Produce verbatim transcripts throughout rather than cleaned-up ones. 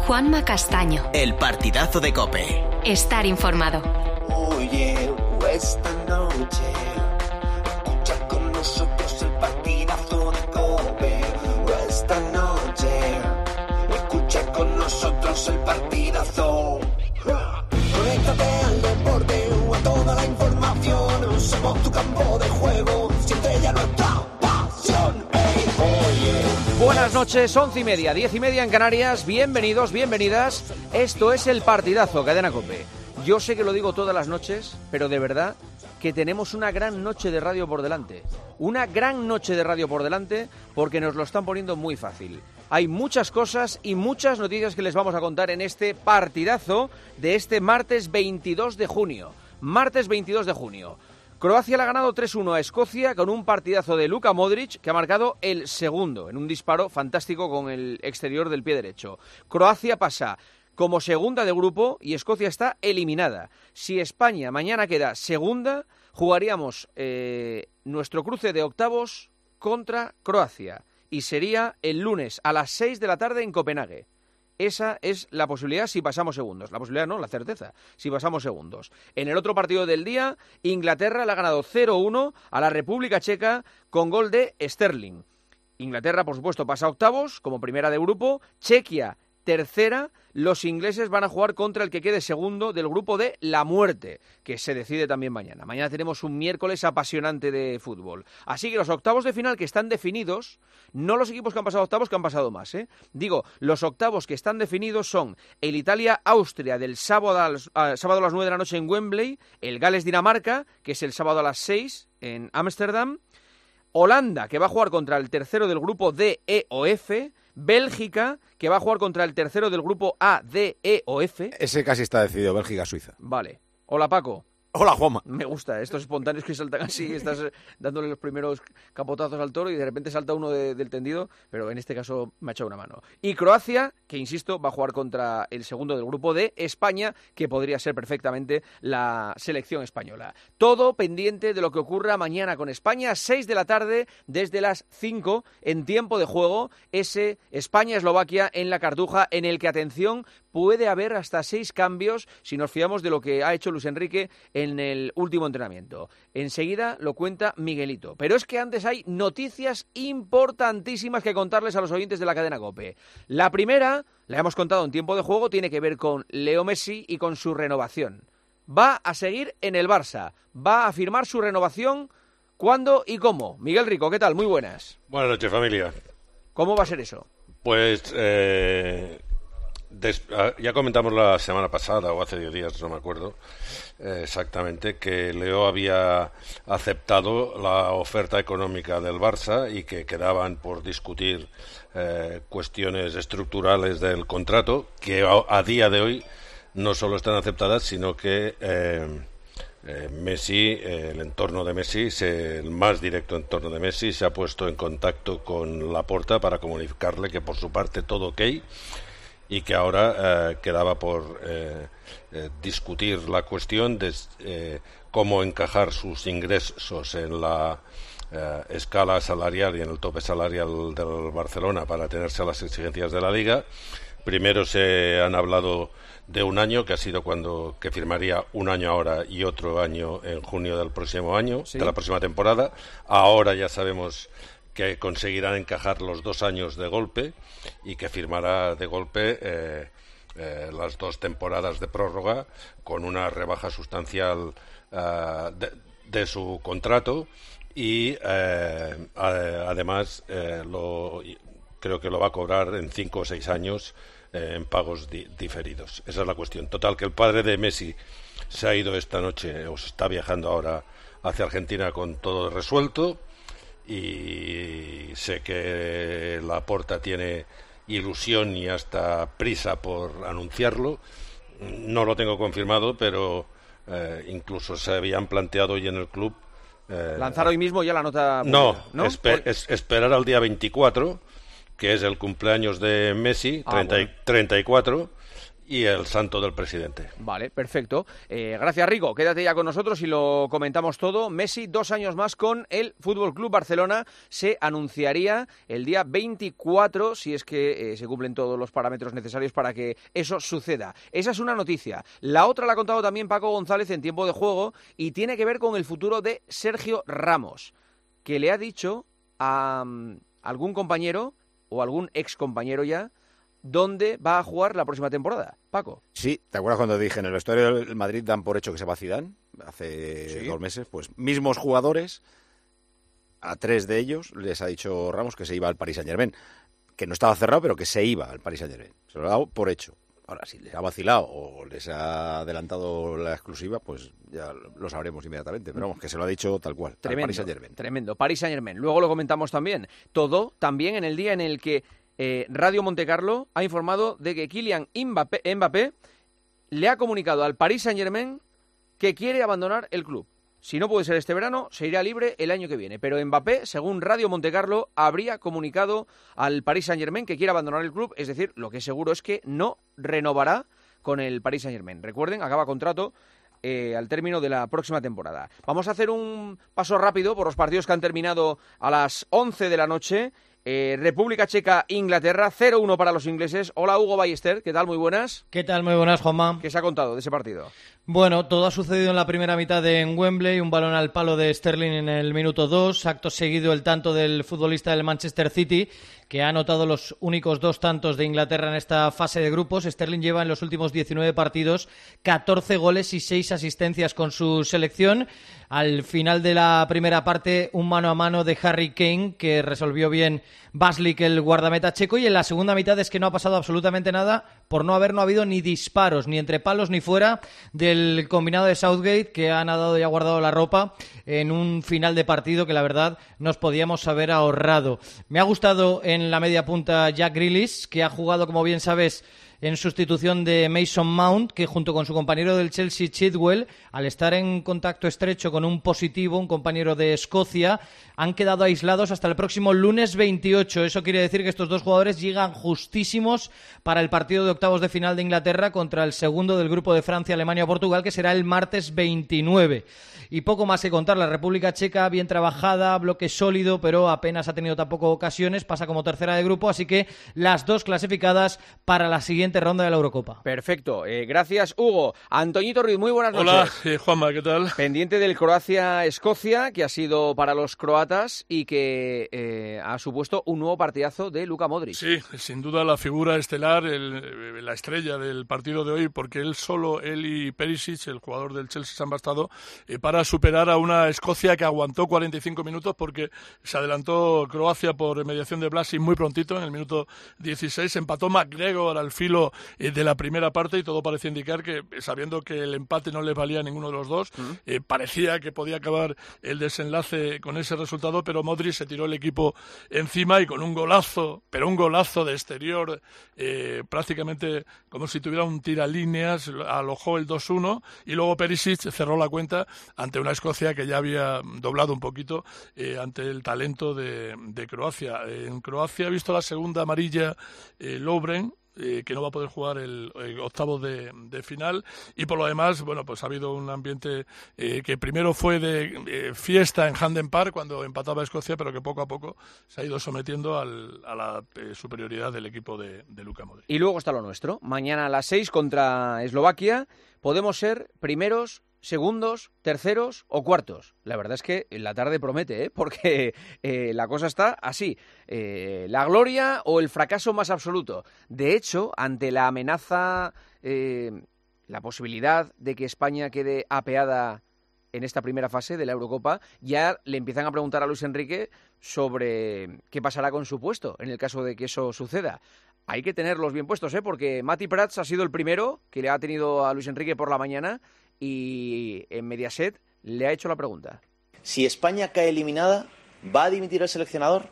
Juanma Castaño. El partidazo de COPE. Estar informado. Oye, esta noche escucha con nosotros el partidazo de COPE. Esta noche escucha con nosotros el partidazo. Conéctate al deporte o a toda la información. Somos tu campo de juego, siempre ya nuestra pasión. Hey, oye. Buenas noches, once y media, diez y media en Canarias. Bienvenidos, bienvenidas. Esto es el partidazo, Cadena COPE. Yo sé que lo digo todas las noches, pero de verdad que tenemos una gran noche de radio por delante. Una gran noche de radio por delante porque nos lo están poniendo muy fácil. Hay muchas cosas y muchas noticias que les vamos a contar en este partidazo de este martes veintidós de junio. Martes veintidós de junio. Croacia le ha ganado tres uno a Escocia con un partidazo de Luka Modric que ha marcado el segundo en un disparo fantástico con el exterior del pie derecho. Croacia pasa como segunda de grupo y Escocia está eliminada. Si España mañana queda segunda, jugaríamos eh, nuestro cruce de octavos contra Croacia y sería el lunes a las seis de la tarde en Copenhague. Esa es la posibilidad si pasamos segundos. La posibilidad no, la certeza, si pasamos segundos. En el otro partido del día, Inglaterra le ha ganado cero uno a la República Checa con gol de Sterling. Inglaterra, por supuesto, pasa a octavos como primera de grupo. Chequia, tercera. Los ingleses van a jugar contra el que quede segundo del grupo de la muerte, que se decide también mañana. Mañana tenemos un miércoles apasionante de fútbol. Así que los octavos de final que están definidos, no los equipos que han pasado a octavos, que han pasado más, ¿eh? Digo, los octavos que están definidos son el Italia-Austria del sábado a, las, a, sábado a las nueve de la noche en Wembley, el Gales-Dinamarca, que es el sábado a las seis en Ámsterdam, Holanda, que va a jugar contra el tercero del grupo D, E o F, Bélgica, que va a jugar contra el tercero del grupo A, D, E o F. Ese casi está decidido, Bélgica-Suiza. Vale. Hola, Paco. Hola, Juanma. Me gusta, estos espontáneos que saltan así, estás dándole los primeros capotazos al toro y de repente salta uno de, del tendido, pero en este caso me ha echado una mano. Y Croacia, que insisto, va a jugar contra el segundo del grupo de España, que podría ser perfectamente la selección española. Todo pendiente de lo que ocurra mañana con España, seis de la tarde, desde las cinco, en tiempo de juego, ese España-Eslovaquia en la Cartuja, en el que, atención, puede haber hasta seis cambios si nos fiamos de lo que ha hecho Luis Enrique en el último entrenamiento. Enseguida lo cuenta Miguelito. Pero es que antes hay noticias importantísimas que contarles a los oyentes de la cadena COPE. La primera, la hemos contado en tiempo de juego, tiene que ver con Leo Messi y con su renovación. Va a seguir en el Barça. Va a firmar su renovación. ¿Cuándo y cómo? Miguel Rico, ¿qué tal? Muy buenas. Buenas noches, familia. ¿Cómo va a ser eso? Pues... Eh... Des, ya comentamos la semana pasada, o hace diez días, no me acuerdo eh, exactamente, que Leo había aceptado la oferta económica del Barça y que quedaban por discutir eh, cuestiones estructurales del contrato, que a, a día de hoy no solo están aceptadas, sino que eh, eh, Messi, eh, el entorno de Messi, se, el más directo entorno de Messi, se ha puesto en contacto con Laporta para comunicarle que por su parte todo ok, y que ahora eh, quedaba por eh, eh, discutir la cuestión de eh, cómo encajar sus ingresos en la eh, escala salarial y en el tope salarial del Barcelona para atenerse a las exigencias de la Liga. Primero se han hablado de un año, que ha sido cuando que firmaría un año ahora y otro año en junio del próximo año, ¿sí?, de la próxima temporada. Ahora ya sabemos que conseguirán encajar los dos años de golpe y que firmará de golpe eh, eh, las dos temporadas de prórroga con una rebaja sustancial uh, de, de su contrato y eh, a, además eh, lo, creo que lo va a cobrar en cinco o seis años eh, en pagos di, diferidos. Esa es la cuestión. Total, que el padre de Messi se ha ido esta noche, o se está viajando ahora hacia Argentina con todo resuelto. Y sé que Laporta tiene ilusión y hasta prisa por anunciarlo. No lo tengo confirmado, pero eh, incluso se habían planteado hoy en el club eh, lanzar hoy mismo ya la nota pública, no, ¿no? esper, es, esperar al día veinticuatro, que es el cumpleaños de Messi, ah, treinta, bueno. treinta y cuatro, y el santo del presidente. Vale, perfecto. Eh, gracias, Rico. Quédate ya con nosotros y lo comentamos todo. Messi, dos años más con el F C Barcelona. Se anunciaría el día veinticuatro, si es que eh, se cumplen todos los parámetros necesarios para que eso suceda. Esa es una noticia. La otra la ha contado también Paco González en Tiempo de Juego y tiene que ver con el futuro de Sergio Ramos, que le ha dicho a um, algún compañero o algún ex compañero ya dónde va a jugar la próxima temporada. Paco. Sí, ¿te acuerdas cuando dije en el vestuario del Madrid dan por hecho que se va Zidane? Hace sí. dos meses, pues mismos jugadores, a tres de ellos les ha dicho Ramos que se iba al Paris Saint-Germain, que no estaba cerrado, pero que se iba al Paris Saint-Germain. Se lo ha dado por hecho. Ahora, si les ha vacilado o les ha adelantado la exclusiva, pues ya lo sabremos inmediatamente. Pero vamos, que se lo ha dicho tal cual. Tremendo, Paris Saint-Germain. Tremendo. Paris Saint-Germain. Luego lo comentamos también. Todo también en el día en el que Eh, Radio Montecarlo ha informado de que Kylian Mbappé, Mbappé le ha comunicado al Paris Saint-Germain que quiere abandonar el club. Si no puede ser este verano, se irá libre el año que viene. Pero Mbappé, según Radio Montecarlo, habría comunicado al Paris Saint-Germain que quiere abandonar el club. Es decir, lo que es seguro es que no renovará con el Paris Saint-Germain. Recuerden, acaba contrato Eh, al término de la próxima temporada. Vamos a hacer un paso rápido por los partidos que han terminado a las once de la noche. Eh, República Checa, Inglaterra, cero uno para los ingleses. Hola, Hugo Ballester, ¿qué tal? Muy buenas. ¿Qué tal? Muy buenas, Juanma. ¿Qué se ha contado de ese partido? Bueno, todo ha sucedido en la primera mitad de en Wembley, un balón al palo de Sterling en el minuto dos, acto seguido el tanto del futbolista del Manchester City, que ha anotado los únicos dos tantos de Inglaterra en esta fase de grupos. Sterling lleva en los últimos diecinueve partidos catorce goles y seis asistencias con su selección. Al final de la primera parte, un mano a mano de Harry Kane, que resolvió bien Baslik, el guardameta checo, y en la segunda mitad es que no ha pasado absolutamente nada, por no haber no habido ni disparos, ni entre palos ni fuera, del combinado de Southgate, que ha nadado y ha guardado la ropa en un final de partido que la verdad nos podíamos haber ahorrado. Me ha gustado en la media punta Jack Grealish, que ha jugado, como bien sabes, en sustitución de Mason Mount, que junto con su compañero del Chelsea, Chilwell, al estar en contacto estrecho con un positivo, un compañero de Escocia, han quedado aislados hasta el próximo lunes veintiocho. Eso quiere decir que estos dos jugadores llegan justísimos para el partido de octavos de final de Inglaterra contra el segundo del grupo de Francia, Alemania o Portugal, que será el martes veintinueve. Y poco más que contar. La República Checa, bien trabajada, bloque sólido, pero apenas ha tenido tampoco ocasiones, pasa como tercera de grupo, así que las dos clasificadas para la siguiente ronda de la Eurocopa. Perfecto, eh, gracias, Hugo. Antoñito Ruiz, muy buenas noches. Hola, eh, Juanma, ¿qué tal? Pendiente del Croacia-Escocia, que ha sido para los croatas y que eh, ha supuesto un nuevo partidazo de Luka Modric. Sí, sin duda la figura estelar, el, la estrella del partido de hoy, porque él solo, él y Perisic, el jugador del Chelsea, se han bastado eh, para superar a una Escocia que aguantó cuarenta y cinco minutos porque se adelantó Croacia por mediación de Vlasic muy prontito, en el minuto dieciséis, empató McGregor al filo eh, de la primera parte y todo parecía indicar que, sabiendo que el empate no les valía a ninguno de los dos, uh-huh. eh, parecía que podía acabar el desenlace con ese resultado, pero Modric se tiró el equipo encima y con un golazo, pero un golazo de exterior, eh, prácticamente como si tuviera un tiralíneas, alojó el dos uno y luego Perisic cerró la cuenta ante una Escocia que ya había doblado un poquito eh, ante el talento de, de Croacia. En Croacia ha visto la segunda amarilla eh, Lovren, Eh, que no va a poder jugar el, el octavo de, de final, y por lo demás, bueno, pues ha habido un ambiente eh, que primero fue de eh, fiesta en Hampden Park cuando empataba Escocia, pero que poco a poco se ha ido sometiendo al, a la eh, superioridad del equipo de, de Luka Modric. Y luego está lo nuestro. Mañana a las seis contra Eslovaquia podemos ser primeros, segundos, terceros o cuartos. La verdad es que la tarde promete, ¿eh? Porque eh, la cosa está así. Eh, la gloria o el fracaso más absoluto. De hecho, ante la amenaza, eh, la posibilidad de que España quede apeada en esta primera fase de la Eurocopa, ya le empiezan a preguntar a Luis Enrique sobre qué pasará con su puesto en el caso de que eso suceda. Hay que tenerlos bien puestos, ¿eh? Porque Mati Prats ha sido el primero que le ha tenido a Luis Enrique por la mañana y en Mediaset le ha hecho la pregunta. Si España cae eliminada, ¿va a dimitir el seleccionador?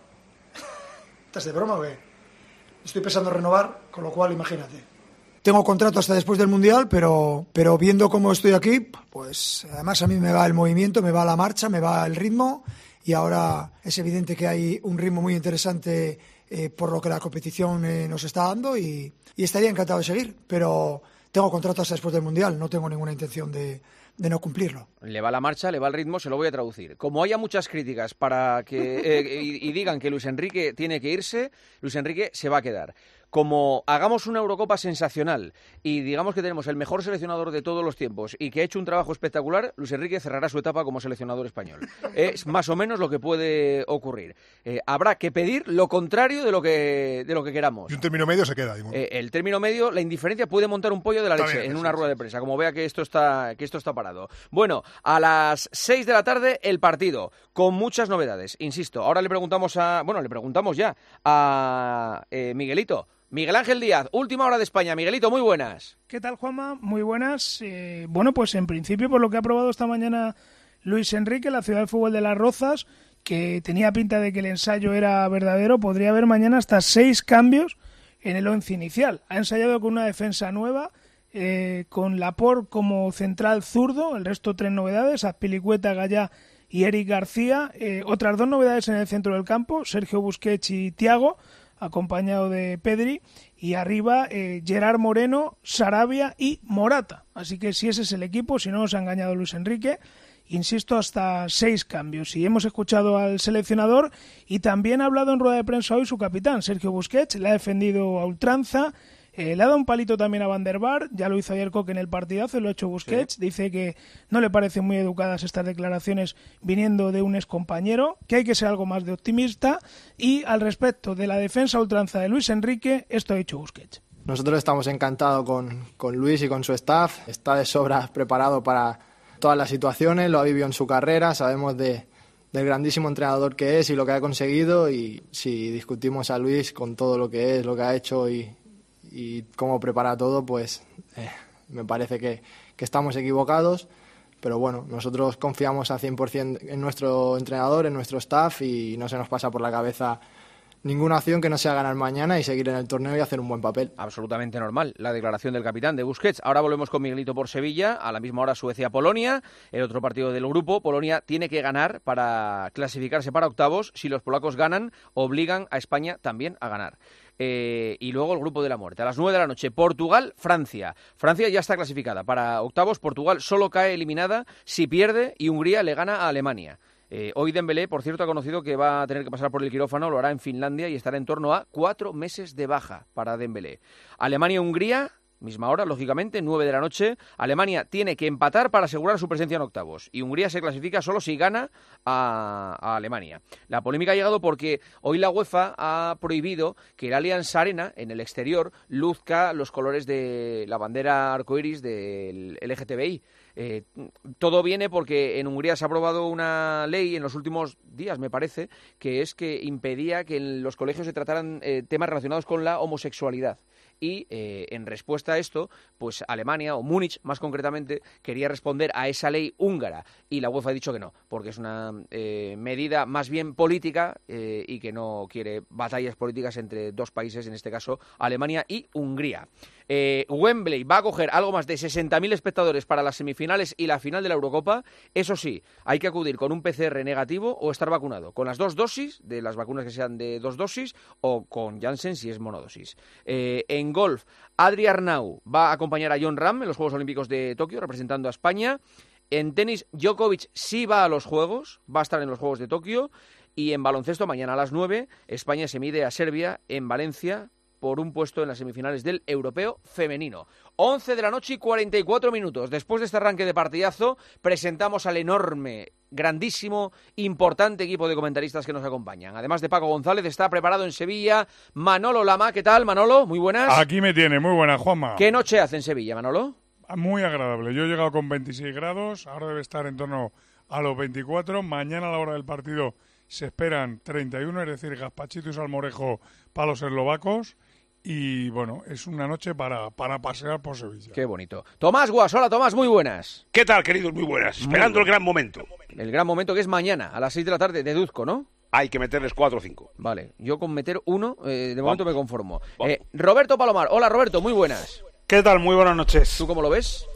¿Estás de broma o qué? Estoy pensando en renovar, con lo cual imagínate. Tengo contrato hasta después del Mundial, pero, pero viendo cómo estoy aquí, pues además a mí me va el movimiento, me va la marcha, me va el ritmo y ahora es evidente que hay un ritmo muy interesante eh, por lo que la competición eh, nos está dando y, y estaría encantado de seguir, pero tengo contrato hasta después del Mundial, no tengo ninguna intención de, de no cumplirlo. Le va la marcha, le va el ritmo, se lo voy a traducir. Como haya muchas críticas para que eh, y, y digan que Luis Enrique tiene que irse, Luis Enrique se va a quedar. Como hagamos una Eurocopa sensacional y digamos que tenemos el mejor seleccionador de todos los tiempos y que ha hecho un trabajo espectacular, Luis Enrique cerrará su etapa como seleccionador español. Es más o menos lo que puede ocurrir. Eh, habrá que pedir lo contrario de lo que de lo que queramos. Y un término medio se queda. Eh, el término medio, la indiferencia puede montar un pollo de la leche También, en sí, una sí. rueda de prensa, como vea que esto está que esto está parado. Bueno, a las seis de la tarde el partido, con muchas novedades. Insisto, ahora le preguntamos a... Bueno, le preguntamos ya a eh, Miguelito. Miguel Ángel Díaz, última hora de España. Miguelito, muy buenas. ¿Qué tal, Juanma? Muy buenas. Eh, bueno, pues en principio, por lo que ha aprobado esta mañana Luis Enrique, la ciudad de fútbol de Las Rozas, que tenía pinta de que el ensayo era verdadero, podría haber mañana hasta seis cambios en el once inicial. Ha ensayado con una defensa nueva, eh, con Laporte como central zurdo, el resto tres novedades, Azpilicueta, Gallá y Eric García. Eh, otras dos novedades en el centro del campo, Sergio Busquets y Thiago, acompañado de Pedri, y arriba eh, Gerard Moreno, Sarabia y Morata. Así que si ese es el equipo, si no nos ha engañado Luis Enrique, insisto, hasta seis cambios. Y hemos escuchado al seleccionador y también ha hablado en rueda de prensa hoy su capitán, Sergio Busquets, le ha defendido a ultranza. Eh, le ha dado un palito también a Van der Vaart, ya lo hizo ayer Coque en el partidazo, lo ha hecho Busquets, sí. Dice que no le parecen muy educadas estas declaraciones viniendo de un excompañero, que hay que ser algo más de optimista, y al respecto de la defensa ultranza de Luis Enrique, esto ha dicho Busquets. Nosotros estamos encantados con, con Luis y con su staff, está de sobra preparado para todas las situaciones, lo ha vivido en su carrera, sabemos de, del grandísimo entrenador que es y lo que ha conseguido, y si discutimos a Luis con todo lo que es, lo que ha hecho y y cómo prepara todo, pues eh, me parece que, que estamos equivocados, pero bueno, nosotros confiamos al cien por ciento en nuestro entrenador, en nuestro staff, y no se nos pasa por la cabeza ninguna acción que no sea ganar mañana y seguir en el torneo y hacer un buen papel. Absolutamente normal la declaración del capitán de Busquets. Ahora volvemos con Miguelito por Sevilla, a la misma hora Suecia-Polonia, el otro partido del grupo. Polonia tiene que ganar para clasificarse para octavos. Si los polacos ganan, obligan a España también a ganar. Eh, y luego el grupo de la muerte. A las nueve de la noche, Portugal-Francia. Francia ya está clasificada para octavos. Portugal solo cae eliminada si pierde y Hungría le gana a Alemania. Eh, hoy Dembélé, por cierto, ha conocido que va a tener que pasar por el quirófano, lo hará en Finlandia y estará en torno a cuatro meses de baja para Dembélé. Alemania-Hungría, misma hora, lógicamente, nueve de la noche. Alemania tiene que empatar para asegurar su presencia en octavos. Y Hungría se clasifica solo si gana a, a Alemania. La polémica ha llegado porque hoy la UEFA ha prohibido que el Allianz Arena, en el exterior, luzca los colores de la bandera arcoiris del L G T B I. Eh, todo viene porque en Hungría se ha aprobado una ley en los últimos días, me parece, que es que impedía que en los colegios se trataran eh, temas relacionados con la homosexualidad. Y eh, en respuesta a esto, pues Alemania, o Múnich más concretamente, quería responder a esa ley húngara. Y la UEFA ha dicho que no, porque es una eh, medida más bien política eh, y que no quiere batallas políticas entre dos países, en este caso Alemania y Hungría. Eh, Wembley va a coger algo más de sesenta mil espectadores para las semifinales y la final de la Eurocopa. Eso sí, hay que acudir con un P C R negativo o estar vacunado, con las dos dosis, de las vacunas que sean de dos dosis, o con Janssen si es monodosis. Eh, en golf, Adri Arnau va a acompañar a Jon Rahm en los Juegos Olímpicos de Tokio, representando a España. En tenis, Djokovic sí va a los Juegos, va a estar en los Juegos de Tokio. Y en baloncesto, mañana a las nueve, España se mide a Serbia en Valencia por un puesto en las semifinales del Europeo Femenino. once de la noche y cuarenta y cuatro minutos. Después de este arranque de partidazo, presentamos al enorme, grandísimo, importante equipo de comentaristas que nos acompañan. Además de Paco González, está preparado en Sevilla Manolo Lama. ¿Qué tal, Manolo? Muy buenas. Aquí me tiene, muy buena, Juanma. ¿Qué noche hace en Sevilla, Manolo? Muy agradable. Yo he llegado con veintiséis grados, ahora debe estar en torno a los veinticuatro. Mañana a la hora del partido se esperan treinta y uno, es decir, gazpachito y salmorejo para los eslovacos. Y bueno, es una noche para, para pasear por Sevilla. Qué bonito. Tomás Guas, hola Tomás, muy buenas. ¿Qué tal, queridos? Muy buenas. Muy Esperando buenas. El gran momento. El gran momento que es mañana, a las seis de la tarde, deduzco, ¿no? Hay que meterles cuatro o cinco. Vale, yo con meter uno, eh, de Vamos. momento me conformo. Eh, Roberto Palomar, hola Roberto, muy buenas. ¿Qué tal? Muy buenas noches. ¿Tú cómo lo ves?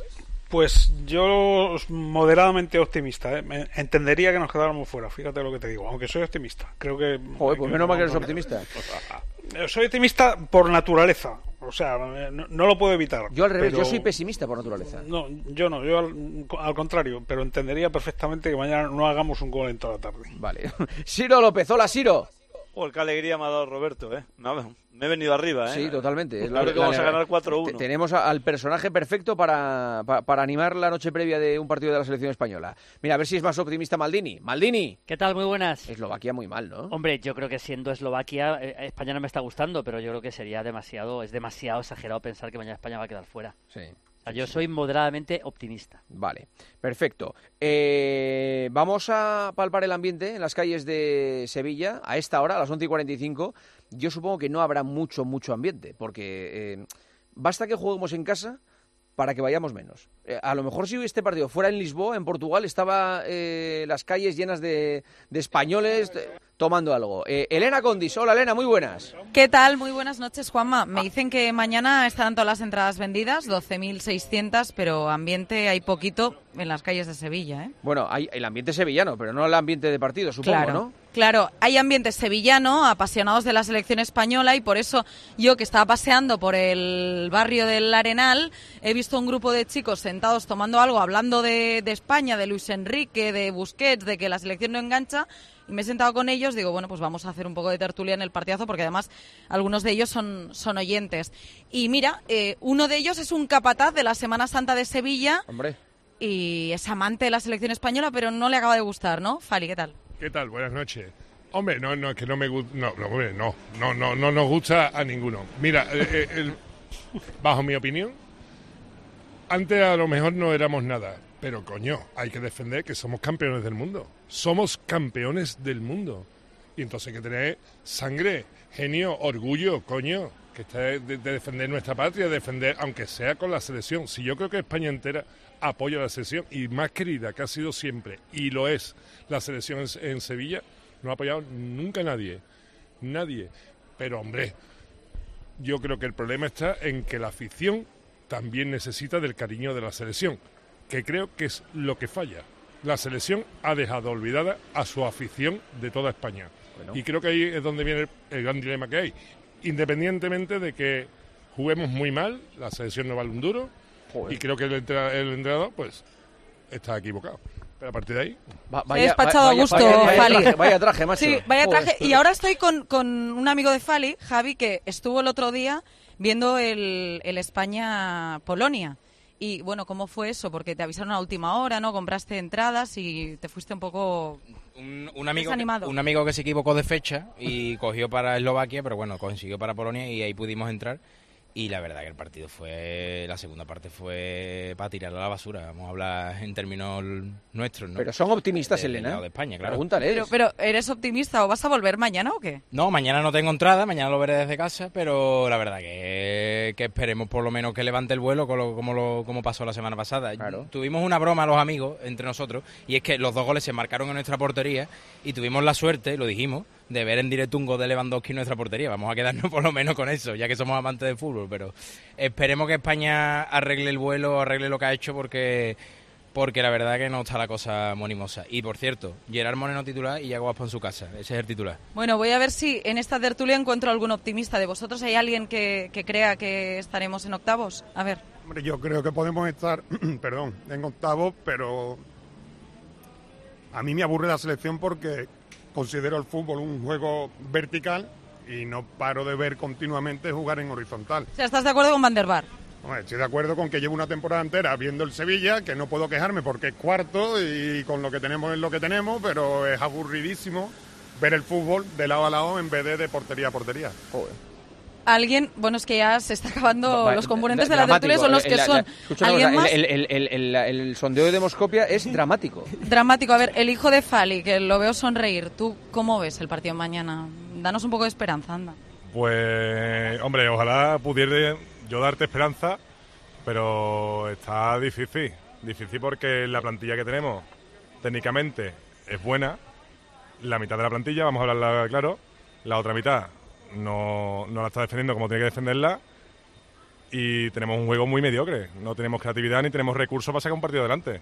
Pues yo moderadamente optimista, ¿eh? Entendería que nos quedáramos fuera, fíjate lo que te digo, aunque soy optimista. Creo que... Joder, pues menos mal que eres optimista. Soy optimista por naturaleza, o sea, no, no lo puedo evitar. Yo al revés, pero... yo soy pesimista por naturaleza. No, yo no, yo al, al contrario, pero entendería perfectamente que mañana no hagamos un gol en toda la tarde. Vale. Ciro López, hola Ciro. Oh, qué alegría me ha dado Roberto, ¿eh? Me, me he venido arriba, ¿eh? Sí, totalmente. Creo la, que vamos la, a ganar cuatro uno. Tenemos al personaje perfecto para, para, para animar la noche previa de un partido de la selección española. Mira, a ver si es más optimista Maldini. Maldini. ¿Qué tal? Muy buenas. Eslovaquia muy mal, ¿no? Hombre, yo creo que siendo Eslovaquia, eh, España no me está gustando, pero yo creo que sería demasiado, es demasiado exagerado pensar que mañana España va a quedar fuera. Sí. O sea, yo soy moderadamente optimista. Vale, perfecto. Eh, vamos a palpar el ambiente en las calles de Sevilla a esta hora, a las once y cuarenta y cinco. Yo supongo que no habrá mucho, mucho ambiente, porque eh, basta que juguemos en casa para que vayamos menos. Eh, a lo mejor si este partido fuera en Lisboa, en Portugal, estaba eh, las calles llenas de, de españoles de, tomando algo. Eh, Elena Condis, hola Elena, muy buenas. ¿Qué tal? Muy buenas noches, Juanma. Me dicen que mañana estarán todas las entradas vendidas, doce mil seiscientas, pero ambiente hay poquito en las calles de Sevilla, ¿eh? Bueno, hay el ambiente sevillano, pero no el ambiente de partido, supongo, claro. ¿no? Claro, hay ambiente sevillano, apasionados de la selección española, y por eso yo, que estaba paseando por el barrio del Arenal, he visto un grupo de chicos sentados tomando algo, hablando de, de España, de Luis Enrique, de Busquets, de que la selección no engancha, y me he sentado con ellos, digo, bueno, pues vamos a hacer un poco de tertulia en el partidazo, porque además algunos de ellos son, son oyentes. Y mira, eh, uno de ellos es un capataz de la Semana Santa de Sevilla. Hombre. Y es amante de la selección española, pero no le acaba de gustar, ¿no? Fali, ¿qué tal? ¿Qué tal? Buenas noches. Hombre, no, no, es que no me gusta, no, no, hombre, no, no, no, no nos gusta a ninguno. Mira, eh, el, bajo mi opinión, antes a lo mejor no éramos nada, pero coño, hay que defender que somos campeones del mundo. Somos campeones del mundo. Y entonces hay que tener sangre, genio, orgullo, coño, que está de, de defender nuestra patria, defender, aunque sea con la selección. Si yo creo que España entera apoya a la selección, y más querida que ha sido siempre, y lo es la selección en, en Sevilla, no ha apoyado nunca a nadie, nadie. Pero hombre, yo creo que el problema está en que la afición también necesita del cariño de la selección, que creo que es lo que falla. La selección ha dejado olvidada a su afición de toda España. Bueno. Y creo que ahí es donde viene el, el gran dilema que hay. Independientemente de que juguemos muy mal, la selección no vale un duro. Joder. Y creo que el, el entrenador pues está equivocado. Pero a partir de ahí... Va, vaya, he despachado vaya, a gusto, vaya, vaya, Fali. Vaya traje, vaya traje, macho. Sí, vaya traje. Joder. Y ahora estoy con, con un amigo de Fali, Javi, que estuvo el otro día viendo el, el España-Polonia. Y bueno, ¿cómo fue eso? Porque te avisaron a última hora, ¿no? Compraste entradas y te fuiste un poco... Un, un, amigo, desanimado. Un amigo que se equivocó de fecha y cogió para Eslovaquia, pero bueno, consiguió para Polonia y ahí pudimos entrar. Y la verdad que el partido fue, la segunda parte fue para tirarlo a la basura, vamos a hablar en términos nuestros, ¿no? Pero son optimistas, Del Elena. lado de España, claro. Pregúntale. Pero, pero, ¿eres optimista o vas a volver mañana o qué? No, mañana no tengo entrada, mañana lo veré desde casa, pero la verdad que, que esperemos por lo menos que levante el vuelo como lo, como, lo, como pasó la semana pasada. Claro. Tuvimos una broma a los amigos, entre nosotros, y es que los dos goles se marcaron en nuestra portería y tuvimos la suerte, lo dijimos, de ver en directo un gol de Lewandowski en nuestra portería. Vamos a quedarnos por lo menos con eso, ya que somos amantes del fútbol, pero esperemos que España arregle el vuelo, arregle lo que ha hecho, porque porque la verdad que no está la cosa monimosa. Y por cierto, Gerard Moreno titular y Yago Aspas en su casa, ese es el titular. Bueno, voy a ver si en esta tertulia encuentro algún optimista. ¿De vosotros hay alguien que, que crea que estaremos en octavos? A ver. Hombre, yo creo que podemos estar, perdón, en octavos, pero a mí me aburre la selección porque considero el fútbol un juego vertical y no paro de ver continuamente jugar en horizontal. O sea, ¿estás de acuerdo con Van der Vaart? Bueno, estoy de acuerdo con que llevo una temporada entera viendo el Sevilla, que no puedo quejarme porque es cuarto y con lo que tenemos es lo que tenemos, pero es aburridísimo ver el fútbol de lado a lado en vez de de portería a portería. Joder. Alguien, bueno, es que ya se está acabando, Va, los componentes de dramático. la tertulia son los que el, son. La, escucha, ¿Alguien cosa, más? El, el, el, el, el, el sondeo de Demoscopia es dramático. Dramático. A ver, el hijo de Fali, que lo veo sonreír. ¿Tú cómo ves el partido mañana? Danos un poco de esperanza, anda. Pues, hombre, ojalá pudiera yo darte esperanza, pero está difícil. Difícil porque la plantilla que tenemos técnicamente es buena. La mitad de la plantilla, vamos a hablarla claro, la otra mitad no, no la está defendiendo como tiene que defenderla y tenemos un juego muy mediocre. No tenemos creatividad ni tenemos recursos para sacar un partido adelante.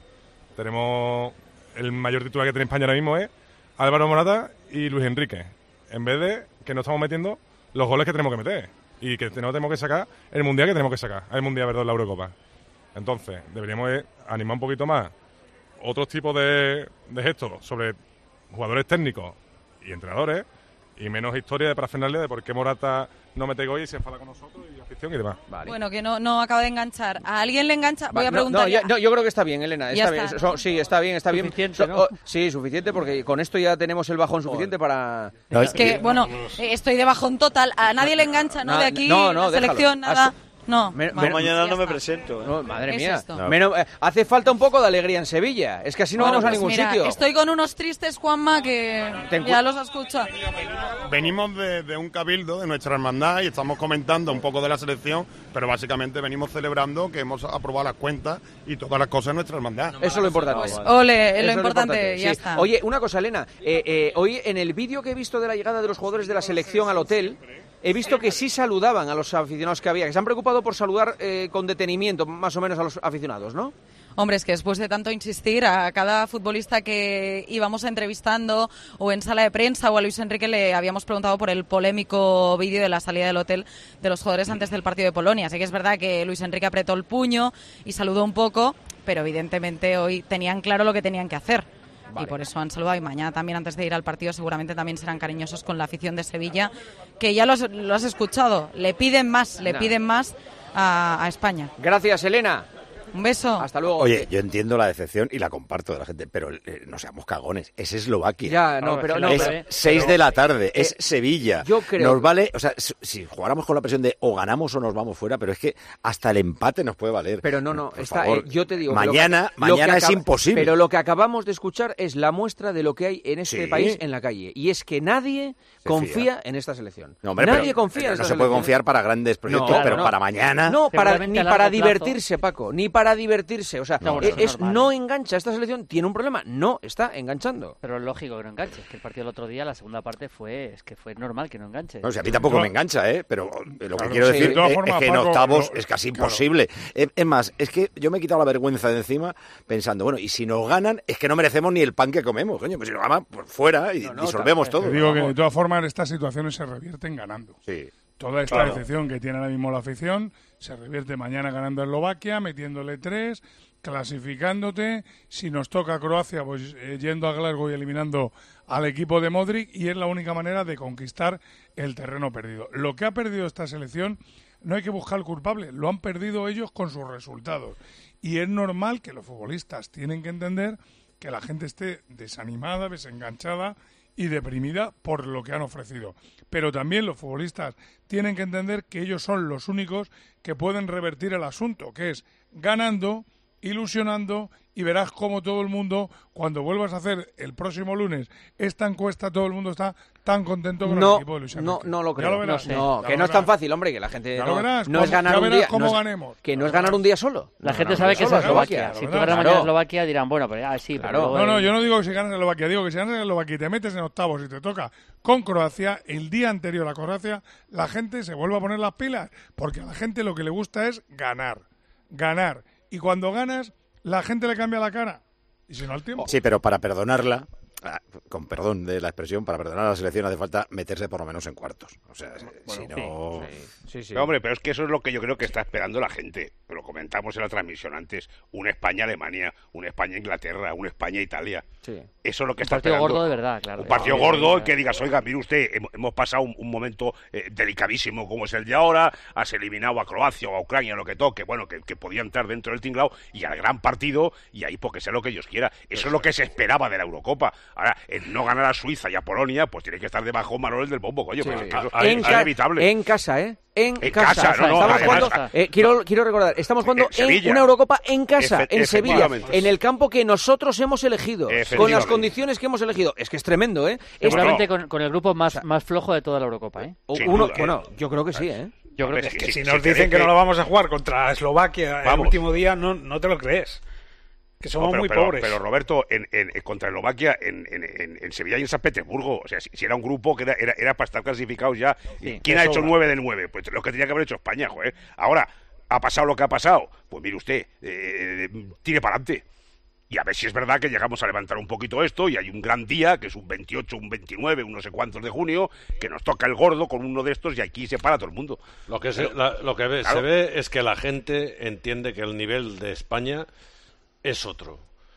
Tenemos el mayor titular que tiene España ahora mismo es Álvaro Morata y Luis Enrique, en vez de que no estamos metiendo los goles que tenemos que meter y que no tenemos que sacar el Mundial que tenemos que sacar, el Mundial, perdón, la Eurocopa. Entonces, deberíamos animar un poquito más otros tipos de, de gestos sobre jugadores técnicos y entrenadores, y menos historia de parafernalia de por qué Morata no mete gol y se enfada con nosotros y afición y demás. Vale. Bueno, que no, no acaba de enganchar. ¿A alguien le engancha? Voy Va, a preguntar. No, no, ya. ya, no, yo creo que está bien, Elena. Ya Está bien. está, So, sí, está bien, está bien. Suficiente, ¿no? So, oh, sí, suficiente, porque con esto ya tenemos el bajón suficiente para... No, es que, bueno, eh, estoy de bajón total. A nadie le engancha, ¿no? No, De aquí, no, no, la selección, déjalo. nada. Has- No, Me- vale, me- mañana ya no me está. presento. ¿eh? No, madre Es mía. esto. No. Menos- eh, hace falta un poco de alegría en Sevilla. Es que así no Bueno, vamos a pues ningún mira, sitio. Estoy con unos tristes, Juanma, que Te encu- ya los escucha. Venimos de, de un cabildo de nuestra hermandad y estamos comentando un poco de la selección, pero básicamente venimos celebrando que hemos aprobado las cuentas y todas las cosas de nuestra hermandad. Eso es lo importante. Pues, ole, Eso lo es importante, ya sí. está. Oye, una cosa, Elena. Eh, eh, hoy en el vídeo que he visto de la llegada de los jugadores de la selección al hotel, he visto que sí saludaban a los aficionados que había, que se han preocupado por saludar eh, con detenimiento, más o menos, a los aficionados, ¿no? Hombre, es que después de tanto insistir, a cada futbolista que íbamos entrevistando o en sala de prensa o a Luis Enrique le habíamos preguntado por el polémico vídeo de la salida del hotel de los jugadores antes del partido de Polonia. Así que es verdad que Luis Enrique apretó el puño y saludó un poco, pero evidentemente hoy tenían claro lo que tenían que hacer. Vale. Y por eso han saludado, y mañana también, antes de ir al partido, seguramente también serán cariñosos con la afición de Sevilla, que ya lo has, lo has escuchado, le piden más, le Nah. piden más a, a España. Gracias, Elena. Un beso. Hasta luego. Oye, yo entiendo la decepción y la comparto de la gente, pero eh, no seamos cagones. Es Eslovaquia. Ya, no, pero no, es pero- seis pero- de la tarde, eh, es Sevilla. yo creo- Nos vale, o sea, si, si jugáramos con la presión de o ganamos o nos vamos fuera, pero es que hasta el empate nos puede valer. Pero no, no, Por está, favor. eh, yo te digo... que Mañana, lo que- mañana lo que es acaba- imposible. Pero lo que acabamos de escuchar es la muestra de lo que hay en este Sí. país en la calle. Y es que nadie Se confía fía. en esta selección. No, hombre, nadie pero- confía pero en no esta se puede selección. confiar para grandes proyectos, No, pero no. para mañana... No, para, Seguramente ni a largo para plazo- divertirse, Paco, ni para divertirse. O sea, No, eh, eso es es, normal. no engancha. Esta selección tiene un problema, no está enganchando. Pero es lógico que no enganche. Es que el partido del otro día, la segunda parte, fue es que fue normal que no enganche. No, si a mí tampoco Yo- me engancha, ¿eh? Pero eh, lo que Claro, quiero sí, decir de todas es, formas, es que en Paco, octavos lo- es casi claro. imposible. Es, es más, es que yo me he quitado la vergüenza de encima pensando, bueno, y si nos ganan, es que no merecemos ni el pan que comemos, coño. Pues si nos ganan, pues fuera y No, no, disolvemos también. todo. Te digo que de Vamos. todas formas estas situaciones se revierten ganando. Sí. Toda esta Claro. decepción que tiene ahora mismo la afición se revierte mañana ganando a Eslovaquia, metiéndole tres, clasificándote. Si nos toca Croacia, pues eh, yendo a Glasgow y eliminando al equipo de Modric, y es la única manera de conquistar el terreno perdido. Lo que ha perdido esta selección no hay que buscar el culpable, lo han perdido ellos con sus resultados. Y es normal que los futbolistas tienen que entender que la gente esté desanimada, desenganchada y deprimida por lo que han ofrecido. Pero también los futbolistas tienen que entender que ellos son los únicos que pueden revertir el asunto, que es ganando, ilusionando, y verás cómo todo el mundo, cuando vuelvas a hacer el próximo lunes esta encuesta, todo el mundo está tan contento con el No, equipo de Luis no, Enrique. no lo Ya creo. lo verás. No, Ya que lo no es tan verás. fácil, hombre, que la gente Ya no, lo verás, no es cómo- ganar ya un verás día, cómo no es- ganemos. que no es Ya ganar verás. un día solo. La No, gente ganar un sabe día que es solo, Eslovaquia. Eslovaquia, Si tú claro. ganas mañana a Eslovaquia dirán, bueno, pero ah, sí, pero Claro. luego No, no, el- yo no digo que si ganas a Eslovaquia, digo que si ganas a Eslovaquia y te metes en octavos y te toca con Croacia, el día anterior a Croacia, la gente se vuelve a poner las pilas, porque a la gente lo que le gusta es ganar, ganar. Y cuando ganas, la gente le cambia la cara. Y si no, al tiempo. Sí, pero para perdonarla, ah, con perdón de la expresión, para perdonar a la selección hace falta meterse por lo menos en cuartos. O sea, si no... Sí, sí. Pero, hombre, pero es que eso es lo que yo creo que está esperando la gente. Lo comentamos en la transmisión antes. Una España-Alemania, una España-Inglaterra, una España-Italia. Sí. Eso es lo que Un está partido esperando. gordo de verdad, claro. Un partido Sí, gordo sí, que digas, oiga, mire usted, hemos, hemos pasado un, un momento eh, delicadísimo como es el de ahora, has eliminado a Croacia o a Ucrania, lo que toque, bueno, que, que podía entrar dentro del tinglao, y al gran partido, y ahí porque sea lo que Dios quiera. Eso es lo que se esperaba de la Eurocopa. Ahora, el no ganar a Suiza y a Polonia, pues tiene que estar debajo Manuel del bombo, coño, Sí. pero es que eso en, es ca- inevitable. en casa, ¿eh? En, En casa. casa, no, no, estamos además- jugando, eh, quiero, quiero recordar, estamos jugando En Sevilla. en una Eurocopa en casa, Efe- en Sevilla, efectivamente. en el campo que nosotros hemos elegido, con las Efectivamente. condiciones que hemos elegido. Es que es tremendo, ¿eh? Es- Seguramente con, con el grupo más, más flojo de toda la Eurocopa, ¿eh? o- Sin uno, duda. bueno, yo creo que sí, ¿eh? Yo creo Hombre, que es sí. que Que si- si si nos te dicen que que- no lo vamos a jugar contra Eslovaquia el Vamos. último día, no, no te lo crees. Que somos No, pero, muy pero- pobres. pero, Roberto, en, en- en- contra Eslovaquia, en, en, en, en Sevilla y en San Petersburgo, o sea, si, si era un grupo que era, era, era para estar clasificados ya, Sí, ¿quién de ha hecho sobra. nueve del nueve? Pues lo que tenía que haber hecho España, joder. Ahora, ha pasado lo que ha pasado, pues mire usted, eh, tire para adelante. Y a ver si es verdad que llegamos a levantar un poquito esto y hay un gran día, que es un veintiocho, un veintinueve, un no sé cuántos de junio, que nos toca el gordo con uno de estos y aquí se para todo el mundo. Lo que, se, Pero, la, lo que ve, claro. se ve es que la gente entiende que el nivel de España es otro.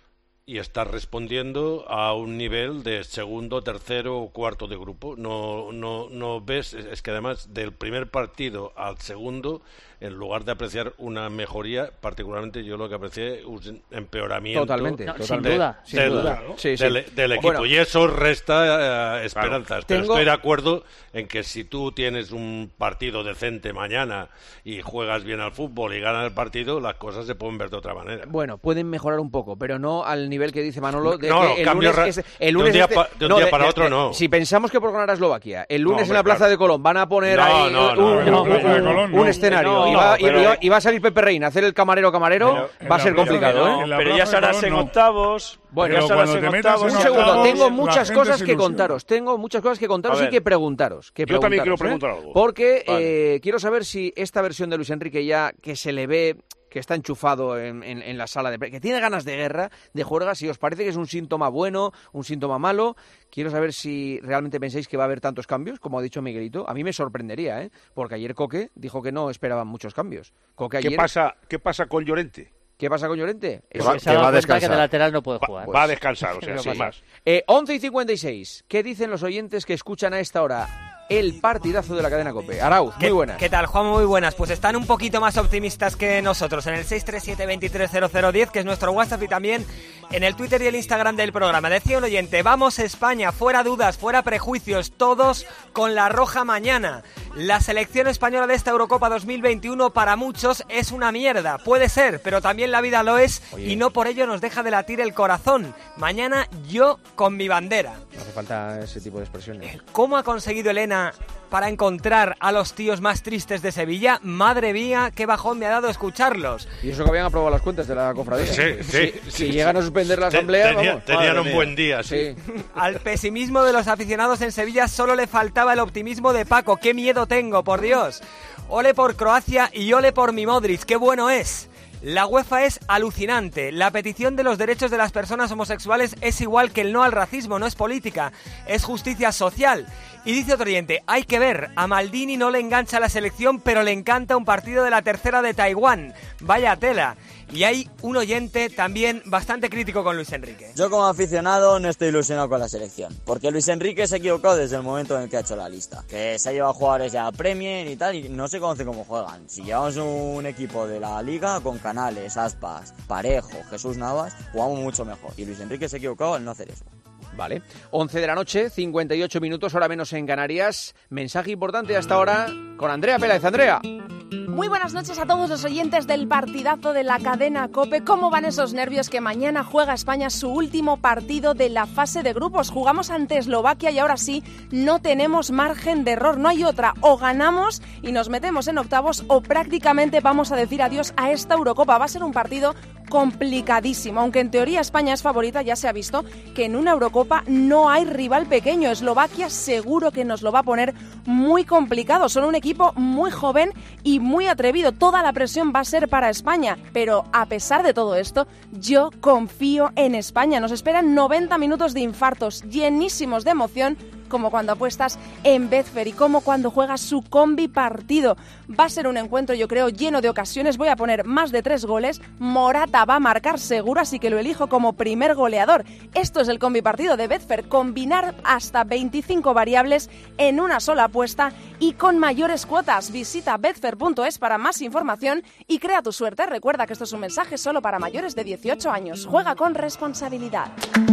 Y está respondiendo a un nivel de segundo, tercero o cuarto de grupo. No, no, no ves, es que además del primer partido al segundo, en lugar de apreciar una mejoría, particularmente yo lo que aprecié un empeoramiento. Totalmente, no, totalmente. Sin duda, sin del, duda. Sí, sí. Del, del equipo. Bueno, y eso resta eh, esperanzas. claro. Pero Tengo... estoy de acuerdo en que si tú tienes un partido decente mañana y juegas bien al fútbol y ganas el partido, las cosas se pueden ver de otra manera. Bueno, pueden mejorar un poco, pero no al nivel que dice Manolo de no, que el cambio lunes, ra- es, el lunes de un día, este, pa, de un no, día de, para de, otro de, no. Si pensamos que por ganar a Eslovaquia, el lunes No, hombre, en la Plaza claro. de Colón van a poner No, ahí no, un, no, un, no, un, Plaza de Colón, un no. escenario No, y, va, no, pero- y, va, y va a salir Pepe Reina a hacer el camarero camarero, va a ser complicado, no, ¿eh? pero ya serás en octavos. Bueno, ya serás en octavos. un en segundo, octavos, tengo la muchas gente cosas se que ilusiona. contaros, tengo muchas cosas que contaros A y ver. que preguntaros. Que Yo también quiero preguntaros, preguntar ¿eh? algo. Porque Vale. eh, quiero saber si esta versión de Luis Enrique ya, que se le ve que está enchufado en, en, en la sala de pre- que tiene ganas de guerra, de juerga, si os parece que es un síntoma bueno, un síntoma malo, quiero saber si realmente pensáis que va a haber tantos cambios, como ha dicho Miguelito. A mí me sorprendería, ¿eh? Porque ayer Coque dijo que no esperaban muchos cambios. Coque ¿Qué ayer... pasa, ¿Qué pasa con Llorente? ¿Qué pasa con Llorente? Que va- se ha dado cuenta que de lateral no puede jugar. Va a descansar, o sea, Pero sin pasa. más. Eh, once y cincuenta y seis. ¿Qué dicen los oyentes que escuchan a esta hora el partidazo de la cadena COPE? Arauz, muy buenas. ¿Qué tal, Juan? Muy buenas. Pues están un poquito más optimistas que nosotros en el seis tres siete, dos tres cero cero uno cero, que es nuestro WhatsApp, y también en el Twitter y el Instagram del programa. Decía un oyente: vamos España, fuera dudas, fuera prejuicios, todos con la roja mañana. La selección española de esta Eurocopa dos mil veintiuno para muchos es una mierda. Puede ser, pero también la vida lo es. Oye. Y no por ello nos deja de latir el corazón. Mañana yo con mi bandera. No hace falta ese tipo de expresiones. ¿Cómo ha conseguido Elena para encontrar a los tíos más tristes de Sevilla? Madre mía, qué bajón me ha dado escucharlos. Y eso que habían aprobado las cuentas de la cofradía. Sí, sí, Si, sí. si llegan a suspender la Te- asamblea, tenía- vamos. tenían Madre un mía. buen día, sí. Al pesimismo de los aficionados en Sevilla solo le faltaba el optimismo de Paco. ¡Qué miedo tengo, por Dios! Ole por Croacia y ole por mi Modric, ¡qué bueno es! La UEFA es alucinante. La petición de los derechos de las personas homosexuales es igual que el no al racismo, no es política, es justicia social. Y dice otro oyente: hay que ver, a Maldini no le engancha la selección, pero le encanta un partido de la tercera de Taiwán. Vaya tela. Y hay un oyente también bastante crítico con Luis Enrique. Yo como aficionado no estoy ilusionado con la selección, porque Luis Enrique se ha equivocado desde el momento en el que ha hecho la lista, que se ha llevado jugadores ya a Premier y tal, y no se conoce cómo juegan. Si llevamos un equipo de la Liga con Canales, Aspas, Parejo, Jesús Navas, jugamos mucho mejor, y Luis Enrique se ha equivocado al no hacer eso. Vale. once de la noche, cincuenta y ocho minutos, hora menos en Canarias. Mensaje importante hasta ahora con Andrea Pérez. Andrea. Muy buenas noches a todos los oyentes del partidazo de la cadena COPE. ¿Cómo van esos nervios que mañana juega España su último partido de la fase de grupos? Jugamos ante Eslovaquia y ahora sí, no tenemos margen de error, no hay otra. O ganamos y nos metemos en octavos o prácticamente vamos a decir adiós a esta Eurocopa. Va a ser un partido complicadísimo, aunque en teoría España es favorita. Ya se ha visto que en una Eurocopa no hay rival pequeño. Eslovaquia seguro que nos lo va a poner muy complicado. Son un equipo muy joven y muy atrevido. Toda la presión va a ser para España, pero a pesar de todo esto, yo confío en España. Nos esperan noventa minutos de infartos llenísimos de emoción, como cuando apuestas en Betfair y como cuando juegas su combi partido. Va a ser un encuentro, yo creo, lleno de ocasiones. Voy a poner más de tres goles. Morata va a marcar seguro, así que lo elijo como primer goleador. Esto es el combi partido de Betfair. Combinar hasta veinticinco variables en una sola apuesta y con mayores cuotas. Visita betfair punto es para más información y crea tu suerte. Recuerda que esto es un mensaje solo para mayores de dieciocho años. Juega con responsabilidad.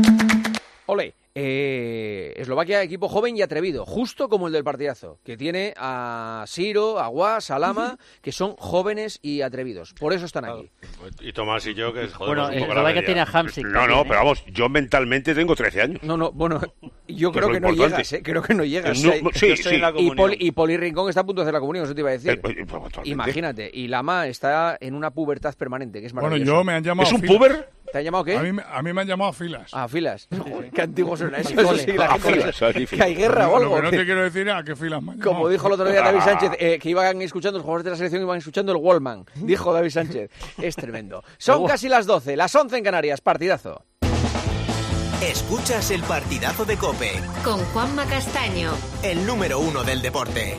Ole. Eh, Eslovaquia, equipo joven y atrevido, justo como el del partidazo, que tiene a Siro, a Guas, a Lama, que son jóvenes y atrevidos. Por eso están aquí. Y Tomás y yo, que joder, Bueno, un poco la Eslovaquia media. tiene a Hamsik. No, no, pero vamos, yo mentalmente tengo trece años. No, no, bueno, yo Que creo es que lo no importante. llegas, ¿eh? Creo que no llegas. No, O sea, sí, yo estoy sí. en la comunión. y, Poli, y Poli Rincón está a punto de hacer la comunión, eso te iba a decir. Eh, eh, pues, totalmente. Imagínate, y Lama está en una pubertad permanente, que es Bueno, maravilloso. yo me han llamado... ¿Es un Phil- puber? ¿Te han llamado qué? A mí, me- a mí me han llamado a filas. Ah, filas. Joder, qué antiguo suena eso. Al Eso cole. sí, la A gente filas, que- es difícil. que hay guerra o Lo algo. que no que- te quiero decir es a qué filas me han llamado. Como dijo el otro día David Sánchez, eh, que iban escuchando los jugadores de la selección, iban escuchando el Wallman. Dijo David Sánchez. Es tremendo. Son casi las doce, las once en Canarias. Partidazo. Escuchas el partidazo de COPE. Con Juanma Castaño. El número uno del deporte.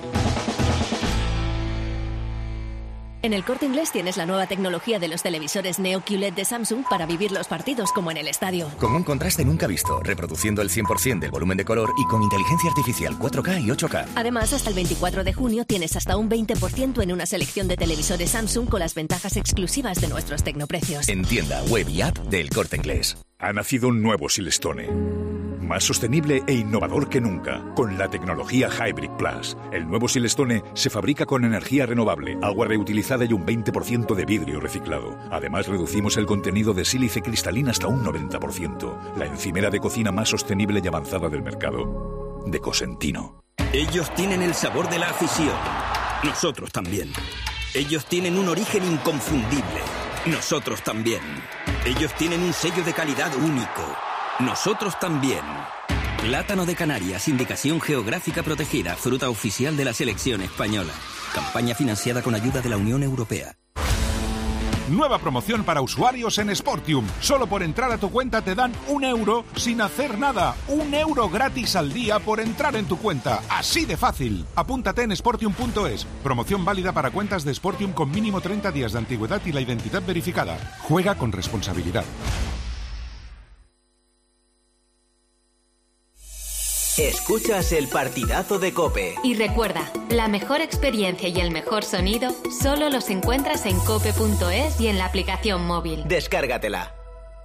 En el Corte Inglés tienes la nueva tecnología de los televisores Neo Q L E D de Samsung para vivir los partidos como en el estadio. Con un contraste nunca visto, reproduciendo el cien por ciento del volumen de color y con inteligencia artificial cuatro K y ocho K. Además, hasta el veinticuatro de junio tienes hasta un veinte por ciento en una selección de televisores Samsung con las ventajas exclusivas de nuestros tecnoprecios. En tienda, web y app del Corte Inglés. Ha nacido un nuevo Silestone, más sostenible e innovador que nunca, con la tecnología Hybrid Plus. El nuevo Silestone se fabrica con energía renovable, agua reutilizada y un veinte por ciento de vidrio reciclado. Además, reducimos el contenido de sílice cristalina hasta un noventa por ciento. La encimera de cocina más sostenible y avanzada del mercado. De Cosentino. Ellos tienen el sabor de la afición. Nosotros también. Ellos tienen un origen inconfundible. Nosotros también. Ellos tienen un sello de calidad único. Nosotros también. Plátano de Canarias, indicación geográfica protegida, fruta oficial de la selección española. Campaña financiada con ayuda de la Unión Europea. Nueva promoción para usuarios en Sportium. Solo por entrar a tu cuenta te dan un euro sin hacer nada. Un euro gratis al día por entrar en tu cuenta. Así de fácil. Apúntate en sportium punto es. Promoción válida para cuentas de Sportium con mínimo treinta días de antigüedad y la identidad verificada. Juega con responsabilidad. Escuchas el partidazo de COPE. Y recuerda, la mejor experiencia y el mejor sonido solo los encuentras en cope punto es y en la aplicación móvil. Descárgatela.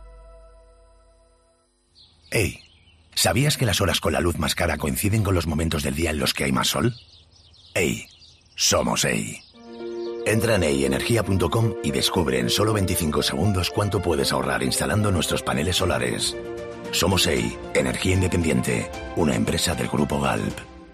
Hey, ¿sabías que las horas con la luz más cara coinciden con los momentos del día en los que hay más sol? Hey, somos Hey. Entra en hey energía punto com y descubre en solo veinticinco segundos cuánto puedes ahorrar instalando nuestros paneles solares. Somos Hey, energía independiente, una empresa del Grupo Galp.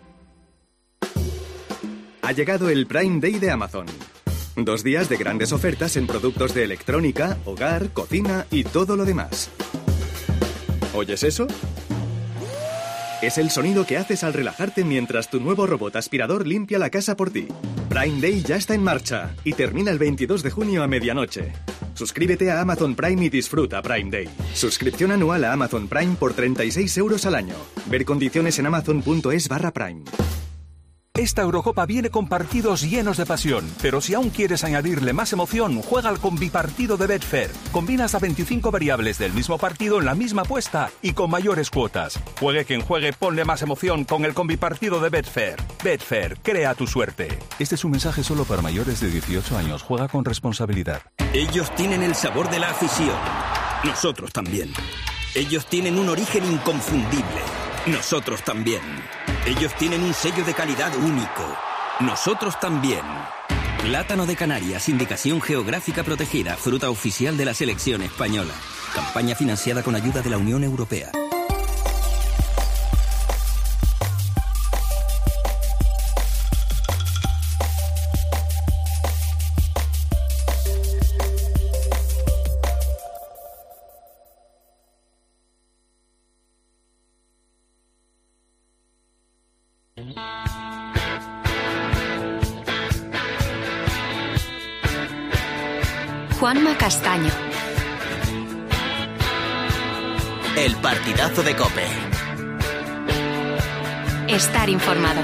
Ha llegado el Prime Day de Amazon. Dos días de grandes ofertas en productos de electrónica, hogar, cocina y todo lo demás. ¿Oyes eso? Es el sonido que haces al relajarte mientras tu nuevo robot aspirador limpia la casa por ti. Prime Day ya está en marcha y termina el veintidós de junio a medianoche. Suscríbete a Amazon Prime y disfruta Prime Day. Suscripción anual a Amazon Prime por treinta y seis euros al año. Ver condiciones en amazon punto es barra Prime. Esta Eurocopa viene con partidos llenos de pasión, pero si aún quieres añadirle más emoción, juega al combipartido de Betfair. Combina hasta veinticinco variables del mismo partido en la misma apuesta y con mayores cuotas. Juegue quien juegue, ponle más emoción con el combipartido de Betfair. Betfair, crea tu suerte. Este es un mensaje solo para mayores de dieciocho años. Juega con responsabilidad. Ellos tienen el sabor de la afición. Nosotros también. Ellos tienen un origen inconfundible. Nosotros también. Ellos tienen un sello de calidad único. Nosotros también. Plátano de Canarias, indicación geográfica protegida, fruta oficial de la selección española. Campaña financiada con ayuda de la Unión Europea. Juanma Castaño. El partidazo de COPE. Estar informado.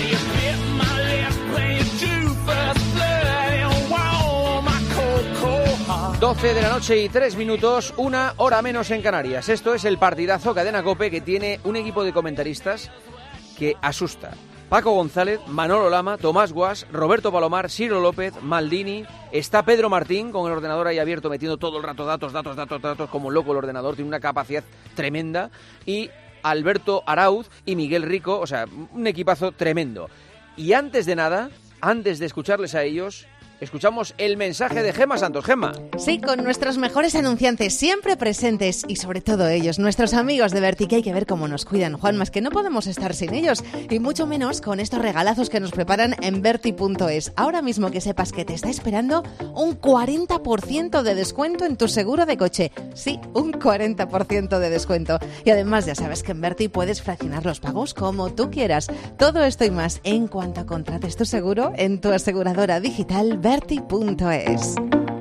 doce de la noche y tres minutos, una hora menos en Canarias. Esto es el partidazo Cadena COPE, que tiene un equipo de comentaristas que asusta. Paco González, Manolo Lama, Tomás Guas, Roberto Palomar, Ciro López, Maldini, está Pedro Martín con el ordenador ahí abierto metiendo todo el rato datos, datos, datos, datos, como un loco el ordenador, tiene una capacidad tremenda, y Alberto Arauz y Miguel Rico, o sea, un equipazo tremendo. Y antes de nada, antes de escucharles a ellos, Escuchamos el mensaje de Gemma Santos. Gemma. Sí, con nuestros mejores anunciantes siempre presentes y sobre todo ellos, nuestros amigos de Berti, que hay que ver cómo nos cuidan, Juan, más que no podemos estar sin ellos y mucho menos con estos regalazos que nos preparan en Berti punto es. Ahora mismo que sepas que te está esperando un cuarenta por ciento de descuento en tu seguro de coche. Sí, un cuarenta por ciento de descuento. Y además ya sabes que en Berti puedes fraccionar los pagos como tú quieras. Todo esto y más en cuanto contrates tu seguro en tu aseguradora digital Berti punto es.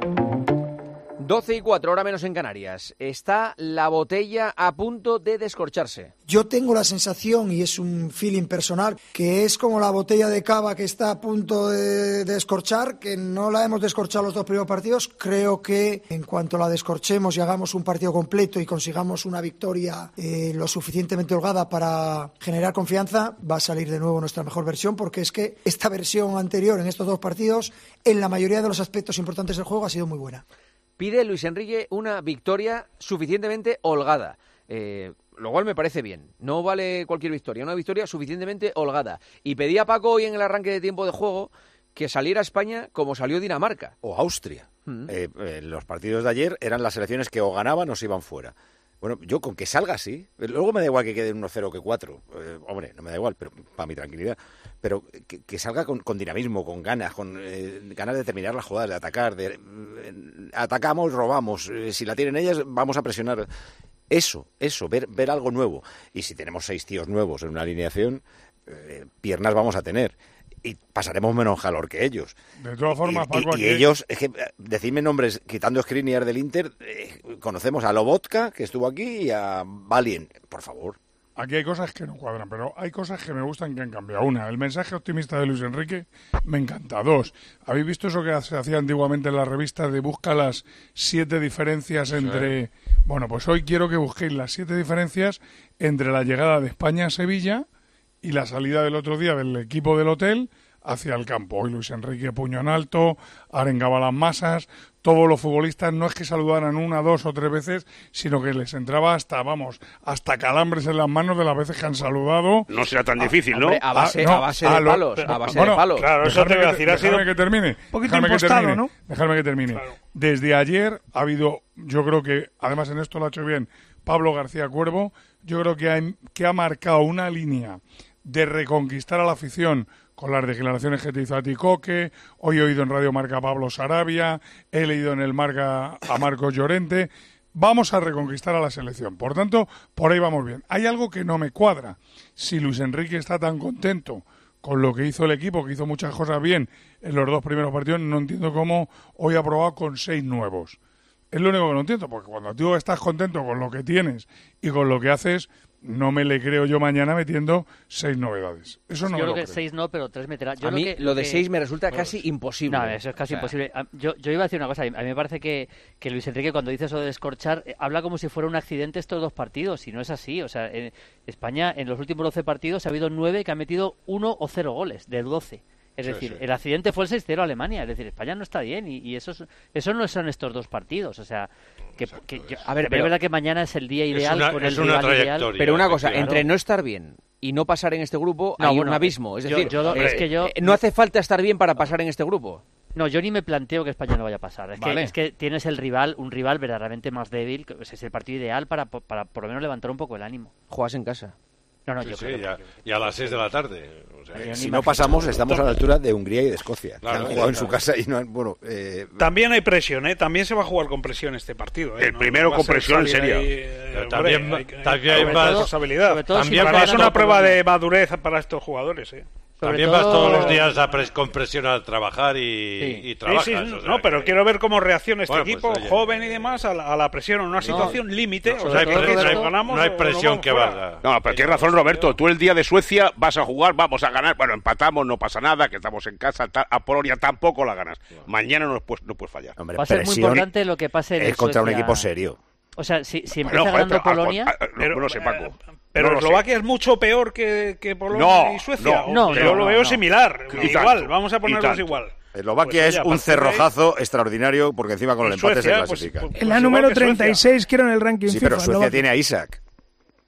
doce y cuatro, hora menos en Canarias. Está la botella a punto de descorcharse. Yo tengo la sensación, y es un feeling personal, que es como la botella de cava que está a punto de descorchar, que no la hemos descorchado los dos primeros partidos. Creo que en cuanto la descorchemos y hagamos un partido completo y consigamos una victoria eh, lo suficientemente holgada para generar confianza, va a salir de nuevo nuestra mejor versión, porque es que esta versión anterior en estos dos partidos, en la mayoría de los aspectos importantes del juego, ha sido muy buena. Pide Luis Enrique una victoria suficientemente holgada. Eh, lo cual me parece bien. No vale cualquier victoria, una victoria suficientemente holgada. Y pedía a Paco hoy en el arranque de tiempo de juego que saliera España como salió Dinamarca. O Austria. Mm. Eh, eh, los partidos de ayer eran las selecciones que o ganaban o se iban fuera. Bueno, yo con que salga así, luego me da igual que quede uno cero que cuatro. Eh, hombre, no me da igual, pero para mi tranquilidad. Pero que, que salga con, con dinamismo, con ganas, con eh, ganas de terminar las jugadas, de atacar. De, eh, atacamos, robamos. Eh, si la tienen ellas, vamos a presionar. Eso, eso, ver, ver algo nuevo. Y si tenemos seis tíos nuevos en una alineación, eh, piernas vamos a tener. Y pasaremos menos calor que ellos. De todas formas, y, Paco, y, aquí... y ellos, es que, decidme nombres, quitando Skriniar del Inter, eh, conocemos a Lobotka, que estuvo aquí, y a Valien, por favor. Aquí hay cosas que no cuadran, pero hay cosas que me gustan que han cambiado. Una, el mensaje optimista de Luis Enrique me encanta. Dos, ¿habéis visto eso que se hacía antiguamente en las revistas de busca las siete diferencias entre... Sí. Bueno, pues hoy quiero que busquéis las siete diferencias entre la llegada de España a Sevilla y la salida del otro día del equipo del hotel hacia el campo. Hoy Luis Enrique puño en alto, arengaba las masas, todos los futbolistas no es que saludaran una, dos o tres veces, sino que les entraba hasta, vamos, hasta calambres en las manos de las veces que han saludado. No será tan difícil, ¿no? Hombre, a base, ah, no, a base de lo, palos, a base bueno, de palos. Claro, eso te voy a decir, ha sido que termine. Un poquito Dejadme impostado, que termine, ¿no? Dejadme que termine. Claro. Desde ayer ha habido, yo creo que, además en esto lo ha hecho bien Pablo García Cuervo, yo creo que ha, que ha marcado una línea de reconquistar a la afición con las declaraciones que te hizo a ti, Coque. Hoy he oído en Radio Marca a Pablo Sarabia, he leído en el Marca a Marcos Llorente. Vamos a reconquistar a la selección. Por tanto, por ahí vamos bien. Hay algo que no me cuadra. Si Luis Enrique está tan contento con lo que hizo el equipo, que hizo muchas cosas bien en los dos primeros partidos, no entiendo cómo hoy ha probado con seis nuevos. Es lo único que no entiendo, porque cuando tú estás contento con lo que tienes y con lo que haces, no me le creo yo mañana metiendo seis novedades. Eso no yo me lo creo que creo. seis no, pero tres meterá. Yo a mí lo, que, lo de que... seis me resulta pues, casi imposible. No, eso es casi o sea... imposible. Yo, yo iba a decir una cosa. A mí me parece que, que Luis Enrique, cuando dice eso de descorchar, eh, habla como si fuera un accidente estos dos partidos, y no es así. O sea, en España, en los últimos doce partidos, ha habido nueve que han metido uno o cero goles, de doce. Es sí, decir, sí. el accidente fue el seis cero a Alemania. Es decir, España no está bien y, y eso, eso no son estos dos partidos. O sea, que, que yo, a ver, pero es verdad que mañana es el día ideal una, con es el una rival ideal. Pero una cosa, claro. entre no estar bien y no pasar en este grupo no, hay bueno, un abismo. Es decir, yo, yo, eh, es que yo, no hace falta estar bien para pasar en este grupo. No, yo ni me planteo que España no vaya a pasar. Es, vale. que, es que tienes el rival, un rival verdaderamente más débil, que es el partido ideal para, para por lo menos levantar un poco el ánimo. Juegas en casa. No, no, sí, yo sí, creo ya, que... y a las seis de la tarde. O sea, si no pasamos, estamos a la altura de Hungría y de Escocia. Claro, que han jugado en su casa y no han, bueno, eh... También hay presión, ¿eh? También se va a jugar con presión este partido. ¿eh? El no, primero no con presión en serio. Ahí, eh, también hombre, hay, hay, también hay vas, responsabilidad. También si vas es una prueba de madurez para estos jugadores, ¿eh? También todo... vas todos los días a pres con presión a trabajar y, sí. y trabajas. Sí, sí, o sea, no, pero que... quiero ver cómo reacciona este bueno, equipo, pues, oye, joven y demás, a la, a la presión en una situación no, límite. No, o no, sea, hay, que pre si no, ganamos, no hay o presión no que fuera. valga. No, pero tienes razón, Roberto. Tú el día de Suecia vas a jugar, vamos a ganar. Bueno, empatamos, no pasa nada, que estamos en casa. A Polonia tampoco la ganas. Mañana no puedes, no puedes fallar. Hombre, va a ser muy importante lo que pase en es contra Suecia. un equipo serio. O sea, si, si empieza no, ganando pero, Polonia... A, a, a, no, no lo sé, Paco. Pero no Eslovaquia es mucho peor que, que Polonia no, y Suecia. No, no, yo no, lo veo no. similar. Y igual, tanto, vamos a ponerlos igual. Eslovaquia pues, es oye, un cerrojazo ahí, extraordinario porque encima con el empate Suecia, se clasifica. Pues, pues, en la número treinta y seis, quiero en el ranking sí, FIFA. Sí, pero Suecia Eslovaquia. tiene a Isaac.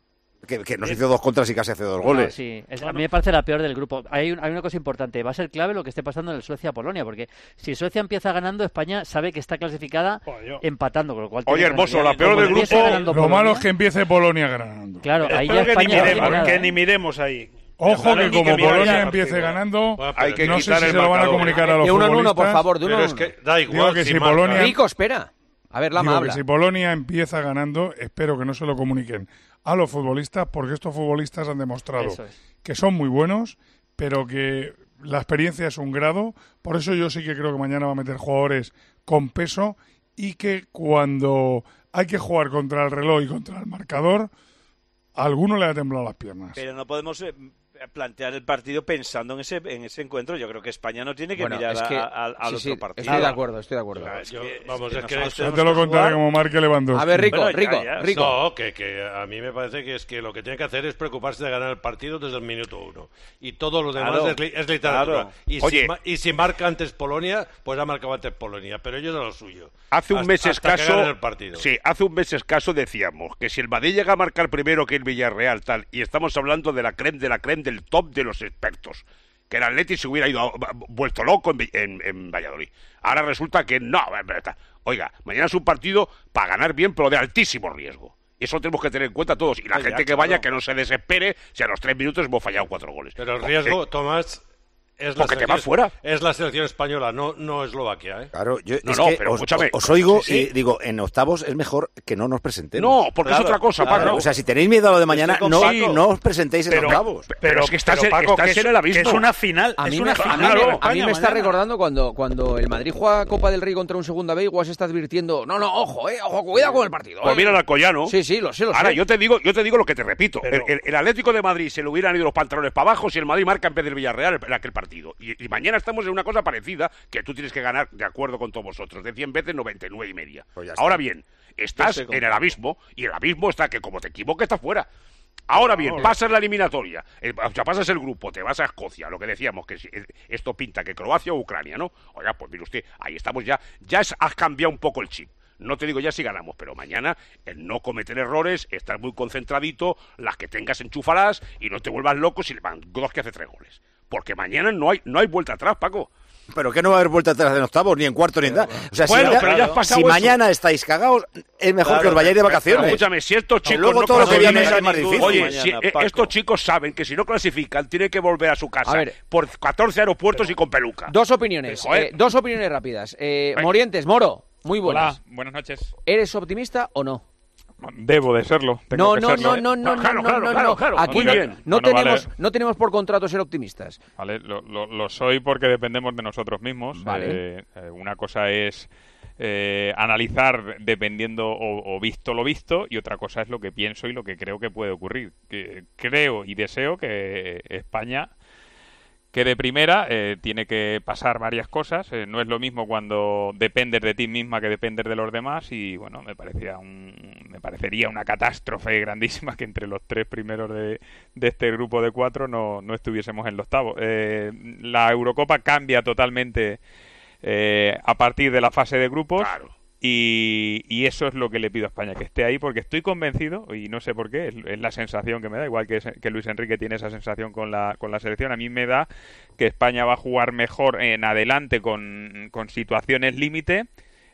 Que, que nos hizo dos contras y casi hace dos goles. No, sí, es, a mí me parece la peor del grupo. Hay, un, hay una cosa importante, va a ser clave lo que esté pasando en el Suecia-Polonia, porque si Suecia empieza ganando, España sabe que está clasificada oh, empatando, con lo cual... Oye, hermoso, la peor del grupo... Lo Polonia, malo es que empiece Polonia ganando. Claro, ahí ya que España... Ni miremos, nada, que ¿eh? ni miremos ahí. Ojo que como que Polonia empiece ganando, bueno, hay que no sé si se lo van a comunicar a los de uno futbolistas. En uno, por favor, de uno pero en uno. Es que da igual. Digo que si, si Polonia... Rico, espera. A ver, Lama, Digo habla. que si Polonia empieza ganando, espero que no se lo comuniquen a los futbolistas, porque estos futbolistas han demostrado es. que son muy buenos, pero que la experiencia es un grado. Por eso yo sí que creo que mañana va a meter jugadores con peso y que cuando hay que jugar contra el reloj y contra el marcador, a alguno le ha temblado las piernas. Pero no podemos... Eh... plantear el partido pensando en ese en ese encuentro. Yo creo que España no tiene que bueno, mirar es que, a, a, al sí, otro sí, partido. Estoy de acuerdo, estoy de acuerdo. Claro, es Yo, que, es vamos, que es que yo te lo contaré como Marque Lewandowski. A ver, Rico, bueno, Rico, ya, ya. Rico. No, que, que a mí me parece que es que lo que tiene que hacer es preocuparse de ganar el partido desde el minuto uno. Y todo lo demás claro, es, li es literatura. Claro. Y, Oye, si, y si marca antes Polonia, pues ha marcado antes Polonia. Pero ellos a lo suyo. Hace un hasta, mes hasta escaso. el partido. Sí, hace un mes escaso decíamos que si el Madrid llega a marcar primero que el Villarreal, tal, y estamos hablando de la creme de la creme del top de los expertos, que el Atleti se hubiera ido a, vuelto loco en, en, en Valladolid. Ahora resulta que no. Oiga, mañana es un partido para ganar bien, pero de altísimo riesgo. Eso lo tenemos que tener en cuenta todos. Y la Oye, gente que vaya, que no se desespere si a los tres minutos hemos fallado cuatro goles. Pero el riesgo, Tomás... Es porque te vas fuera. Es la selección española, no, no Eslovaquia, ¿eh? Claro, yo no, es no, que pero os, escúchame. Os oigo sí, sí. y digo, en octavos es mejor que no nos presentemos. No, porque claro, es otra cosa, claro. Paco. O sea, si tenéis miedo a lo de mañana, no, no os presentéis en pero, octavos. Pero, pero es que estás, pero, Paco, estás que es, en el abismo. Es una final. A mí, es me, una a final. mí, me, a mí me está mañana. recordando cuando, cuando el Madrid juega Copa del Rey contra un Segunda B, igual se está advirtiendo, no, no, ojo, eh, ojo, cuidado con el partido. Pues eh. mira al Alcoyano. Sí, sí, lo sé, lo Ahora, sé. yo te digo, yo te digo lo que te repito. Pero... El, el, el Atlético de Madrid se le hubieran ido los pantalones para abajo si el Madrid marca en vez del Villarreal en aquel partido. Y, y mañana estamos en una cosa parecida, que tú tienes que ganar de acuerdo con todos vosotros, de cien veces noventa y nueve y media. Pues Ahora bien, estás en el abismo, y el abismo está que como te equivoques estás fuera. Ahora bien, pasas la eliminatoria, el, o sea, pasas el grupo, te vas a Escocia, lo que decíamos, que esto pinta que Croacia o Ucrania, ¿no? Oiga, pues mire usted, ahí estamos ya, ya has cambiado un poco el chip. No te digo ya si ganamos, pero mañana el no cometer errores, estar muy concentradito, las que tengas enchúfalas y no te vuelvas loco si le van dos que hace tres goles. Porque mañana no hay, no hay vuelta atrás, Paco. Pero que no va a haber vuelta atrás en octavos, ni en cuarto, ni en nada. O sea, bueno, si, pero ya has pasado si eso. mañana estáis cagados, es mejor claro, que os vayáis de vacaciones. Escúchame, si estos chicos no, luego no todo lo que viene es más ningún... difícil. Oye, mañana, si eh, estos chicos saben que si no clasifican, tienen que volver a su casa a ver, por catorce aeropuertos pero, y con peluca. Dos opiniones, eh, dos opiniones rápidas. Eh, Morientes, Moro, muy buenas. Hola, buenas noches. ¿Eres optimista o no? Debo de serlo. No, que no, serlo, no, ¿eh? no, no, claro, no, claro, no, claro, no. claro. Aquí Muy no, bien. no, Bueno, tenemos, vale. no tenemos por contrato ser optimistas. Vale, lo, lo, lo soy porque dependemos de nosotros mismos. Vale. Eh, eh, una cosa es eh, analizar dependiendo o, o visto lo visto, y otra cosa es lo que pienso y lo que creo que puede ocurrir. Que creo y deseo que España que de primera eh, tiene que pasar varias cosas. Eh, no es lo mismo cuando dependes de ti misma que dependes de los demás, y bueno, me parecía un, me parecería una catástrofe grandísima que entre los tres primeros de, de este grupo de cuatro no, no estuviésemos en los octavos. Eh, la Eurocopa cambia totalmente eh, a partir de la fase de grupos. Claro. Y, y eso es lo que le pido a España, que esté ahí, porque estoy convencido, y no sé por qué, es, es la sensación que me da, igual que, que Luis Enrique tiene esa sensación con la, con la selección. A mí me da que España va a jugar mejor en adelante con, con situaciones límite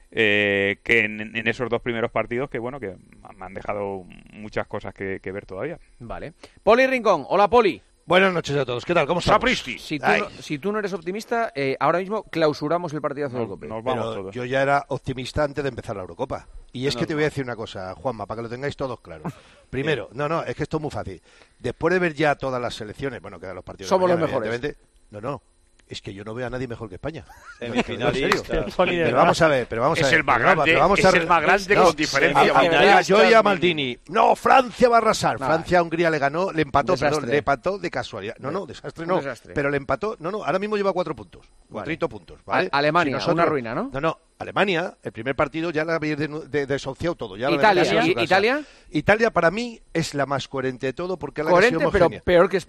eh, que en, en esos dos primeros partidos, que bueno, que me han dejado muchas cosas que, que ver todavía. Vale. Poli Rincón, hola Poli. Buenas noches a todos. ¿Qué tal? ¿Cómo estamos? Si tú, no, si tú no eres optimista, eh, ahora mismo clausuramos el partidazo no, del Cope. Nos vamos todos. Yo ya era optimista antes de empezar la Eurocopa. Y es no, que te voy a decir una cosa, Juanma, para que lo tengáis todos claro. Primero, no, no, es que esto es muy fácil. Después de ver ya todas las selecciones, bueno, quedan los partidos. Somos de mañana, los mejores. No, no. Es que yo no veo a nadie mejor que España. Semifinalista. Pero vamos a ver, pero vamos a ver. Es el más grande, no, vamos es a... el más grande no, con diferencia. A, a, yo y a Maldini. No, Francia va a arrasar. Nah. Francia a Hungría le ganó, le empató, perdón, le empató de casualidad. No, no, desastre no. Desastre. Pero le empató, no, no, ahora mismo lleva cuatro puntos. Cuatrito vale. puntos. ¿vale? A Alemania, si nosotros, una ruina, ¿no? No, no. Alemania, el primer partido ya la habéis desahuciado todo. Ya Italia, ¿y, ¿Italia? Italia para mí es la más coherente de todo porque la coherente, pero peor que España.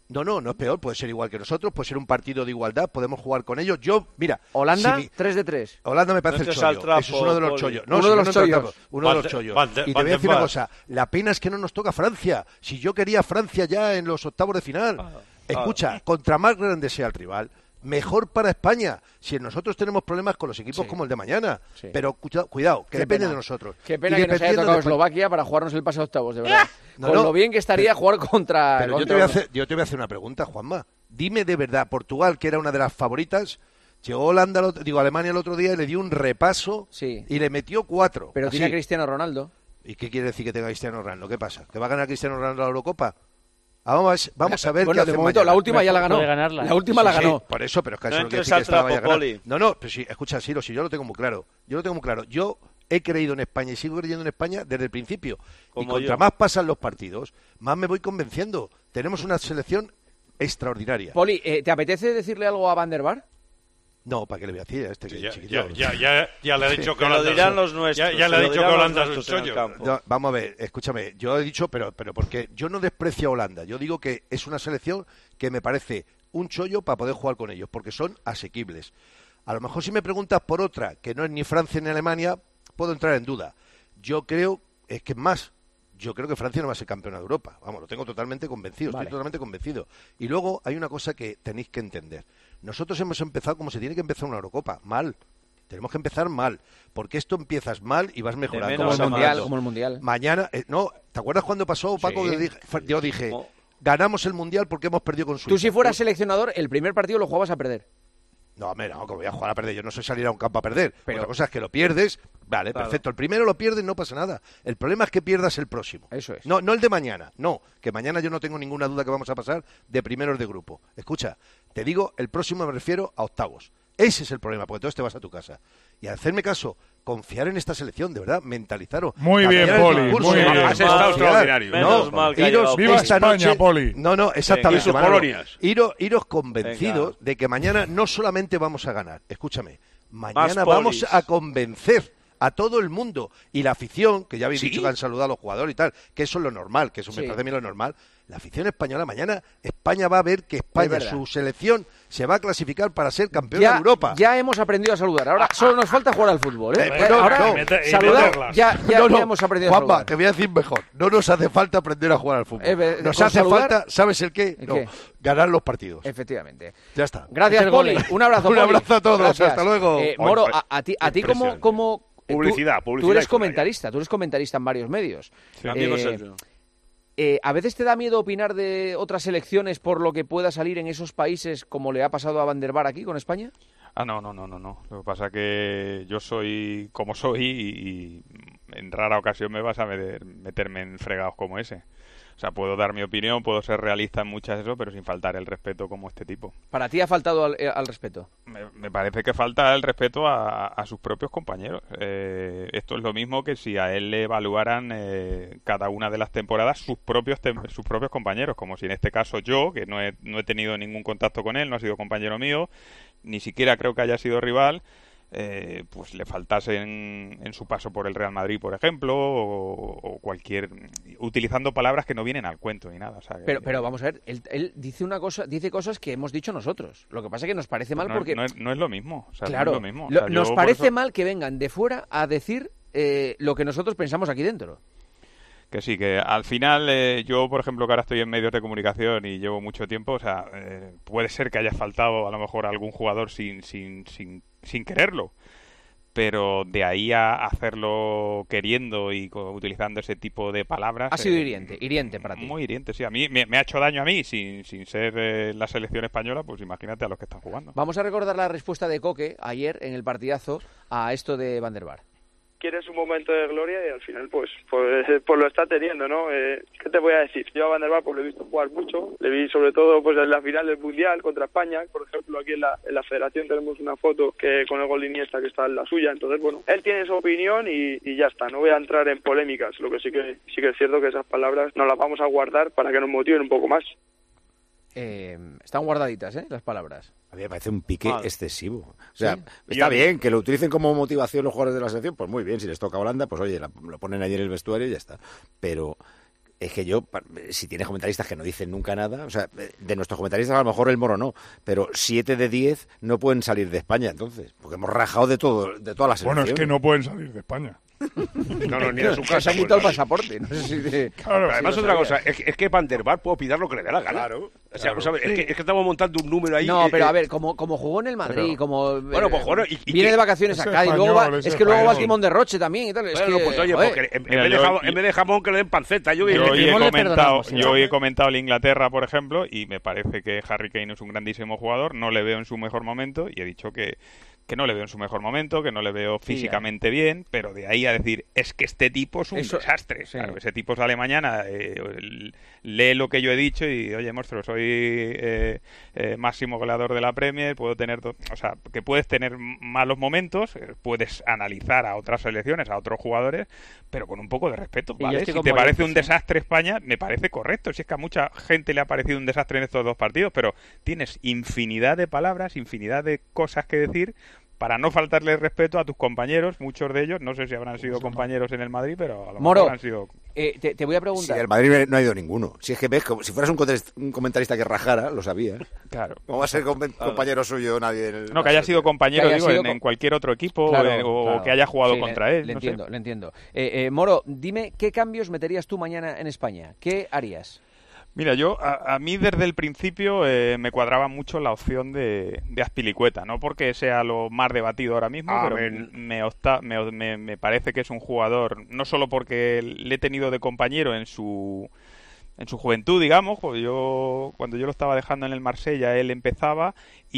No, no, no es peor, puede ser igual que nosotros, puede ser un partido de igualdad, podemos jugar con ellos. Yo, mira... Holanda, si mi... tres de tres. Holanda me parece no el chollo, trapo, eso es uno de los Poli. chollos. No, uno si de no los no chollos. Trapo, uno de los chollos. Van de, y te van voy a decir de una cosa, la pena es que no nos toca Francia. Si yo quería Francia ya en los octavos de final. Ah, Escucha, ah. contra más grande sea el rival, mejor para España. Si nosotros tenemos problemas con los equipos Sí. como el de mañana. Sí. Pero cuidado, cuidado que Qué depende pena. de nosotros. Qué pena Y que nos haya dependiendo tocado de- Eslovaquia para jugarnos el pase a octavos, de verdad. No, Con no. lo bien que estaría jugar contra... Pero yo contra te, voy a uno. hacer, yo te voy a hacer una pregunta, Juanma. Dime de verdad, Portugal, que era una de las favoritas, llegó Holanda, el otro- digo Alemania el otro día y le dio un repaso Sí. y le metió cuatro. Pero Así. tiene a Cristiano Ronaldo. ¿Y qué quiere decir que tenga Cristiano Ronaldo? ¿Qué pasa? ¿Que va a ganar Cristiano Ronaldo la Eurocopa? Ah, Vamos, vamos a ver Bueno, qué de hacen momento, mañana. la última ya la ganó. Puede ganarla. La última Sí, la sí, ganó. por eso, pero es que No eso no quiere entres decir que al esta la vaya a trapo, ganar. Poli. No, no, pero sí, escucha, Siro, si yo lo tengo muy claro. Yo lo tengo muy claro. Yo he creído en España y sigo creyendo en España desde el principio. Y Como contra yo. más pasan los partidos, más me voy convenciendo. Tenemos una selección extraordinaria. Poli, eh, ¿te apetece decirle algo a Van der Vaart? No, ¿para qué le voy a decir a este Ya, chiquillo? ya, ya, ya, ya le he dicho que Que lo Holanda dirán es- los nuestros, Ya, ya le se he lo dicho que dirán los Holanda es un nuestros en el chollo. campo. No, vamos a ver, escúchame, yo he dicho, pero, pero porque yo no desprecio a Holanda, yo digo que es una selección que me parece un chollo para poder jugar con ellos, porque son asequibles. A lo mejor si me preguntas por otra, que no es ni Francia ni Alemania, puedo entrar en duda. Yo creo, es que es más, yo creo que Francia no va a ser campeona de Europa, vamos, lo tengo totalmente convencido, Vale. estoy totalmente convencido. Y luego hay una cosa que tenéis que entender. Nosotros hemos empezado como se tiene que empezar una Eurocopa, mal. Tenemos que empezar mal, porque esto empiezas mal y vas mejorando. menos Como el Vamos a Mundial, más. como el Mundial. Mañana, eh, no, ¿te acuerdas cuando pasó, Paco? Sí. Que dije- yo dije, Oh. ganamos el Mundial porque hemos perdido con Suiza. Tú si fueras seleccionador, el primer partido lo jugabas a perder. No, hombre, no, que voy a jugar a perder. Yo no sé salir a un campo a perder. Pero- Otra cosa es que lo pierdes. Vale, Claro. perfecto. El primero lo pierdes, no pasa nada. El problema es que pierdas el próximo. Eso es. No, no el de mañana. No, que mañana yo no tengo ninguna duda que vamos a pasar de primeros de grupo. Escucha, te digo, el próximo me refiero a octavos. Ese es el problema, porque entonces te vas a tu casa. Y al hacerme caso, confiar en esta selección, de verdad, mentalizaros. Muy cambiar bien, el Poli, discurso, muy bien. Has estado confiar. extraordinario. Menos No, mal que ha iros llegado. Viva esta España, noche- Poli. No, no, exactamente. Y sus Manolo. colonias. Iros, iros convencidos Venga. de que mañana no solamente vamos a ganar, escúchame, mañana Más vamos polis. a convencer a todo el mundo y la afición, que ya habéis ¿Sí? dicho que han saludado a los jugadores y tal, que eso es lo normal, que eso me Sí. parece a mí lo normal. La afición española mañana, España va a ver que España, verdad. su selección, se va a clasificar para ser campeón Ya, de Europa. ya hemos aprendido a saludar. Ahora solo nos falta jugar al fútbol. ¿eh? Eh, pero Ahora, no. Y mete- y saludar, meterlas. ya, ya, No, no, ya hemos aprendido a Juanma, saludar. te voy a decir mejor. No nos hace falta aprender a jugar al fútbol. Eh, ve- nos con hace saludar- falta, ¿sabes el qué? ¿El No, qué? ganar los partidos. Efectivamente. Ya está. Gracias, Hacer Poli. goles. Un abrazo, Un Poli. abrazo a todos. Gracias. Hasta luego. Eh, Moro, Oye, a, a ti, a ti como, impresionante. como eh, Publicidad, tú, publicidad tú eres y fuera ya. comentarista, tú eres comentarista en varios medios. Sí. Amigo Eh, Sergio. eh, ¿A veces te da miedo opinar de otras selecciones por lo que pueda salir en esos países, como le ha pasado a Van der Vaart aquí con España? Ah, no, no, no, no, no. Lo que pasa que yo soy como soy y, y en rara ocasión me vas a meter- meterme en fregados como ese. O sea, puedo dar mi opinión, puedo ser realista en muchas de eso, pero sin faltar el respeto como este tipo. Para ti ha faltado al, eh, al respeto. Me, me parece que falta el respeto a, a sus propios compañeros. Eh, esto es lo mismo que si a él le evaluaran eh, cada una de las temporadas sus propios tem- sus propios compañeros, como si en este caso yo, que no he, no he tenido ningún contacto con él, no ha sido compañero mío, ni siquiera creo que haya sido rival, eh, pues le faltase en, en su paso por el Real Madrid, por ejemplo, o, o cualquier, utilizando palabras que no vienen al cuento ni nada. O sea, que- Pero, pero vamos a ver, él, él dice una cosa, dice cosas que hemos dicho nosotros. Lo que pasa es que nos parece mal no, porque no es, no es lo mismo. O sea, claro, no es lo mismo. O lo- sea, yo nos por parece eso- mal que vengan de fuera a decir eh, lo que nosotros pensamos aquí dentro. Que sí, que al final eh, yo, por ejemplo, que ahora estoy en medios de comunicación y llevo mucho tiempo, o sea, eh, puede ser que haya faltado a lo mejor algún jugador sin, sin, sin, sin quererlo, pero de ahí a hacerlo queriendo y co- utilizando ese tipo de palabras... Ha sido eh, hiriente, hiriente para ti. Muy hiriente, sí. A mí me, me ha hecho daño a mí sin, sin ser eh, la selección española, pues imagínate a los que están jugando. Vamos a recordar la respuesta de Coque ayer en el partidazo a esto de Van der Vaart. Quieres un momento de gloria y al final pues pues, pues lo está teniendo, ¿no? Eh, ¿Qué te voy a decir? Yo a Van der Vaart pues lo he visto jugar mucho, le vi sobre todo pues en la final del Mundial contra España, por ejemplo aquí en la, en la Federación tenemos una foto que con el gol de Iniesta que está en la suya, entonces bueno, él tiene su opinión y, y ya está, no voy a entrar en polémicas, lo que sí que sí que es cierto que esas palabras nos las vamos a guardar para que nos motiven un poco más. Eh, están guardaditas, ¿eh? Las palabras. A mí me parece un pique Ah. excesivo. O sea, Sí. está Y- bien que lo utilicen como motivación los jugadores de la selección, pues muy bien, si les toca Holanda, pues oye, la- lo ponen allí en el vestuario y ya está. Pero es que yo, si tienes comentaristas que no dicen nunca nada, o sea, de nuestros comentaristas a lo mejor el Moro no, pero siete de diez no pueden salir de España, entonces, porque hemos rajado de todo, de todas las Bueno, selecciones. es que no pueden salir de España. No, no, ni de su casa. Se ha quitado el pasaporte. No sé si de... Claro, además, sí, otra sabías. cosa, es que, es que Van der Vaart puede opinar lo que le dé la gana. Claro. O sea, claro. ¿sabes? Sí. Es, que, es que estamos montando un número ahí. No, eh, pero eh, a ver, como, como jugó en el Madrid, pero- como Bueno, pues, eh, bueno, y- y viene que- de vacaciones es a Cádiz, luego español, va, es es que luego va a español. Timón de Roche también y tal. Es Bueno, que, pues oye, joder. porque en, en Mira, vez de yo- jamón, en vez de jamón que le den panceta. Yo, Yo hoy he Timón le comentado, perdonamos, ¿eh? yo hoy he comentado el Inglaterra, por ejemplo, y me parece que Harry Kane es un grandísimo jugador, no le veo en su mejor momento, y he dicho que, que no le veo en su mejor momento, que no le veo físicamente bien, pero de ahí a decir, es que este tipo es un Eso- desastre. sí. Claro, ese tipo sale mañana, eh, el- lee lo que yo he dicho y, oye, monstruo, soy eh, eh, máximo goleador de la Premier, puedo tener, do- o sea, que puedes tener malos momentos, eh, puedes analizar a otras selecciones, a otros jugadores, pero con un poco de respeto, Y yo ¿vale? estoy Si con te Moretti, parece un sí. desastre España, me parece correcto. Si es que a mucha gente le ha parecido un desastre en estos dos partidos, pero tienes infinidad de palabras, infinidad de cosas que decir para no faltarle respeto a tus compañeros, muchos de ellos, no sé si habrán sido compañeros en el Madrid, pero a lo Moro, mejor han sido... eh, te, te voy a Sí, preguntar. el Madrid no ha ido ninguno. Si es que ves, como si fueras un comentarista, un comentarista que rajara, lo sabía. Claro. ¿Cómo va a ser com- compañero suyo nadie? En el... No, que haya sido compañero, Que haya digo, sido en, co- en cualquier otro equipo Claro, eh, o claro. que haya jugado Sí, contra le, él. Le no sé. entiendo, le entiendo. Eh, eh, Moro, dime, ¿qué cambios meterías tú mañana en España? ¿Qué harías? Mira, yo a, a mí desde el principio eh, me cuadraba mucho la opción de, de Azpilicueta, no porque sea lo más debatido ahora mismo, Amén. pero me, opta- me, me, me parece que es un jugador, no solo porque le he tenido de compañero en su en su juventud, digamos, pues yo cuando yo lo estaba dejando en el Marsella, él empezaba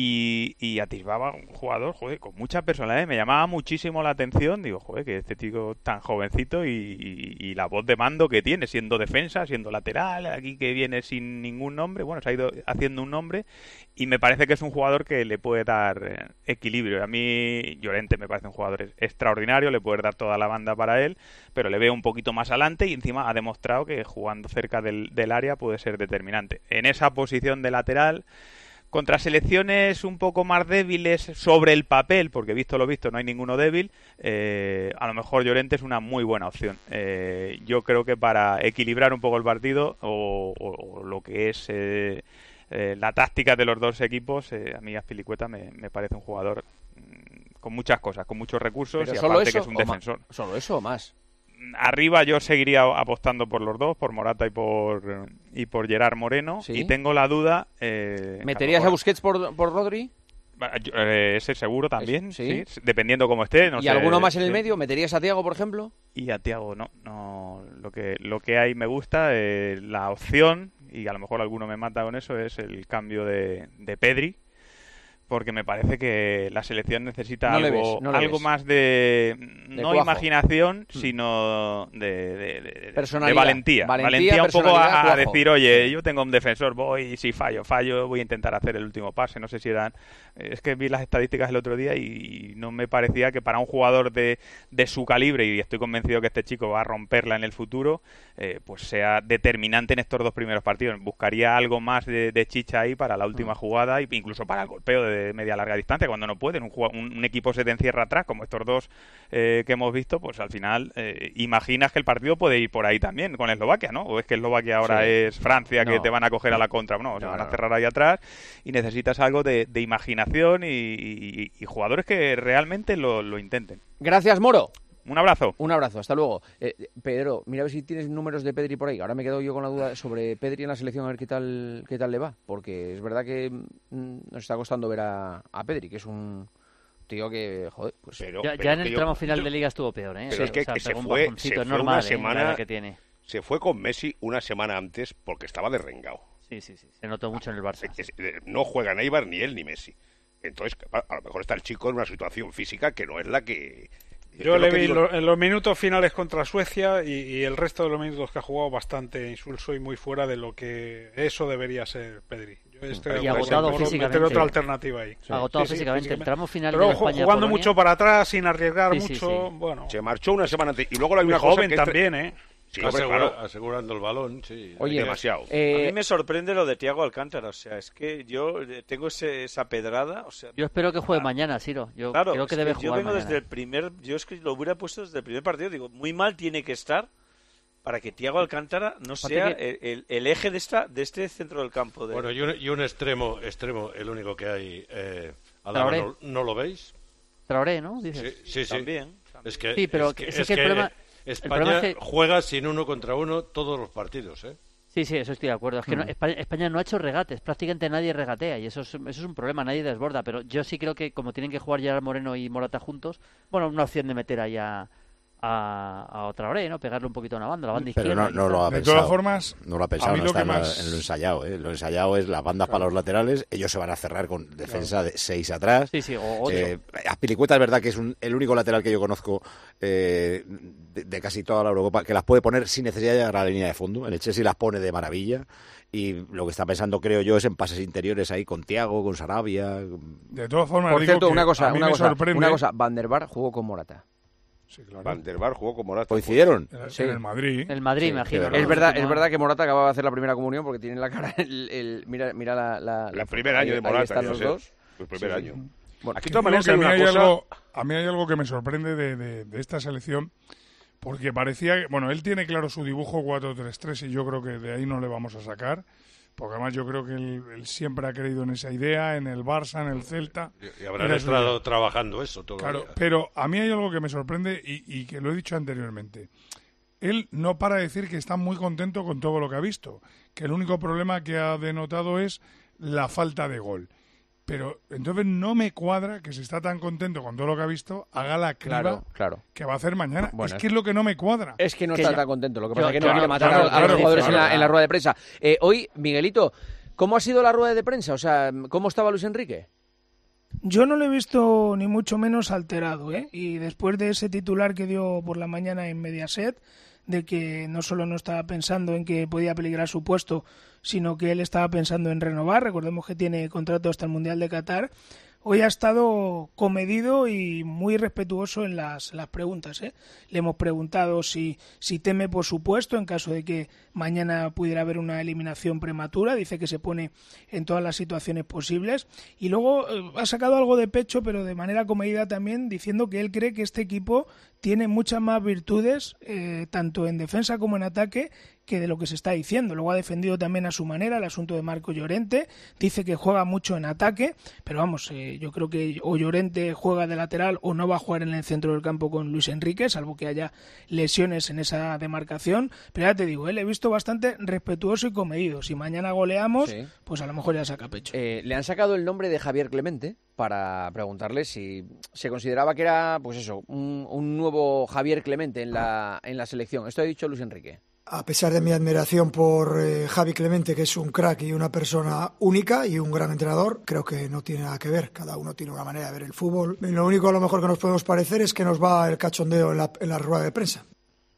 y, y atisbaba un jugador, joder, con mucha personalidad, me llamaba muchísimo la atención, digo, joder, que este chico tan jovencito y, y- y la voz de mando que tiene, siendo defensa, siendo lateral, aquí que viene sin ningún nombre, bueno, se ha ido haciendo un nombre y me parece que es un jugador que le puede dar eh, equilibrio. A mí Llorente me parece un jugador es- extraordinario, le puede dar toda la banda para él, pero le veo un poquito más adelante y encima ha demostrado que jugando cerca del, del área puede ser determinante. En esa posición de lateral, contra selecciones un poco más débiles sobre el papel, porque visto lo visto no hay ninguno débil, eh, a lo mejor Llorente es una muy buena opción. Eh, yo creo que para equilibrar un poco el partido o, o- o lo que es eh, eh, la táctica de los dos equipos, eh, a mí Azpilicueta me, me parece un jugador mm, con muchas cosas, con muchos recursos ¿Pero y solo aparte eso que es un o ma- defensor. ¿Solo eso o más? Arriba yo seguiría apostando por los dos, por Morata y por y por Gerard Moreno. Sí. Y tengo la duda. Eh, ¿Meterías a mejor- Busquets por, por Rodri? yo- eh, ese seguro también, Es- sí. sí, dependiendo cómo esté. No ¿Y sé, alguno más en el sí. medio? ¿Meterías a Thiago, por ejemplo? Y a Thiago no, no lo que lo que hay me gusta, eh, la opción, y a lo mejor alguno me mata con eso, es el cambio de, de Pedri, porque me parece que la selección necesita No le algo, ves, no le algo ves. más de, De no cuajo. imaginación, Hmm. sino de, de- de- de Personalidad. valentía. Valentía, un poco personalidad, a, a cuajo. decir, oye, yo tengo un defensor, voy, y si fallo, fallo, voy a intentar hacer el último pase. No sé si eran... Es que vi las estadísticas el otro día y no me parecía que para un jugador de, de su calibre, y estoy convencido que este chico va a romperla en el futuro, eh, pues sea determinante en estos dos primeros partidos. Buscaría algo más de, de chicha ahí para la última jugada e incluso para el golpeo de media larga distancia, cuando no pueden. Un, jugua- un, un equipo se te encierra atrás, como estos dos eh, que hemos visto, pues al final eh, imaginas que el partido puede ir por ahí también, con Eslovaquia, ¿no? O es que Eslovaquia ahora Sí. es Francia, que No. te van a coger a la contra, no, se No, van a no. cerrar ahí atrás y necesitas algo de, de imaginación y, y- y jugadores que realmente lo, lo intenten. Gracias, Moro. Un abrazo. Un abrazo, hasta luego. Eh, Pedro, mira a ver si tienes números de Pedri por ahí. Ahora me quedo yo con la duda sobre Pedri en la selección, a ver qué tal, qué tal le va. Porque es verdad que mm, nos está costando ver a, a Pedri, que es un tío que, joder, pues... Pero- Ya, pero ya en que el yo- tramo final yo- de Liga estuvo peor, ¿eh? Pero es que, O sea, que se pegó un fue, bajoncito, se es fue normal, una ¿eh? La semana edad que tiene. se fue con Messi una semana antes porque estaba derrengado. Sí, sí, sí. Se notó mucho en el Barça. Es- es- no juega Neybar ni él ni Messi. Entonces, a, a lo mejor está el chico en una situación física que no es la que... Yo es le lo que vi digo- lo- en los minutos finales contra Suecia y, y el resto de los minutos que ha jugado bastante insulso y muy fuera de lo que eso debería ser Pedri. Yo estoy Y de acuerdo agotado con físicamente. meter otra alternativa ahí. Agotado físicamente. El tramo final Pero de ojo, España jugando Polonia- mucho para atrás, sin arriesgar Sí, sí, mucho, sí. bueno. Se marchó una semana antes. Y luego hay Muy una cosa joven que es tre- también, ¿eh? Sí, hombre, Asegura- claro. asegurando el balón, sí. Oye, demasiado. eh, A mí me sorprende lo de Thiago Alcántara, o sea, es que yo eh, tengo ese, esa pedrada, o sea, Yo espero que juegue mañana, Siro. Yo claro, creo que es debe yo jugar vengo mañana. desde el primer, yo es que lo hubiera puesto desde el primer partido, digo, muy mal tiene que estar para que Thiago Alcántara no sea que... el, el, el eje de esta de este centro del campo. De... Bueno, y un, y un extremo, extremo, el único que hay. Eh, Adama, ¿no, ¿no lo veis? Traoré, ¿no? Dices. Sí, sí, sí. También. Es que, sí, pero es que, es es que el que problema, España el problema es que... juega sin uno contra uno todos los partidos, ¿eh? Sí, sí, eso estoy de acuerdo. Es que Mm. no, España, España no ha hecho regates, prácticamente nadie regatea y eso es, eso es un problema, nadie desborda. Pero yo sí creo que como tienen que jugar Gerard Moreno y Morata juntos, bueno, una opción de meter ahí a, a, a Traoré, ¿no? Pegarle un poquito a una banda, la banda Pero izquierda. no, no lo ha de pensado. todas formas, no lo ha pensado, a mí no lo está que en, la- más- en lo ensayado. ¿eh? Lo ensayado es las bandas para los laterales, ellos se van a cerrar con defensa de seis atrás. Sí, sí, o ocho. Eh, Azpilicueta es verdad que es un- el único lateral que yo conozco eh, de, de casi toda la Eurocopa que las puede poner sin necesidad de llegar a la línea de fondo. En el Chelsea las pone de maravilla. Y lo que está pensando, creo yo, es en pases interiores ahí con Thiago, con Sarabia. De todas formas, Por digo cierto, que una cosa, a mí una me cosa, sorprende. una cosa, Van der Vaart jugó con Morata. Sí, claro. Van der Vaart jugó con Morata. ¿Coincidieron? Sí. En el Madrid. El Madrid, Sí, imagino. Es ¿no? verdad, No. es verdad que Morata acababa de hacer la primera comunión porque tiene en la cara el, el- mira, mira la, la, El primer año de ahí Morata, están ya los sé. dos. El primer Sí. año. Bueno, Aquí de Digo todas maneras que hay a, mí una hay cosa... algo, a mí hay algo que me sorprende de, de- de esta selección, porque parecía que, bueno, él tiene claro su dibujo cuatro tres tres y yo creo que de ahí no le vamos a sacar, porque además yo creo que él, él siempre ha creído en esa idea, en el Barça, en el Celta. Y, y habrán Era su estado idea. trabajando eso todo. Claro, pero a mí hay algo que me sorprende y, y que lo he dicho anteriormente. Él no para de decir que está muy contento con todo lo que ha visto, que el único problema que ha denotado es la falta de gol. Pero entonces no me cuadra que si está tan contento con todo lo que ha visto, haga la criba Claro, claro. que va a hacer mañana. Bueno, es que es lo que no me cuadra. Es que no Que está ya- tan contento. Lo que Yo- pasa es que no claro, quiere matar claro, a, a claro, los jugadores claro. en, la, en la rueda de prensa. Eh, hoy, Miguelito, ¿cómo ha sido la rueda de prensa? O sea, ¿cómo estaba Luis Enrique? Yo no lo he visto ni mucho menos alterado, ¿eh? Y después de ese titular que dio por la mañana en Mediaset, de que no solo no estaba pensando en que podía peligrar su puesto, sino que él estaba pensando en renovar, recordemos que tiene contrato hasta el Mundial de Qatar, hoy ha estado comedido y muy respetuoso en las, las preguntas, ¿eh? Le hemos preguntado si, si teme por su puesto en caso de que mañana pudiera haber una eliminación prematura. Dice que se pone en todas las situaciones posibles. Y luego eh, ha sacado algo de pecho, pero de manera comedida también, diciendo que él cree que este equipo tiene muchas más virtudes, eh, tanto en defensa como en ataque, que de lo que se está diciendo. Luego ha defendido también a su manera el asunto de Marco Llorente. Dice que juega mucho en ataque, pero vamos, eh, yo creo que o Llorente juega de lateral o no va a jugar en el centro del campo con Luis Enrique, salvo que haya lesiones en esa demarcación. Pero ya te digo, eh, le he visto bastante respetuoso y comedido. Si mañana goleamos, Sí. pues a lo mejor ya saca pecho. Eh, le han sacado el nombre de Javier Clemente para preguntarle si se consideraba que era, pues eso, un, un nuevo Javier Clemente en la, en la selección. Esto ha dicho Luis Enrique. A pesar de mi admiración por eh, Javi Clemente, que es un crack y una persona única y un gran entrenador, creo que no tiene nada que ver. Cada uno tiene una manera de ver el fútbol. Y lo único a lo mejor que nos podemos parecer es que nos va el cachondeo en la, en la rueda de prensa.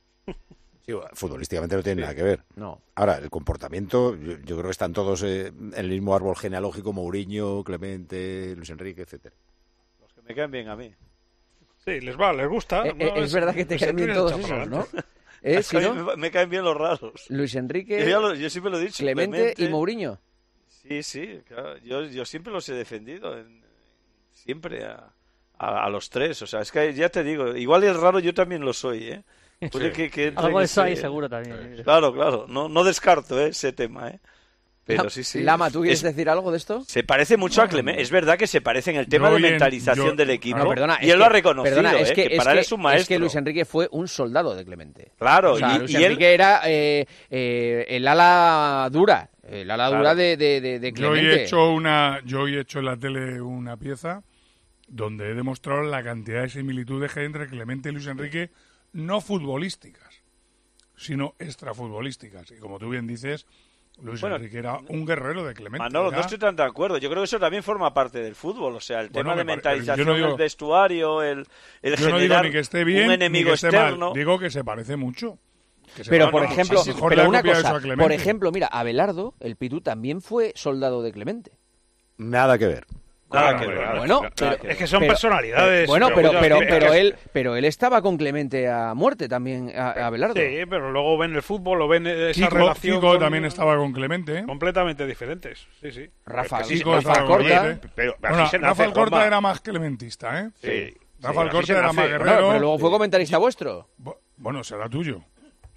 Sí, futbolísticamente no tiene nada que ver. No. Ahora, el comportamiento, yo, yo creo que están todos eh, en el mismo árbol genealógico, Mourinho, Clemente, Luis Enrique, etcétera. Los que me caen bien a mí. Sí, les va, les gusta. Eh, ¿no? eh, es verdad que te se caen bien tiene todos echado para esos, ¿no? adelante. ¿Eh, Es que a si mí no? me, me caen bien los raros. Luis Enrique, Yo, ya lo- yo siempre lo he dicho. Clemente y Mourinho. Sí, sí, claro. Yo, yo siempre los he defendido. en- siempre a, a, a los tres. O sea, es que ya te digo, igual es raro, yo también lo soy, ¿eh? Puede Sí. que, que entre Algo en de eso hay ese- seguro también. Claro, claro. No, no descarto ¿eh? ese tema, ¿eh? Pero La- sí, sí. Lama, ¿tú quieres Es- decir algo de esto? Se parece mucho a Clemente. Es verdad que se parece en el tema Yo de y en- mentalización yo- del equipo. No, perdona, y es él lo ha que- reconocido, perdona, es ¿eh? que, que es para él que- es un maestro. Es que Luis Enrique fue un soldado de Clemente. Claro, O sea, y- Luis y él- Enrique era eh, eh, el ala dura, el ala Claro. dura de, de, de, de Yo hoy Clemente. he hecho una, yo hoy he hecho en la tele una pieza donde he demostrado la cantidad de similitudes que hay entre Clemente y Luis Enrique, no futbolísticas, sino extrafutbolísticas. Y como tú bien dices, Luis Bueno, Enrique era un guerrero de Clemente. Manolo, era- no estoy tan de acuerdo. Yo creo que eso también forma parte del fútbol. O sea, el Bueno, tema de me pare- mentalización yo no digo- del vestuario, el, el Yo no digo generar ni que esté bien un ni enemigo que esté externo. mal, digo que se parece mucho. Que se Pero parece por mucho. ejemplo, A lo mejor le pero ha una copiado cosa, eso a Clemente. por ejemplo, mira, Abelardo, el Pitú, también fue soldado de Clemente. Nada que ver. Nada que ver. Bueno, Nada pero- que ver. Es que son pero- personalidades. Bueno, pero muchas pero que- pero que- él pero él estaba con Clemente a muerte también, a, a Abelardo. Sí, pero luego ven el fútbol o ven esa Kiko, relación. Kiko con- también estaba con Clemente. ¿eh? Completamente diferentes. Sí, sí. Rafa, Pero que sí, Kiko Rafa estaba con Corta, Clemente. pero así Bueno, se nace, Rafael Corta Juanma. era más clementista, ¿eh? Sí. Rafael así Corta se era nace. más Bueno, guerrero. pero luego fue comentarista vuestro. Bu- Bueno, será tuyo.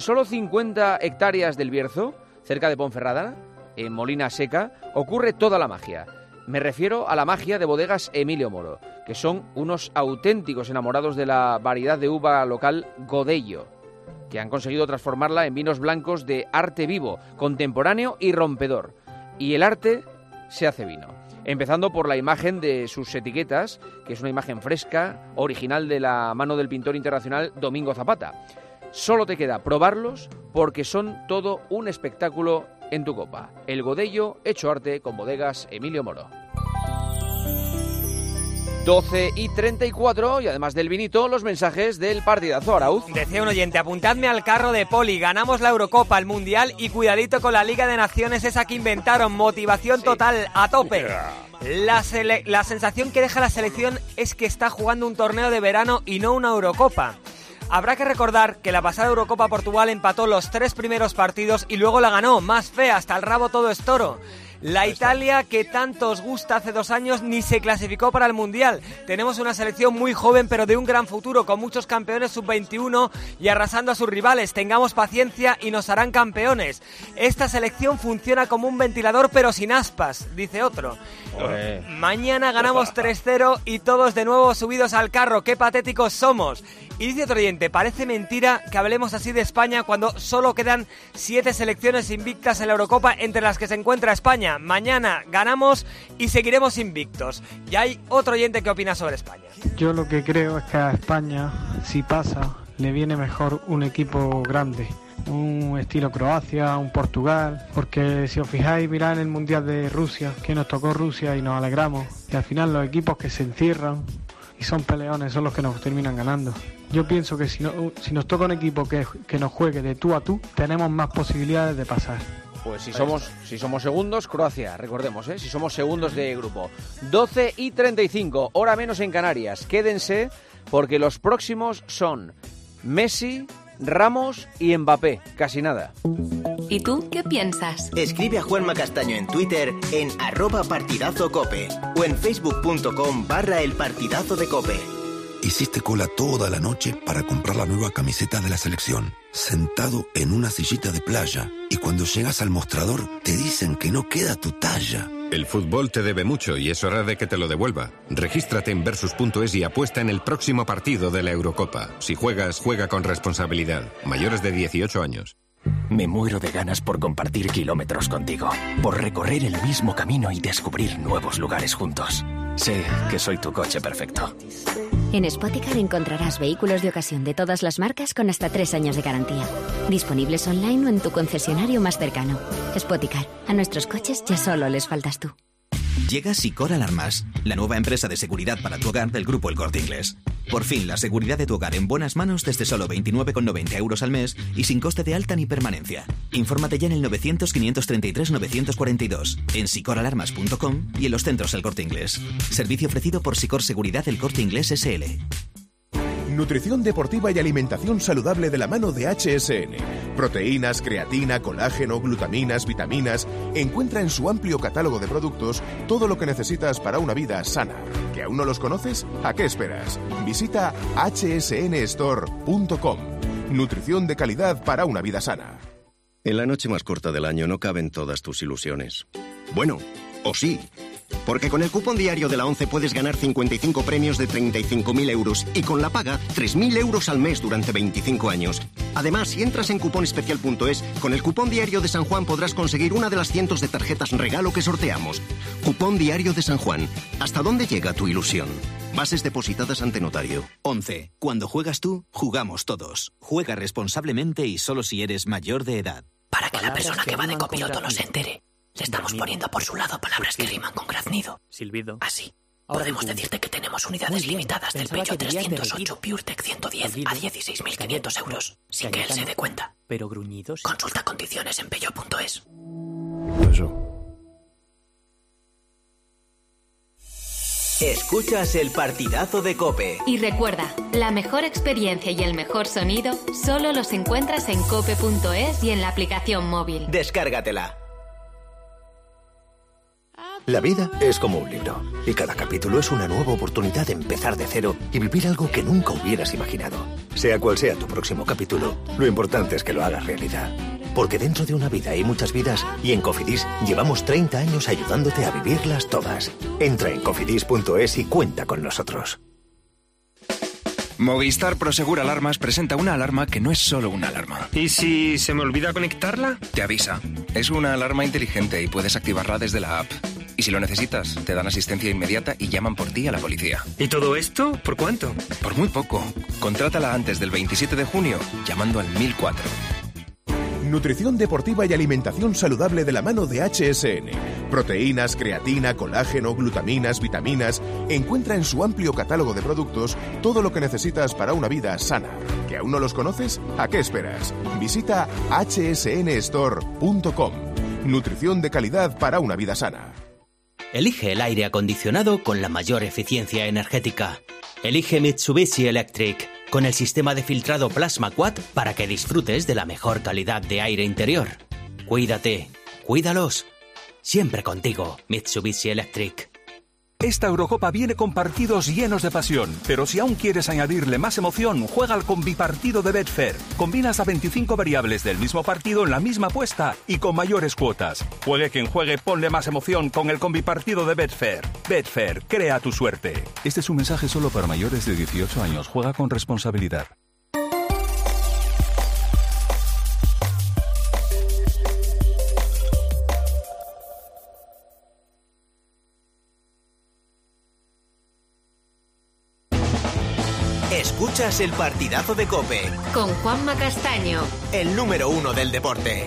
tan solo cincuenta hectáreas del Bierzo, cerca de Ponferrada, en Molina Seca, ocurre toda la magia. Me refiero a la magia de Bodegas Emilio Moro, que son unos auténticos enamorados de la variedad de uva local Godello, que han conseguido transformarla en vinos blancos de arte vivo, contemporáneo y rompedor. Y el arte se hace vino. Empezando por la imagen de sus etiquetas, que es una imagen fresca, original de la mano del pintor internacional Domingo Zapata. Solo te queda probarlos porque son todo un espectáculo en tu copa. El Godello hecho arte con Bodegas Emilio Moro. doce y treinta y cuatro, y además del vinito, los mensajes del partidazo. Arauz. Decía un oyente, apuntadme al carro de Poli, ganamos la Eurocopa, el Mundial y cuidadito con la Liga de Naciones esa que inventaron, motivación sí. total, a tope. La, sele- la sensación que deja la selección es que está jugando un torneo de verano y no una Eurocopa. Habrá que recordar que la pasada Eurocopa Portugal empató los tres primeros partidos y luego la ganó, más fea, hasta el rabo todo es toro. La Italia, que tanto os gusta hace dos años, ni se clasificó para el Mundial. Tenemos una selección muy joven, pero de un gran futuro, con muchos campeones sub veintiuno y arrasando a sus rivales. Tengamos paciencia y nos harán campeones. Esta selección funciona como un ventilador, pero sin aspas, dice otro. Oye. Mañana ganamos tres cero y todos de nuevo subidos al carro. ¡Qué patéticos somos! Y dice otro oyente, parece mentira que hablemos así de España cuando solo quedan siete selecciones invictas en la Eurocopa, entre las que se encuentra España. Mañana ganamos y seguiremos invictos. Y hay otro oyente que opina sobre España. Yo lo que creo es que a España, si pasa, le viene mejor un equipo grande. Un estilo Croacia, un Portugal, porque si os fijáis, mirad en el Mundial de Rusia, que nos tocó Rusia y nos alegramos. Y al final los equipos que se encierran y son peleones son los que nos terminan ganando. Yo pienso que si, no, si nos toca un equipo que, que nos juegue de tú a tú, tenemos más posibilidades de pasar. Pues si somos, si somos segundos, Croacia, recordemos, ¿eh? Si somos segundos de grupo. doce y treinta y cinco, hora menos en Canarias. Quédense porque los próximos son Messi, Ramos y Mbappé. Casi nada. ¿Y tú qué piensas? Escribe a Juanma Castaño en Twitter en arroba partidazo cope o en facebook.com barra el partidazo de cope. Hiciste cola toda la noche para comprar la nueva camiseta de la selección, sentado en una sillita de playa, y cuando llegas al mostrador te dicen que no queda tu talla. El fútbol te debe mucho y es hora de que te lo devuelva. Regístrate en versus punto es y apuesta en el próximo partido de la Eurocopa. Si juegas, juega con responsabilidad. Mayores de dieciocho años. Me muero de ganas por compartir kilómetros contigo, por recorrer el mismo camino y descubrir nuevos lugares juntos. Sé que soy tu coche perfecto. En Spoticar encontrarás vehículos de ocasión de todas las marcas con hasta tres años de garantía. Disponibles online o en tu concesionario más cercano. Spoticar, a nuestros coches ya solo les faltas tú. Llega Sicor Alarmas, la nueva empresa de seguridad para tu hogar del grupo El Corte Inglés. Por fin, la seguridad de tu hogar en buenas manos desde solo veintinueve con noventa euros al mes y sin coste de alta ni permanencia. Infórmate ya en el novecientos, quinientos treinta y tres, novecientos cuarenta y dos, en sicor alarmas punto com y en los centros El Corte Inglés. Servicio ofrecido por Sicor Seguridad El Corte Inglés S L. Nutrición deportiva y alimentación saludable de la mano de H S N. Proteínas, creatina, colágeno, glutaminas, vitaminas. Encuentra en su amplio catálogo de productos todo lo que necesitas para una vida sana. ¿Que aún no los conoces? ¿A qué esperas? Visita hache ese ene store punto com. Nutrición de calidad para una vida sana. En la noche más corta del año no caben todas tus ilusiones. Bueno, o sí. Porque con el cupón diario de la ONCE puedes ganar cincuenta y cinco premios de treinta y cinco mil euros y con la paga tres mil euros al mes durante veinticinco años. Además, si entras en cupón especial punto es, con el cupón diario de San Juan podrás conseguir una de las cientos de tarjetas regalo que sorteamos. Cupón diario de San Juan. ¿Hasta dónde llega tu ilusión? Bases depositadas ante notario. ONCE. Cuando juegas tú, jugamos todos. Juega responsablemente y solo si eres mayor de edad. Para que la persona que va de copiloto no se entere. Le estamos poniendo por su lado palabras que riman con graznido. Silbido. Así. Podemos decirte que tenemos unidades limitadas del Peugeot trescientos ocho PureTech ciento diez a dieciséis mil quinientos euros, sin que él se dé cuenta. Pero gruñidos. Consulta condiciones en peugeot punto es. Eso. Escuchas el partidazo de COPE. Y recuerda, la mejor experiencia y el mejor sonido solo los encuentras en cope punto es y en la aplicación móvil. Descárgatela. La vida es como un libro, y cada capítulo es una nueva oportunidad de empezar de cero y vivir algo que nunca hubieras imaginado. Sea cual sea tu próximo capítulo, lo importante es que lo hagas realidad. Porque dentro de una vida hay muchas vidas y en Cofidis llevamos treinta años ayudándote a vivirlas todas. Entra en cofidis punto es y cuenta con nosotros. Movistar Prosegur Alarmas presenta una alarma que no es solo una alarma. ¿Y si se me olvida conectarla? Te avisa. Es una alarma inteligente y puedes activarla desde la app. Y si lo necesitas, te dan asistencia inmediata y llaman por ti a la policía. ¿Y todo esto? ¿Por cuánto? Por muy poco. Contrátala antes del veintisiete de junio llamando al mil cuatro. Nutrición deportiva y alimentación saludable de la mano de H S N. Proteínas, creatina, colágeno, glutaminas, vitaminas. Encuentra en su amplio catálogo de productos todo lo que necesitas para una vida sana. ¿Que aún no los conoces? ¿A qué esperas? Visita h s n store punto com. Nutrición de calidad para una vida sana. Elige el aire acondicionado con la mayor eficiencia energética. Elige Mitsubishi Electric, con el sistema de filtrado Plasma Quad para que disfrutes de la mejor calidad de aire interior. Cuídate, cuídalos. Siempre contigo, Mitsubishi Electric. Esta Eurocopa viene con partidos llenos de pasión, pero si aún quieres añadirle más emoción, juega al combipartido de Betfair. Combinas a veinticinco variables del mismo partido en la misma apuesta y con mayores cuotas. Juegue quien juegue, ponle más emoción con el combipartido de Betfair. Betfair, crea tu suerte. Este es un mensaje solo para mayores de dieciocho años. Juega con responsabilidad. Escuchas el partidazo de COPE. Con Juanma Castaño. El número uno del deporte.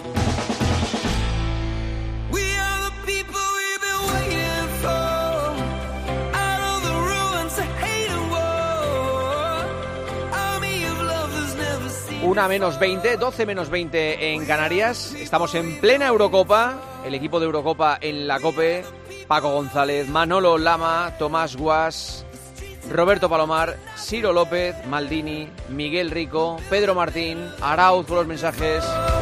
Una menos veinte, doce menos veinte en Canarias. Estamos en plena Eurocopa. El equipo de Eurocopa en la COPE. Paco González, Manolo Lama, Tomás Guas, Roberto Palomar, Ciro López, Maldini, Miguel Rico, Pedro Martín, Arauz por los mensajes.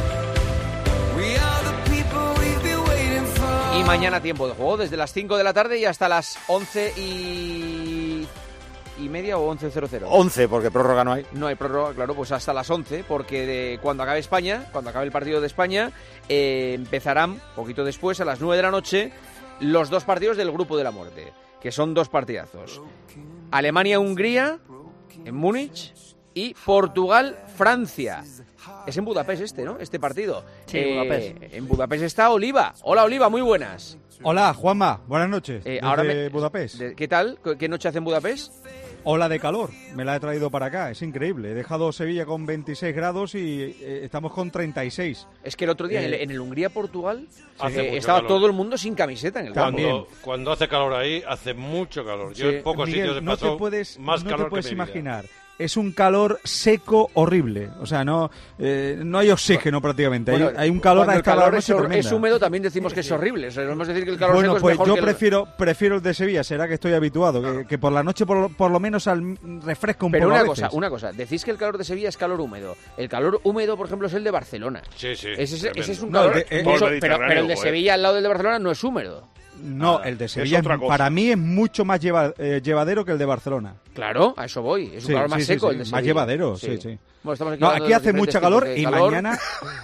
Y mañana tiempo de juego desde las cinco de la tarde y hasta las once y... y media o once cero cero. once, porque prórroga no hay. No hay prórroga, claro, pues hasta las once, porque de, cuando acabe España, cuando acabe el partido de España, eh, empezarán, poquito después, a las nueve de la noche, los dos partidos del Grupo de la Muerte, que son dos partidazos. Alemania-Hungría, en Múnich, y Portugal-Francia. Es en Budapest este, ¿no? Este partido. Sí, eh, Budapest. En Budapest está Oliva. Hola, Oliva, muy buenas. Hola, Juanma, buenas noches. Eh, desde ahora me- Budapest. de- ¿Qué tal? ¿Qué- ¿Qué noche hace en Budapest? Ola de calor, me la he traído para acá, es increíble. He dejado Sevilla con veintiséis grados y eh, estamos con treinta y seis. Es que el otro día Eh, en el, en el Hungría-Portugal Hace eh, mucho estaba calor. todo el mundo sin camiseta en el campo. Cuando, cuando hace calor ahí, hace mucho calor. Yo Sí, en pocos Miguel, sitios he no pasado te puedes, más no calor te puedes que mi vida. imaginar. Es un calor seco horrible, o sea, no eh, no hay oxígeno prácticamente. Hay- Bueno, hay, un calor cuando a el esta hora calor de es, noche hor- tremenda. es húmedo, también decimos que es horrible. O sea, no vamos a decir que el calor Bueno, seco pues es mejor yo que el- prefiero prefiero el de Sevilla, será que estoy habituado, que, que por la noche por, lo- por lo menos al, refresca un Pero poco una a cosa, veces. una cosa, decís que el calor de Sevilla es calor húmedo. El calor húmedo, por ejemplo, es el de Barcelona. Sí, sí. Ese, es- ese es un No, calor el de- eh, mucho- el pero, pero el de joder. Sevilla al lado del de Barcelona no es húmedo. No, el de Sevilla otra es- cosa. para mí es mucho más lleva- eh, llevadero que el de Barcelona. Claro, a eso voy. Es un Sí, calor más sí, sí, seco sí, el de más Sevilla. llevadero, sí, sí. Bueno, estamos aquí No, hablando aquí de hace diferentes mucha tipos calor de y calor. mañana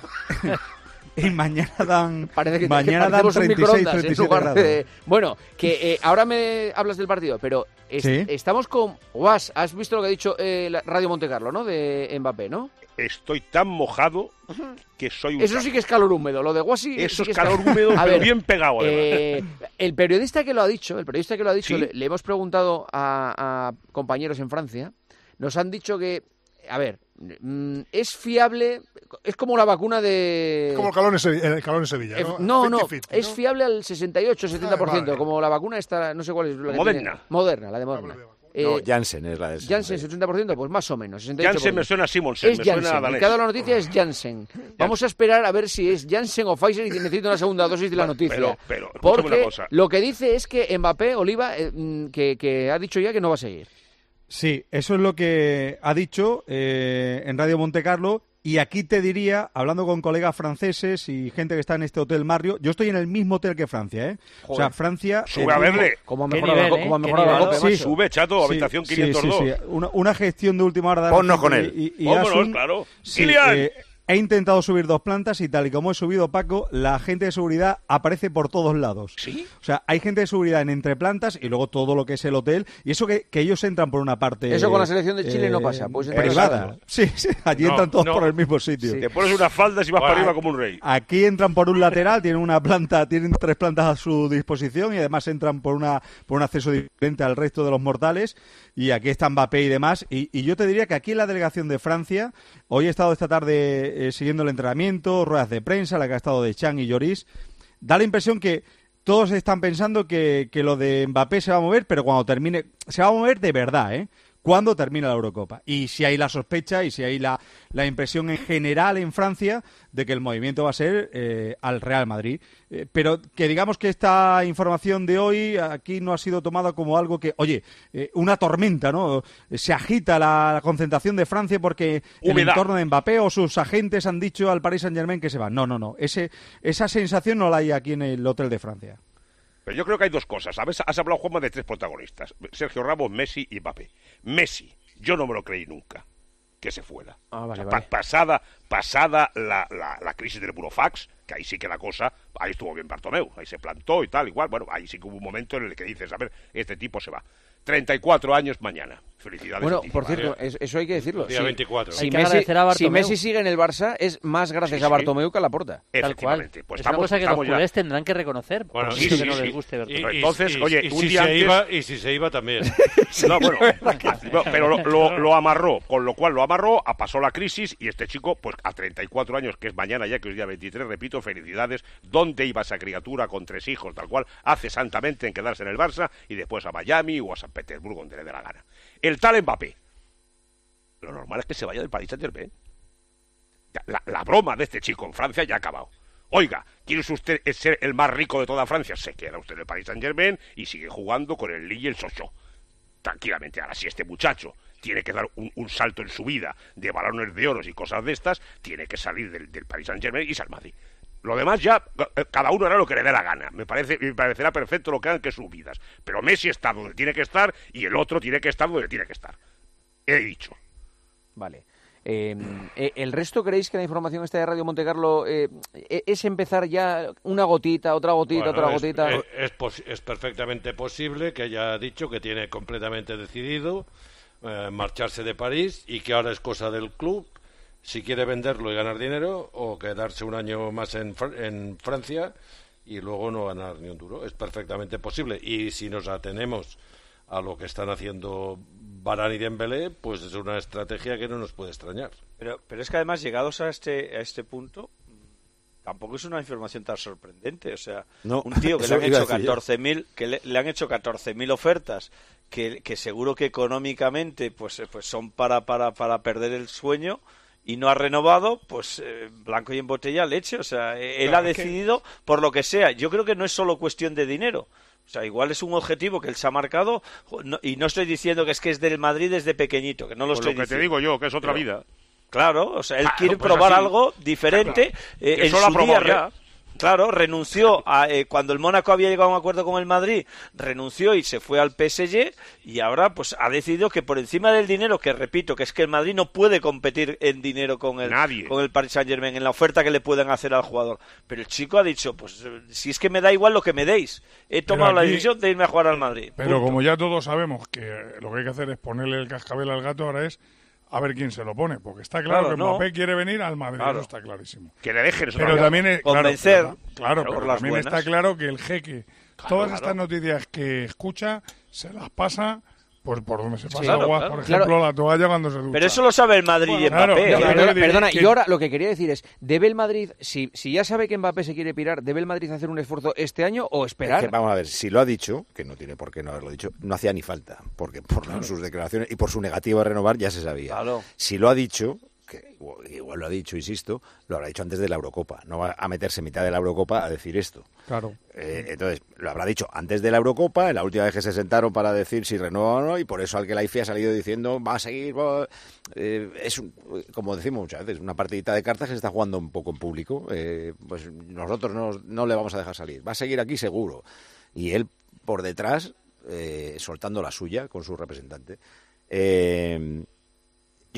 y mañana dan Parece que, mañana que dan parecemos un treinta y seis, microondas en treinta y siete lugar grados. de... Bueno, que eh, ahora me hablas del partido, pero es- Sí. estamos con... Guas, has visto lo que ha dicho eh, la Radio Montecarlo, ¿no? De Mbappé, ¿no? Estoy tan mojado que soy un... Eso sí que es calor húmedo, lo de Guasi... Eso sí es que calor húmedo, A pero ver, bien pegado, además. eh, el periodista que lo ha dicho, el periodista que lo ha dicho, ¿Sí? le, le hemos preguntado a, a compañeros en Francia, nos han dicho que, a ver, mm, es fiable, es como la vacuna de... Como el calor en Sevilla. El calor en Sevilla Eh, ¿no? no, no, cincuenta, es fiable al sesenta y ocho, setenta por ciento, Ah, vale. como la vacuna esta, no sé cuál es. la que Moderna. tiene- Moderna, la de Moderna. No, Eh, Janssen es la de esa. Janssen, setenta por ciento, pues más o menos. sesenta y ocho por ciento. Janssen me suena a Simonsen, Es me suena a Janssen, danés. y cada la noticia es Janssen. Vamos a esperar a ver si es Janssen o Pfizer y necesito una segunda dosis de la noticia. Pero, pero, escúchame Porque una cosa. lo que dice es que Mbappé, Oliva, eh, mm, que, que ha dicho ya que no va a seguir. Sí, eso es lo que ha dicho eh, en Radio Montecarlo. Y aquí te diría, hablando con colegas franceses y gente que está en este hotel Marrio, yo estoy en el mismo hotel que Francia, ¿eh? O sea, Joder. Francia... Sube el a mismo- verle. ¿Cómo ha Qué mejorado nivel, la, ¿eh? cómo ha Qué mejorado la nivel. Copa, Sí. macho? Sube, chato, habitación sí, quinientos dos. Sí, sí, sí. Una, una gestión de última hora de Ponnos Asunto con y- él. y- y Vámonos, Asun- claro. Sí, Kylian. eh, he intentado subir dos plantas y tal y como he subido, Paco, la gente de seguridad aparece por todos lados. ¿Sí? O sea, hay gente de seguridad en entreplantas y luego todo lo que es el hotel. Y eso que, que ellos entran por una parte... Eso con la selección de Chile eh, no pasa. Pues privada. Sí, sí, allí no, entran todos no. por el mismo sitio. Sí. Te pones unas faldas y vas bueno, para arriba como un rey. Aquí entran por un lateral, tienen una planta, tienen tres plantas a su disposición y además entran por una por un acceso diferente al resto de los mortales. Y aquí está Mbappé y demás. Y, y yo te diría que aquí en la delegación de Francia, hoy he estado esta tarde eh, siguiendo el entrenamiento, ruedas de prensa, la que ha estado de Chan y Lloris, da la impresión que todos están pensando que, que lo de Mbappé se va a mover, pero cuando termine, se va a mover de verdad, ¿eh? Cuando termina la Eurocopa. Y si hay la sospecha y si hay la, la impresión en general en Francia de que el movimiento va a ser eh, al Real Madrid. Eh, pero que digamos que esta información de hoy aquí no ha sido tomada como algo que, oye, eh, una tormenta, ¿no? Se agita la, la concentración de Francia porque Humedad. El entorno de Mbappé o sus agentes han dicho al Paris Saint-Germain que se van. No, no, no. Ese, esa sensación no la hay aquí en el Hotel de Francia. Pero yo creo que hay dos cosas, ¿sabes? Has hablado, Juanma, de tres protagonistas. Sergio Ramos, Messi y Mbappé. Messi, yo no me lo creí nunca que se fuera. Ah, vale, o sea, vale. pa- pasada pasada la, la, la crisis del Burofax, que ahí sí que la cosa, ahí estuvo bien Bartomeu, ahí se plantó y tal, igual, bueno, ahí sí que hubo un momento en el que dices, a ver, este tipo se va. treinta y cuatro años mañana. Felicidades. Bueno, tío, por ¿vale? cierto, eso, eso hay que decirlo. Día Si, veinticuatro. Si, Hay que Messi, agradecer a si Bartomeu. Messi sigue en el Barça, es más gracias Sí, a sí. Bartomeu que a Laporta. Tal cual. Efectivamente. Pues es estamos, una cosa que los estamos ya- culés tendrán que reconocer. Bueno, por sí, mucho sí, que no sí. les guste Bartomeu. Y- Entonces, y- oye, y un si día se antes- iba, y si se iba también. No, bueno, no, pero lo, lo, lo amarró, con lo cual lo amarró, a- pasó la crisis y este chico, pues a treinta y cuatro años, que es mañana ya, que es día veintitrés, repito, felicidades. ¿Dónde iba esa criatura con tres hijos, tal cual? Hace santamente en quedarse en el Barça y después a Miami o a San Petersburgo, donde le dé la gana. El tal Mbappé, lo normal es que se vaya del Paris Saint-Germain. La, la broma de este chico en Francia ya ha acabado. Oiga, ¿quiere usted ser el más rico de toda Francia? Se queda usted en el Paris Saint-Germain y sigue jugando con el Lille y el Sochaux. Tranquilamente. Ahora, si este muchacho tiene que dar un, un salto en su vida de balones de oro y cosas de estas, tiene que salir del, del Paris Saint-Germain y irse al Madrid. Lo demás ya, eh, cada uno hará lo que le dé la gana. Me parece, me parecerá perfecto lo que hagan que sus vidas. Pero Messi está donde tiene que estar y el otro tiene que estar donde tiene que estar. He dicho. Vale. Eh, eh, ¿El resto creéis que la información esta de Radio Montecarlo eh, es empezar ya una gotita, otra gotita, Bueno, otra es, gotita? Es, es, pos- es perfectamente posible que haya dicho que tiene completamente decidido eh, marcharse de París y que ahora es cosa del club si quiere venderlo y ganar dinero o quedarse un año más en, Fr- en Francia y luego no ganar ni un duro. Es perfectamente posible. Y si nos atenemos a lo que están haciendo Varane y Dembélé, pues es una estrategia que no nos puede extrañar. Pero, pero es que además, llegados a este, a este punto, tampoco es una información tan sorprendente. O sea, No, un tío que eso le han iba a hecho decir yo. catorce mil, que le, le han hecho catorce mil ofertas, que, que seguro que económicamente pues, eh, pues son para, para, para perder el sueño, y no ha renovado, pues eh, blanco y en botella leche. O sea, eh, él Claro, ha es que- decidido por lo que sea. Yo creo que no es solo cuestión de dinero. O sea, igual es un objetivo que él se ha marcado, jo, no- y no estoy diciendo que es que es del Madrid desde pequeñito, que no lo Pues estoy lo que te diciendo. digo yo, que es otra Pero- vida. Claro, o sea, él Ah, quiere pues probar así. algo diferente. Claro. eh, Que en solo ha su día, probado re- ya. claro, renunció a, eh, cuando el Mónaco había llegado a un acuerdo con el Madrid, renunció y se fue al P S G, y ahora pues ha decidido que por encima del dinero, que repito, que es que el Madrid no puede competir en dinero con el, Nadie. con el Paris Saint-Germain, en la oferta que le puedan hacer al jugador. Pero el chico ha dicho, pues eh, si es que me da igual lo que me deis, he tomado la aquí- decisión de irme a jugar al Madrid. Pero Punto. como ya todos sabemos que lo que hay que hacer es ponerle el cascabel al gato, ahora es a ver quién se lo pone, porque está claro, Claro, que no. Mbappé quiere venir al Madrid, Claro. eso está clarísimo. Que le dejen eso Pero también. también es, claro, Convencer, pero- claro, claro, pero por las también buenas. está claro que el jeque, todas claro. estas noticias que escucha, se las pasa pues por donde se pasa claro, agua, claro. por ejemplo, Claro. la toalla cuando se ducha. Pero eso lo sabe el Madrid y Claro, Mbappé. claro, ¿eh? claro. Perdona, perdona, que- yo ahora lo que quería decir es, ¿debe el Madrid, si, si ya sabe que Mbappé se quiere pirar, ¿debe el Madrid hacer un esfuerzo este año o esperar? Es que, vamos a ver, si lo ha dicho, que no tiene por qué no haberlo dicho, no hacía ni falta, porque por sus declaraciones y por su negativa a renovar ya se sabía. Claro. Si lo ha dicho, que igual, igual lo ha dicho, insisto, lo habrá dicho antes de la Eurocopa. No va a meterse en mitad de la Eurocopa a decir esto. Claro. Eh, entonces, lo habrá dicho antes de la Eurocopa, en la última vez que se sentaron para decir si renueva o no, y por eso al que la I F I ha salido diciendo va a seguir. Va, eh, es, un- como decimos muchas veces, una partidita de cartas que se está jugando un poco en público. Eh, pues nosotros no, no le vamos a dejar salir. Va a seguir aquí seguro. Y él por detrás, eh, soltando la suya con su representante. Eh,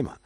problema.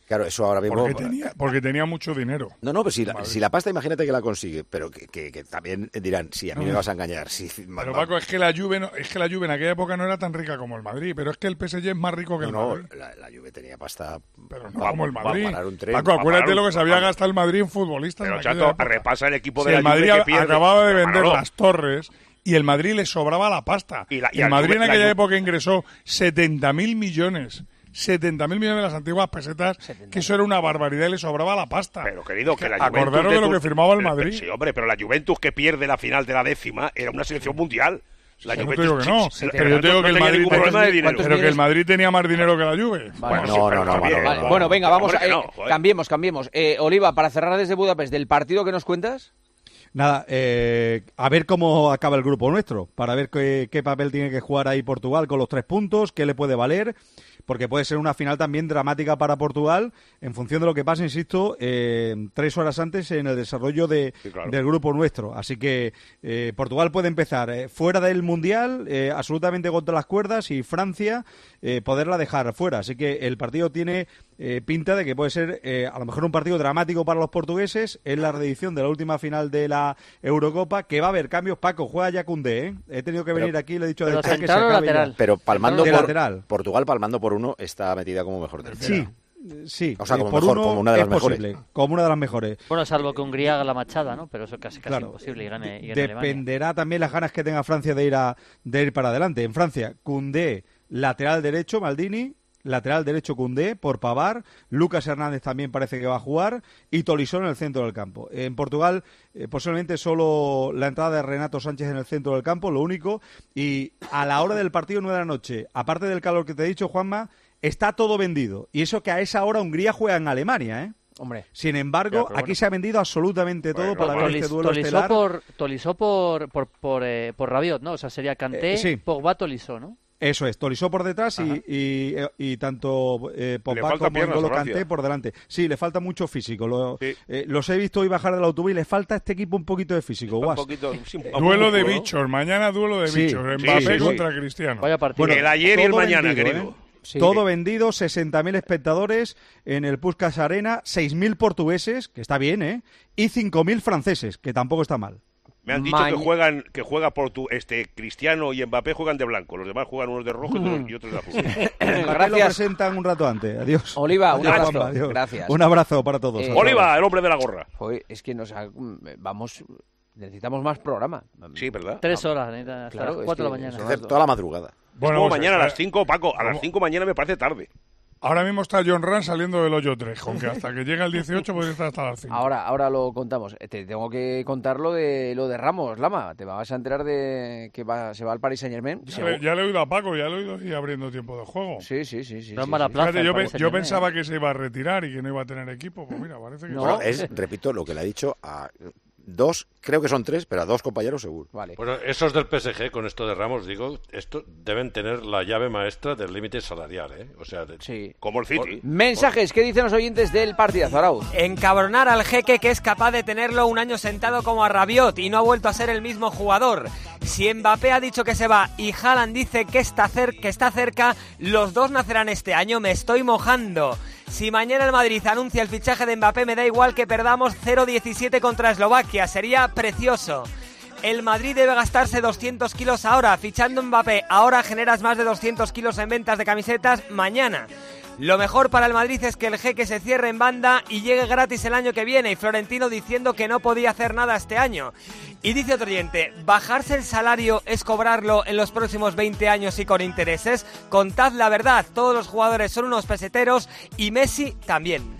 Claro, eso ahora mismo... Porque tenía, porque tenía mucho dinero. No, no, pero si la, si la pasta, imagínate que la consigue, pero que, que, que también dirán, sí, a mí me vas a engañar. Sí, pero Paco, es que la Juve no, es que la Juve en aquella época no era tan rica como el Madrid, pero es que el P S G es más rico que el no, Madrid. No, la, la Juve tenía pasta... Pero no como el Madrid. Para un tren, Paco, acuérdate un, lo que se había gastado el Madrid en futbolistas. Pero, en chato, repasa el equipo de si la el Madrid Juve que pierde. acababa de vender Manolo. las torres... Y el Madrid le sobraba la pasta. Y la, y el Madrid Juve, en aquella la... época ingresó setenta mil millones. setenta mil millones de las antiguas pesetas, que eso era una barbaridad y le sobraba la pasta. Pero, querido, que la Acordaros Juventus de lo tu... que firmaba el pero, Madrid. Sí, hombre, pero la Juventus que pierde la final de la décima era una selección mundial. La yo Juventus, no te digo que no, sí, pero yo te digo que el Madrid, tenía, pero que el Madrid tenía más dinero que la Juve. Vale. Bueno, no, no, no, vale, vale. Bueno, venga, vamos a... Eh, no, cambiemos, cambiemos. Eh, Oliva, para cerrar desde Budapest, ¿del partido que nos cuentas? Nada, eh, a ver cómo acaba el grupo nuestro, para ver qué, qué papel tiene que jugar ahí Portugal con los tres puntos, qué le puede valer, porque puede ser una final también dramática para Portugal, en función de lo que pase, insisto, eh, tres horas antes en el desarrollo de, sí, claro. del grupo nuestro. Así que eh, Portugal puede empezar eh, fuera del Mundial, eh, absolutamente contra las cuerdas, y Francia eh, poderla dejar fuera. Así que el partido tiene eh, pinta de que puede ser eh, a lo mejor un partido dramático para los portugueses. Es la reedición de la última final de la Eurocopa, que va a haber cambios. Paco, juega ya Koundé, ¿eh? He tenido que venir pero, aquí y le he dicho pero de que se central o acabe lateral. ya. Pero palmando De por lateral. Portugal, palmando por uno, está metida como mejor tercera. Sí. Sí, o sea, como, eh, por mejor, uno como una de las es mejores. posible, como una de las mejores. Bueno, salvo que Hungría haga la machada, ¿no? Pero eso es casi, casi Claro. imposible y gane, y gane Dependerá Alemania. también las ganas que tenga Francia de ir a de ir para adelante. En Francia, Koundé, lateral derecho, Maldini, lateral derecho Koundé por Pavard, Lucas Hernández también parece que va a jugar y Tolisso en el centro del campo. En Portugal, eh, posiblemente solo la entrada de Renato Sánchez en el centro del campo, lo único, y a la hora del partido, nueve de la noche, aparte del calor que te he dicho, Juanma, está todo vendido. Y eso que a esa hora Hungría juega en Alemania, ¿eh? Hombre. Sin embargo, Claro, aquí bueno. se ha vendido absolutamente todo Bueno, para ver Tolis- este duelo Tolisso estelar. por, Tolisso por, por, por, eh, por Rabiot, ¿no? O sea, sería Kanté, Eh, sí. Pogba, Tolisso, ¿no? Eso es, Tolisso por detrás y, y, y tanto eh, Pogba falta como piernas N'Golo a Francia. Kanté por delante. Sí, le falta mucho físico. Lo- Sí. eh, los he visto hoy bajar del autobús y le falta a este equipo un poquito de físico. Un Guas. poquito, sí, un Duelo poco, de ¿no? bichos, mañana duelo de Sí, bichos. sí, Mbappé sí, sí. contra Cristiano. Vaya partido. Bueno, el ayer y el todo mañana, vendido, querido. ¿eh? Sí. Todo vendido, sesenta mil espectadores en el Puskás Arena, seis mil portugueses, que está bien, ¿eh? Y cinco mil franceses, que tampoco está mal. Me han dicho Maña- que juegan, que juega por tu, este Cristiano y Mbappé juegan de blanco, los demás juegan unos de rojo y otros- y otros de azul. Mbappé lo Gracias. presentan un rato antes. Adiós. Oliva, un Adiós, abrazo. Juanma, adiós. Gracias. Un abrazo para todos. Eh, Hasta luego. Oliva, el hombre de la gorra. Joder, es que nos ha- vamos, necesitamos más programa. Sí, ¿verdad? Tres horas, ¿eh? hasta Claro, las es cuatro de la que mañana. son Hacer toda la madrugada. Bueno, Como pues, mañana a eh, las cinco, Paco, a las ¿cómo? cinco mañana me parece tarde. Ahora mismo está John Ran saliendo del hoyo tres, con que hasta que llega el dieciocho puede estar hasta las cinco. Ahora, ahora lo contamos. Eh, Te tengo que contar lo de lo de Ramos, Lama. Te vas a enterar de que va, se va al Paris Saint Germain. Ya le, ya le he oído a Paco, ya le he oído así abriendo tiempo de juego. Sí, sí, sí, sí. No es sí, mala sí. plaza. Fíjate, el yo, pe- Paris yo Saint-Germain. pensaba que se iba a retirar y que no iba a tener equipo. Pues mira, parece que... No. Bueno, es, repito, lo que le ha dicho a dos, creo que son tres, pero a dos compañeros seguro. Vale. Bueno, esos del P S G, con esto de Ramos, digo, esto deben tener la llave maestra del límite salarial, ¿eh? O sea, de- Sí. Como el City. Mensajes, ¿qué dicen los oyentes del partidazo, Arauz? Encabronar al jeque que es capaz de tenerlo un año sentado como a Rabiot y no ha vuelto a ser el mismo jugador. Si Mbappé ha dicho que se va y Haaland dice que está, cer- que está cerca, los dos nacerán este año, me estoy mojando. Si mañana el Madrid anuncia el fichaje de Mbappé, me da igual que perdamos cero diecisiete contra Eslovaquia, sería precioso. El Madrid debe gastarse doscientos kilos ahora, fichando Mbappé, ahora generas más de doscientos kilos en ventas de camisetas mañana. Lo mejor para el Madrid es que el jeque se cierre en banda y llegue gratis el año que viene, y Florentino diciendo que no podía hacer nada este año. Y dice otro oyente, ¿bajarse el salario es cobrarlo en los próximos veinte años y con intereses? Contad la verdad, todos los jugadores son unos peseteros y Messi también.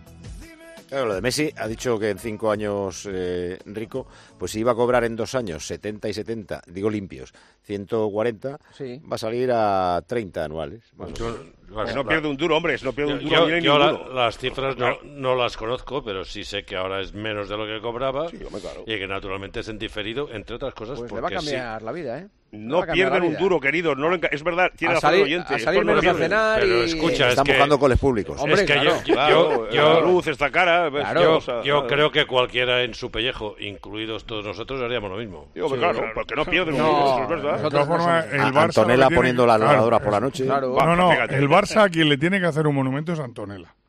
Claro, lo de Messi ha dicho que en cinco años eh, rico, pues si iba a cobrar en dos años setenta y setenta, digo limpios, ciento cuarenta, Sí. va a salir a treinta anuales. Vamos. Las- no pierde un duro, hombre, no pierde un duro. Yo, ni yo la- ninguno. las cifras no, no las conozco, pero sí sé que ahora es menos de lo que cobraba Sí, hombre, claro. y que naturalmente es en diferido, entre otras cosas, Pues le porque va a sí. cambiar la vida, ¿eh? No Va a cambiar pierden la un vida. duro, querido. No lo enca- es verdad, tiene A razón el salir- oyente. a esto salir no lo menos a pierden. cenar Pero y... escucha, Están es que- buscando coles públicos. Hombre, es que claro. yo, yo- Claro, yo- la luz está cara. ¿ves? Claro. yo, O sea, yo creo que cualquiera en su pellejo, incluidos todos nosotros, haríamos lo mismo. Digo, pues claro, porque no pierden un No, duro, eso es verdad. De nosotros todas no formas, somos- el A- Barça lo Antonella que tiene- poniendo las claro, lavadoras por la eso. noche. Claro. No, no, Fíjate. el Barça a quien le tiene que hacer un monumento es Antonella.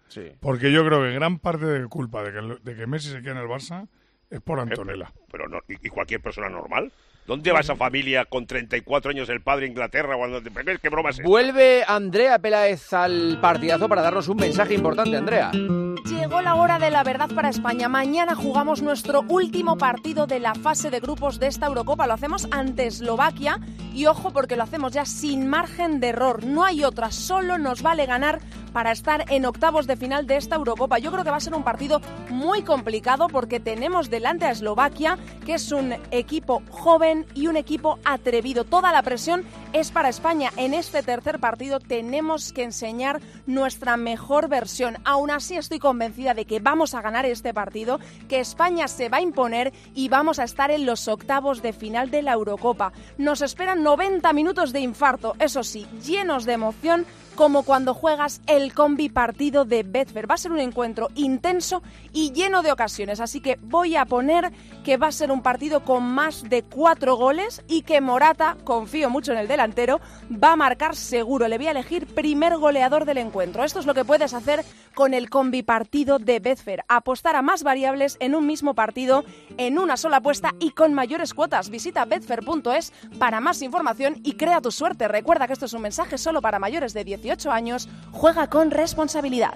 Sí. Porque yo creo que gran parte de culpa de que, de que Messi se quede en el Barça es por Antonella. Eh, pero no, ¿y, ¿y cualquier persona normal? ¿Dónde va esa familia con treinta y cuatro años, el padre Inglaterra? Cuando te... ¿Qué broma es esta? Vuelve Andrea Peláez al partidazo para darnos un mensaje importante, Andrea. Llegó la hora de la verdad para España. Mañana jugamos nuestro último partido de la fase de grupos de esta Eurocopa. Lo hacemos ante Eslovaquia y ojo porque lo hacemos ya sin margen de error. No hay otra, solo nos vale ganar para estar en octavos de final de esta Eurocopa. Yo creo que va a ser un partido muy complicado porque tenemos delante a Eslovaquia, que es un equipo joven y un equipo atrevido. Toda la presión es para España. En este tercer partido tenemos que enseñar nuestra mejor versión. Aún así estoy convencida de que vamos a ganar este partido, que España se va a imponer y vamos a estar en los octavos de final de la Eurocopa. Nos esperan noventa minutos de infarto, eso sí, llenos de emoción, como cuando juegas el combi partido de Betfair. Va a ser un encuentro intenso y lleno de ocasiones, así que voy a poner que va a ser un partido con más de cuatro goles y que Morata, confío mucho en el delantero, va a marcar seguro. Le voy a elegir primer goleador del encuentro. Esto es lo que puedes hacer con el combi partido de Betfair. Apostar a más variables en un mismo partido, en una sola apuesta y con mayores cuotas. Visita betfair punto es para más información y crea tu suerte. Recuerda que esto es un mensaje solo para mayores de dieciocho años. Juega con responsabilidad.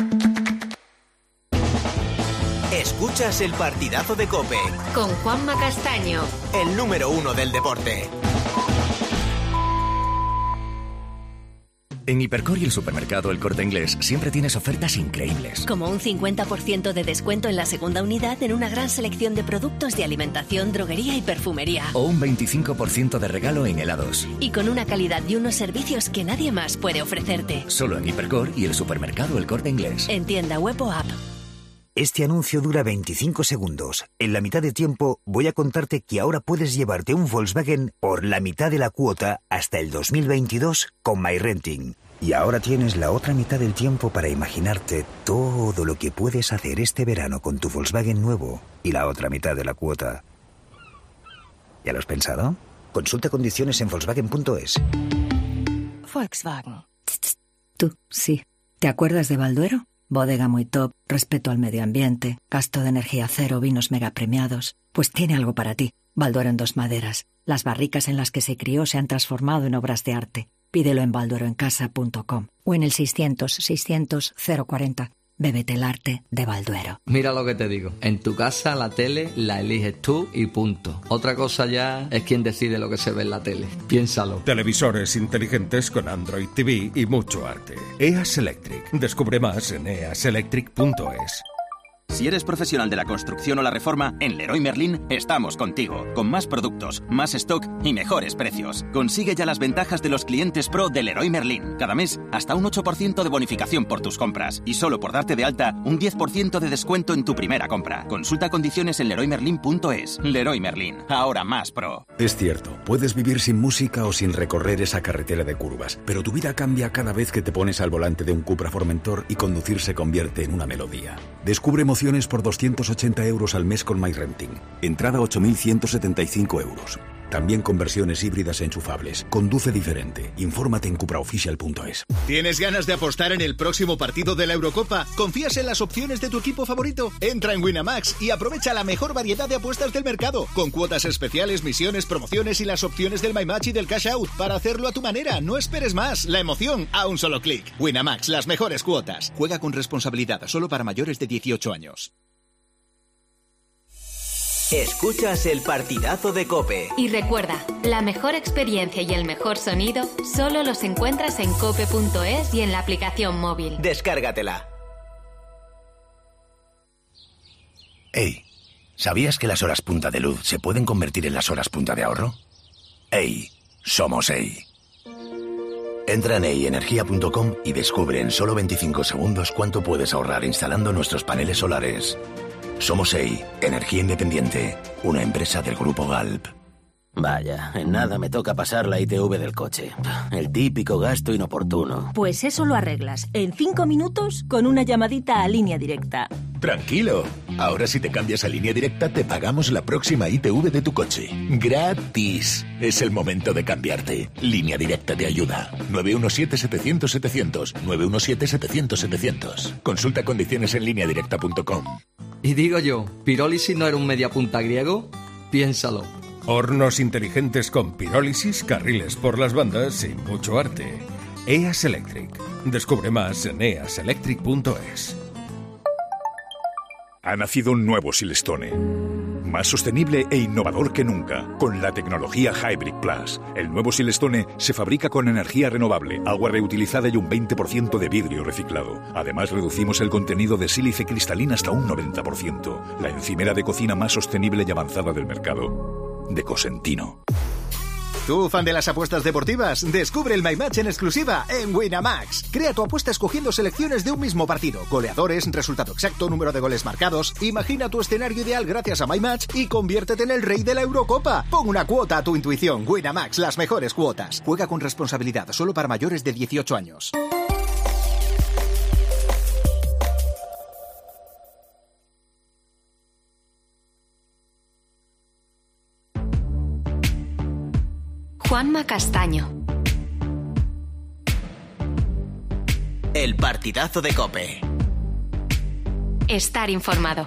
Escuchas el partidazo de COPE con Juanma Castaño, el número uno del deporte. En Hipercor y el supermercado El Corte Inglés siempre tienes ofertas increíbles. Como un cincuenta por ciento de descuento en la segunda unidad en una gran selección de productos de alimentación, droguería y perfumería. O un veinticinco por ciento de regalo en helados. Y con una calidad y unos servicios que nadie más puede ofrecerte. Solo en Hipercor y el supermercado El Corte Inglés. En tienda web o app. Este anuncio dura veinticinco segundos. En la mitad de tiempo voy a contarte que ahora puedes llevarte un Volkswagen por la mitad de la cuota hasta el dos mil veintidós con MyRenting. Y ahora tienes la otra mitad del tiempo para imaginarte todo lo que puedes hacer este verano con tu Volkswagen nuevo y la otra mitad de la cuota. ¿Ya lo has pensado? Consulta condiciones en volkswagen punto es. Volkswagen. Tú, sí. ¿Te acuerdas de Balduero? Bodega muy top, respeto al medio ambiente, gasto de energía cero, vinos mega premiados. Pues tiene algo para ti. Balduero en dos maderas. Las barricas en las que se crió se han transformado en obras de arte. Pídelo en baldueroencasa punto com o en el seiscientos, seiscientos, cero cuarenta. Bébete el arte de Balduero. Mira lo que te digo. En tu casa la tele la eliges tú y punto. Otra cosa ya es quien decide lo que se ve en la tele. Piénsalo. Televisores inteligentes con Android T V y mucho arte. E A S Electric. Descubre más en e a s electric punto es. Si eres profesional de la construcción o la reforma, en Leroy Merlin estamos contigo. Con más productos, más stock y mejores precios. Consigue ya las ventajas de los clientes pro de Leroy Merlin. Cada mes, hasta un ocho por ciento de bonificación por tus compras. Y solo por darte de alta, un diez por ciento de descuento en tu primera compra. Consulta condiciones en leroy merlin punto es. Leroy Merlin, ahora más pro. Es cierto, puedes vivir sin música o sin recorrer esa carretera de curvas, pero tu vida cambia cada vez que te pones al volante de un Cupra Formentor y conducir se convierte en una melodía. Descubre emociones por doscientos ochenta euros al mes con MyRenting. Entrada ocho mil ciento setenta y cinco euros. También con versiones híbridas enchufables. Conduce diferente. Infórmate en cupraoficial punto es. ¿Tienes ganas de apostar en el próximo partido de la Eurocopa? ¿Confías en las opciones de tu equipo favorito? Entra en Winamax y aprovecha la mejor variedad de apuestas del mercado, con cuotas especiales, misiones, promociones y las opciones del My Match y del Cash Out para hacerlo a tu manera. No esperes más. La emoción a un solo clic. Winamax, las mejores cuotas. Juega con responsabilidad, solo para mayores de dieciocho años. Escuchas el partidazo de COPE. Y recuerda, la mejor experiencia y el mejor sonido solo los encuentras en cope punto es y en la aplicación móvil. Descárgatela. Hey, ¿sabías que las horas punta de luz se pueden convertir en las horas punta de ahorro? Hey, somos Hey. Entra en hey energía punto com y descubre en solo veinticinco segundos cuánto puedes ahorrar instalando nuestros paneles solares. Somos Hey, energía independiente, una empresa del Grupo Galp. Vaya, en nada me toca pasar la I T V del coche. El típico gasto inoportuno. Pues eso lo arreglas en cinco minutos con una llamadita a Línea Directa. Tranquilo. Ahora si te cambias a Línea Directa te pagamos la próxima I T V de tu coche. Gratis. Es el momento de cambiarte. Línea Directa te ayuda. nueve uno siete, setecientos, setecientos. nueve uno siete, setecientos, setecientos. Consulta condiciones en línea directa punto com. Y digo yo, ¿pirólisis no era un mediapunta griego? Piénsalo. Hornos inteligentes con pirólisis, carriles por las bandas y mucho arte. E A S Electric. Descubre más en e a s electric punto es. Ha nacido un nuevo Silestone, más sostenible e innovador que nunca, con la tecnología Hybrid Plus. El nuevo Silestone se fabrica con energía renovable, agua reutilizada y un veinte por ciento de vidrio reciclado. Además, reducimos el contenido de sílice cristalina hasta un noventa por ciento. La encimera de cocina más sostenible y avanzada del mercado. De Cosentino. ¿Tú, fan de las apuestas deportivas? Descubre el My Match en exclusiva en Winamax. Crea tu apuesta escogiendo selecciones de un mismo partido, goleadores, resultado exacto, número de goles marcados. Imagina tu escenario ideal gracias a My Match y conviértete en el rey de la Eurocopa. Pon una cuota a tu intuición. Winamax, las mejores cuotas. Juega con responsabilidad, solo para mayores de dieciocho años. Juanma Castaño. El partidazo de COPE. Estar informado.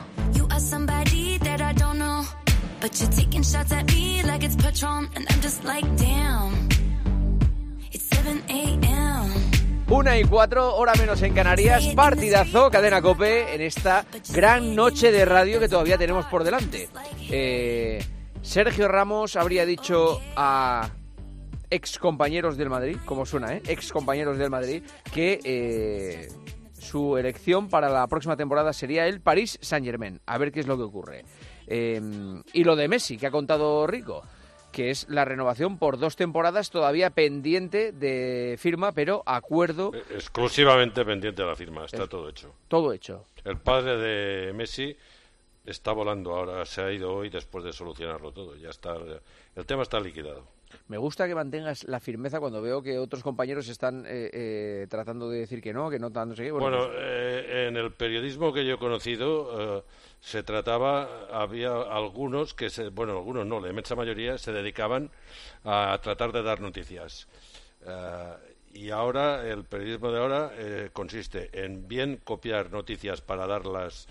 Una y cuatro, hora menos en Canarias, partidazo, Cadena COPE, en esta gran noche de radio que todavía tenemos por delante. Eh, Sergio Ramos habría dicho a ex compañeros del Madrid, como suena, ¿eh? Ex compañeros del Madrid, que eh, su elección para la próxima temporada sería el Paris Saint-Germain. A ver qué es lo que ocurre. Eh, y lo de Messi, que ha contado Rico, que es la renovación por dos temporadas todavía pendiente de firma, pero acuerdo... Exclusivamente pendiente de la firma, está es, todo hecho. Todo hecho. El padre de Messi está volando ahora, se ha ido hoy después de solucionarlo todo. Ya está, el tema está liquidado. Me gusta que mantengas la firmeza cuando veo que otros compañeros están eh, eh, tratando de decir que no, que no, no sé qué. Bueno, bueno pues... eh, en el periodismo que yo he conocido eh, se trataba, había algunos que, se, bueno, algunos no, la inmensa mayoría se dedicaban a tratar de dar noticias. Eh, y ahora, el periodismo de ahora eh, consiste en bien copiar noticias para darlas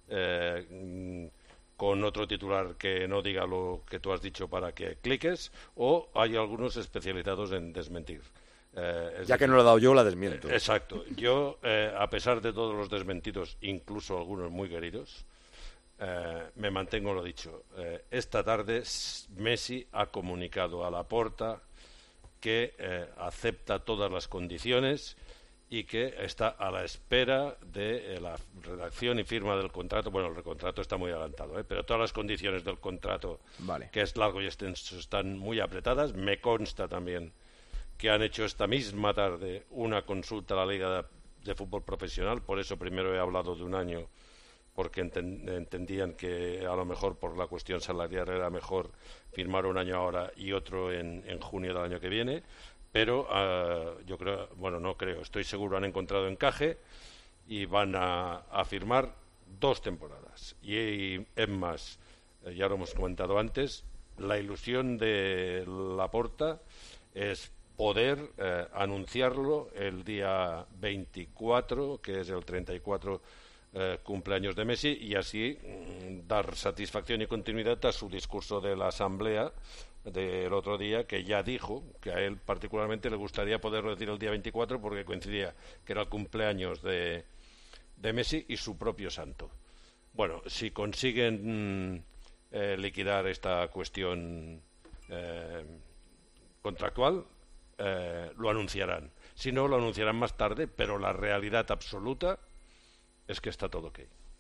eh, con otro titular que no diga lo que tú has dicho para que cliques, o hay algunos especializados en desmentir. Eh, ya decir, que no lo he dado yo, la desmiento. Eh, exacto. Yo, eh, a pesar de todos los desmentidos, incluso algunos muy queridos, eh, me mantengo lo dicho. Eh, esta tarde Messi ha comunicado a Laporta que eh, acepta todas las condiciones y que está a la espera de eh, la redacción y firma del contrato. Bueno, el contrato está muy adelantado, ¿eh? Pero todas las condiciones del contrato, vale, que es largo y extenso, están muy apretadas. Me consta también que han hecho esta misma tarde una consulta a la Liga de, de Fútbol Profesional. Por eso primero he hablado de un año, porque enten, entendían que a lo mejor por la cuestión salarial era mejor firmar un año ahora y otro en, en junio del año que viene. Pero uh, yo creo, bueno, no creo, estoy seguro han encontrado encaje y van a, a firmar dos temporadas. Y, y es más, eh, ya lo hemos comentado antes, la ilusión de Laporta es poder eh, anunciarlo el día veinticuatro, que es el treinta y cuatro eh, cumpleaños de Messi, y así mm, dar satisfacción y continuidad a su discurso de la Asamblea del otro día, que ya dijo que a él particularmente le gustaría poderlo decir el día veinticuatro porque coincidía que era el cumpleaños de, de Messi y su propio santo. Bueno, si consiguen mm, eh, liquidar esta cuestión eh, contractual, eh, lo anunciarán. Si no, lo anunciarán más tarde, pero la realidad absoluta es que está todo ok.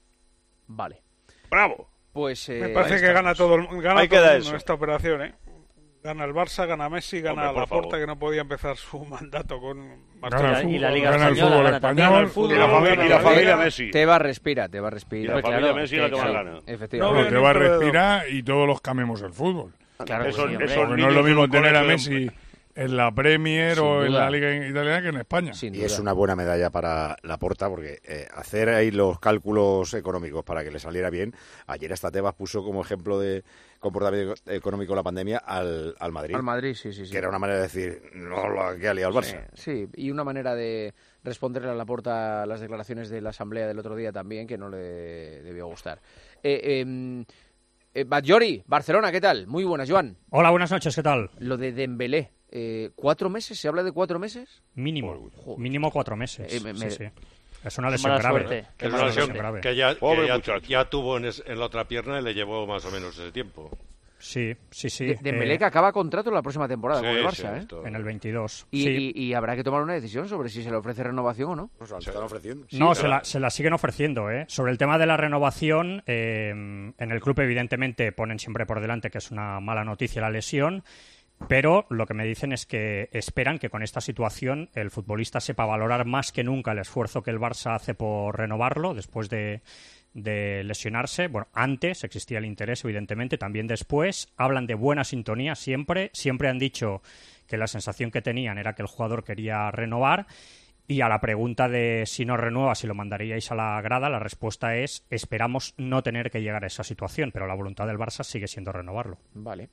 Vale. ¡Bravo! Pues eh, me parece que gana todo el, gana Ahí todo queda el mundo eso. en esta operación, ¿eh? Gana el Barça, gana Messi, gana Hombre, por Laporta, favor. que no podía empezar su mandato con Gana el y la fútbol, Liga gana el Española, fútbol gana también español, el fútbol. Y la familia, y la familia Te- Messi. Te va a respirar, te va a Y respirar. la familia Messi es la que más Sí, gana. efectivamente. no, te va a respirar y todos los cambiamos el fútbol. Claro que Eso- sí, hombre. esos Porque no es niños lo mismo en un tener a colegio Messi en la Premier Sin o duda. en la Liga Italiana que en España. Y es una buena medalla para Laporta, porque eh, hacer ahí los cálculos económicos para que le saliera bien. Ayer hasta Tebas puso como ejemplo de comportamiento económico la pandemia al, al Madrid. Al Madrid, sí, sí, sí. Que era una manera de decir, no, lo que ha liado el Barça. Sí, sí, y una manera de responderle a Laporta a las declaraciones de la Asamblea del otro día también, que no le debió gustar. Eh, eh, eh, Batllori, Barcelona, ¿qué tal? Muy buenas, Joan. Hola, buenas noches, ¿qué tal? Lo de Dembélé, eh, ¿cuatro meses? ¿Se habla de cuatro meses? Mínimo, Joder. mínimo cuatro meses. Eh, me- me- sí, sí. Es una Qué lesión mala grave. suerte, qué Es Es una lesión grave. que ya, que Pobre ya, muchacho. ya tuvo en, es- en la otra pierna y le llevó más o menos ese tiempo. Sí, sí, sí. De- Dembélé que acaba contrato la próxima temporada Sí, con el sí, Barça, ¿eh? esto- En el veintidós. Y, sí. y- y habrá que tomar una decisión sobre si se le ofrece renovación o no. Pues se la están ofreciendo. No, se la, se la siguen ofreciendo. ¿eh? Sobre el tema de la renovación, eh, en el club evidentemente ponen siempre por delante que es una mala noticia la lesión, pero lo que me dicen es que esperan que con esta situación el futbolista sepa valorar más que nunca el esfuerzo que el Barça hace por renovarlo después de, de lesionarse. Bueno, antes existía el interés, evidentemente, también después. Hablan de buena sintonía siempre. Siempre han dicho que la sensación que tenían era que el jugador quería renovar. Y a la pregunta de si no renueva, si lo mandaríais a la grada, la respuesta es esperamos no tener que llegar a esa situación, pero la voluntad del Barça sigue siendo renovarlo. Vale.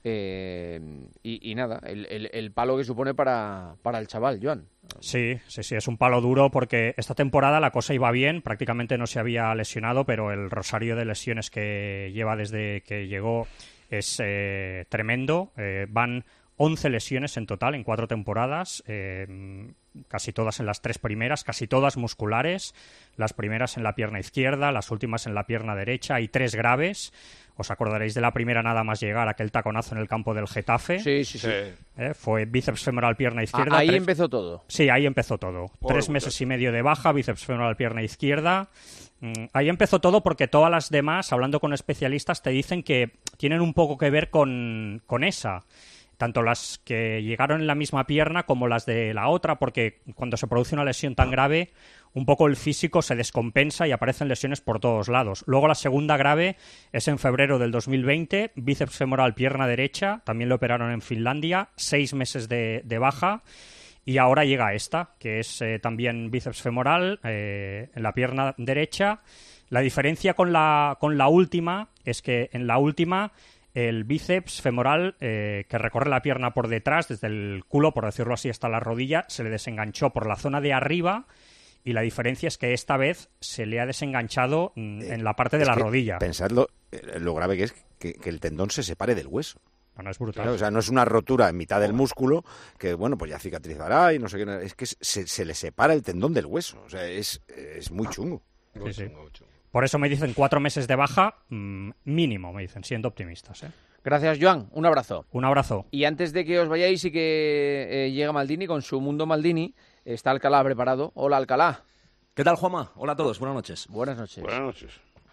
Eh, y, y nada, el, el- el palo que supone para, para el chaval, Joan. Sí, sí, sí, es un palo duro porque esta temporada la cosa iba bien, prácticamente no se había lesionado, pero el rosario de lesiones que lleva desde que llegó es eh, tremendo. Eh, van once lesiones en total en cuatro temporadas, eh, casi todas en las tres primeras, casi todas musculares, las primeras en la pierna izquierda, las últimas en la pierna derecha, hay tres graves. Os acordaréis de la primera nada más llegar, aquel taconazo en el campo del Getafe. Sí, sí, sí. Eh, fue bíceps femoral, pierna izquierda. Ah, ahí tres- empezó todo. Sí, ahí empezó todo. Pobre Tres meses y medio de baja, bíceps femoral, pierna izquierda. Mm, Ahí empezó todo porque todas las demás, hablando con especialistas, te dicen que tienen un poco que ver con, con esa. Tanto las que llegaron en la misma pierna como las de la otra, porque cuando se produce una lesión tan grave, un poco el físico se descompensa y aparecen lesiones por todos lados. Luego la segunda grave es en febrero del dos mil veinte, bíceps femoral, pierna derecha, también lo operaron en Finlandia, seis meses de, de baja. Y ahora llega esta, que es eh, también bíceps femoral eh, en la pierna derecha. La diferencia con la, con la última es que en la última el bíceps femoral eh, que recorre la pierna por detrás, desde el culo, por decirlo así, hasta la rodilla, se le desenganchó por la zona de arriba. Y la diferencia es que esta vez se le ha desenganchado mm, en la parte de Es la que rodilla. Pensadlo, eh, lo grave que es que, que el tendón se separe del hueso. Bueno, es brutal. Claro, o sea, no es una rotura en mitad del músculo que, bueno, pues ya cicatrizará y no sé qué. Es que se, se le separa el tendón del hueso. O sea, es, es muy chungo. Sí, sí. Por eso me dicen cuatro meses de baja mm, mínimo, me dicen, siendo optimistas. ¿eh? Gracias, Joan. Un abrazo. Un abrazo. Y antes de que os vayáis y que eh, llega Maldini con su Mundo Maldini, está Alcalá preparado. Hola, Alcalá. ¿Qué tal, Juanma? Hola a todos, buenas noches. Buenas noches. Buenas noches.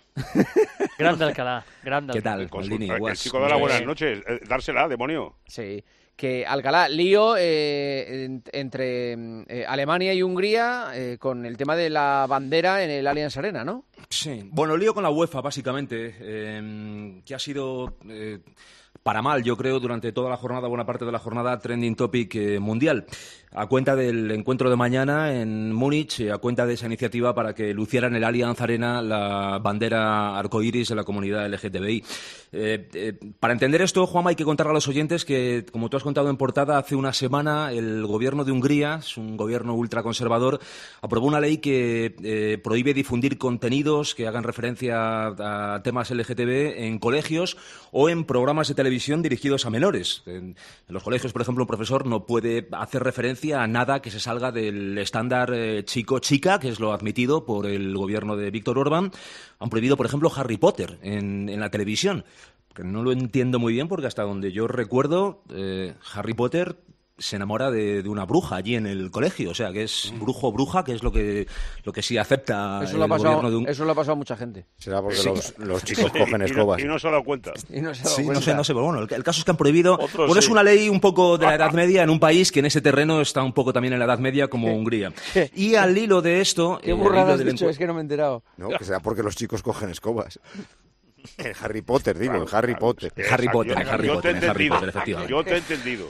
Grande Alcalá, grande ¿Qué Alcalá. tal, Con su- Maldini? el Guas? chico de las buenas Sí. noches. Eh, dársela, demonio. Sí. Que Alcalá, lío eh, en- entre eh, Alemania y Hungría eh, con el tema de la bandera en el Allianz Arena, ¿no? Sí, bueno, lío con la UEFA, básicamente, eh, que ha sido, eh, para mal, yo creo, durante toda la jornada, buena parte de la jornada, trending topic eh, mundial. A cuenta del encuentro de mañana en Múnich, eh, a cuenta de esa iniciativa para que luciera en el Allianz Arena la bandera arcoíris de la comunidad L G T B I. Eh, eh, para entender esto, Juanma, hay que contarle a los oyentes que, como tú has contado en portada, hace una semana el gobierno de Hungría, es un gobierno ultraconservador, aprobó una ley que eh, prohíbe difundir contenidos que hagan referencia a, a temas L G T B en colegios o en programas de televisión dirigidos a menores. En, en los colegios, por ejemplo, un profesor no puede hacer referencia a nada que se salga del estándar eh, chico-chica, que es lo admitido por el gobierno de Víctor Orbán. Han prohibido, por ejemplo, Harry Potter en, en la televisión. Que no lo entiendo muy bien porque hasta donde yo recuerdo, eh, Harry Potter se enamora de, de una bruja allí en el colegio. O sea, que es brujo o bruja, que es lo que, lo que sí acepta Eso el lo, ha pasado, gobierno de un... eso lo ha pasado a mucha gente. Será porque Sí. los, los chicos cogen escobas. Y no, y no se ha dado cuenta. Y no se ha dado Sí, no cuenta. sé, no sé, pero bueno, el, el caso es que han prohibido... Otros Bueno, es sí. una ley un poco de la Edad Media en un país que en ese terreno está un poco también en la Edad Media como Hungría. Y al hilo de esto... Qué eh, al burrada hilo has del dicho, encu- es que no me he enterado. No, que será porque los chicos cogen escobas. En Harry Potter, digo, en Harry Potter. En Harry Exacto. Potter, en Yo- Harry yo Potter, te he en Harry entendido. Potter, efectivamente. Yo te he entendido.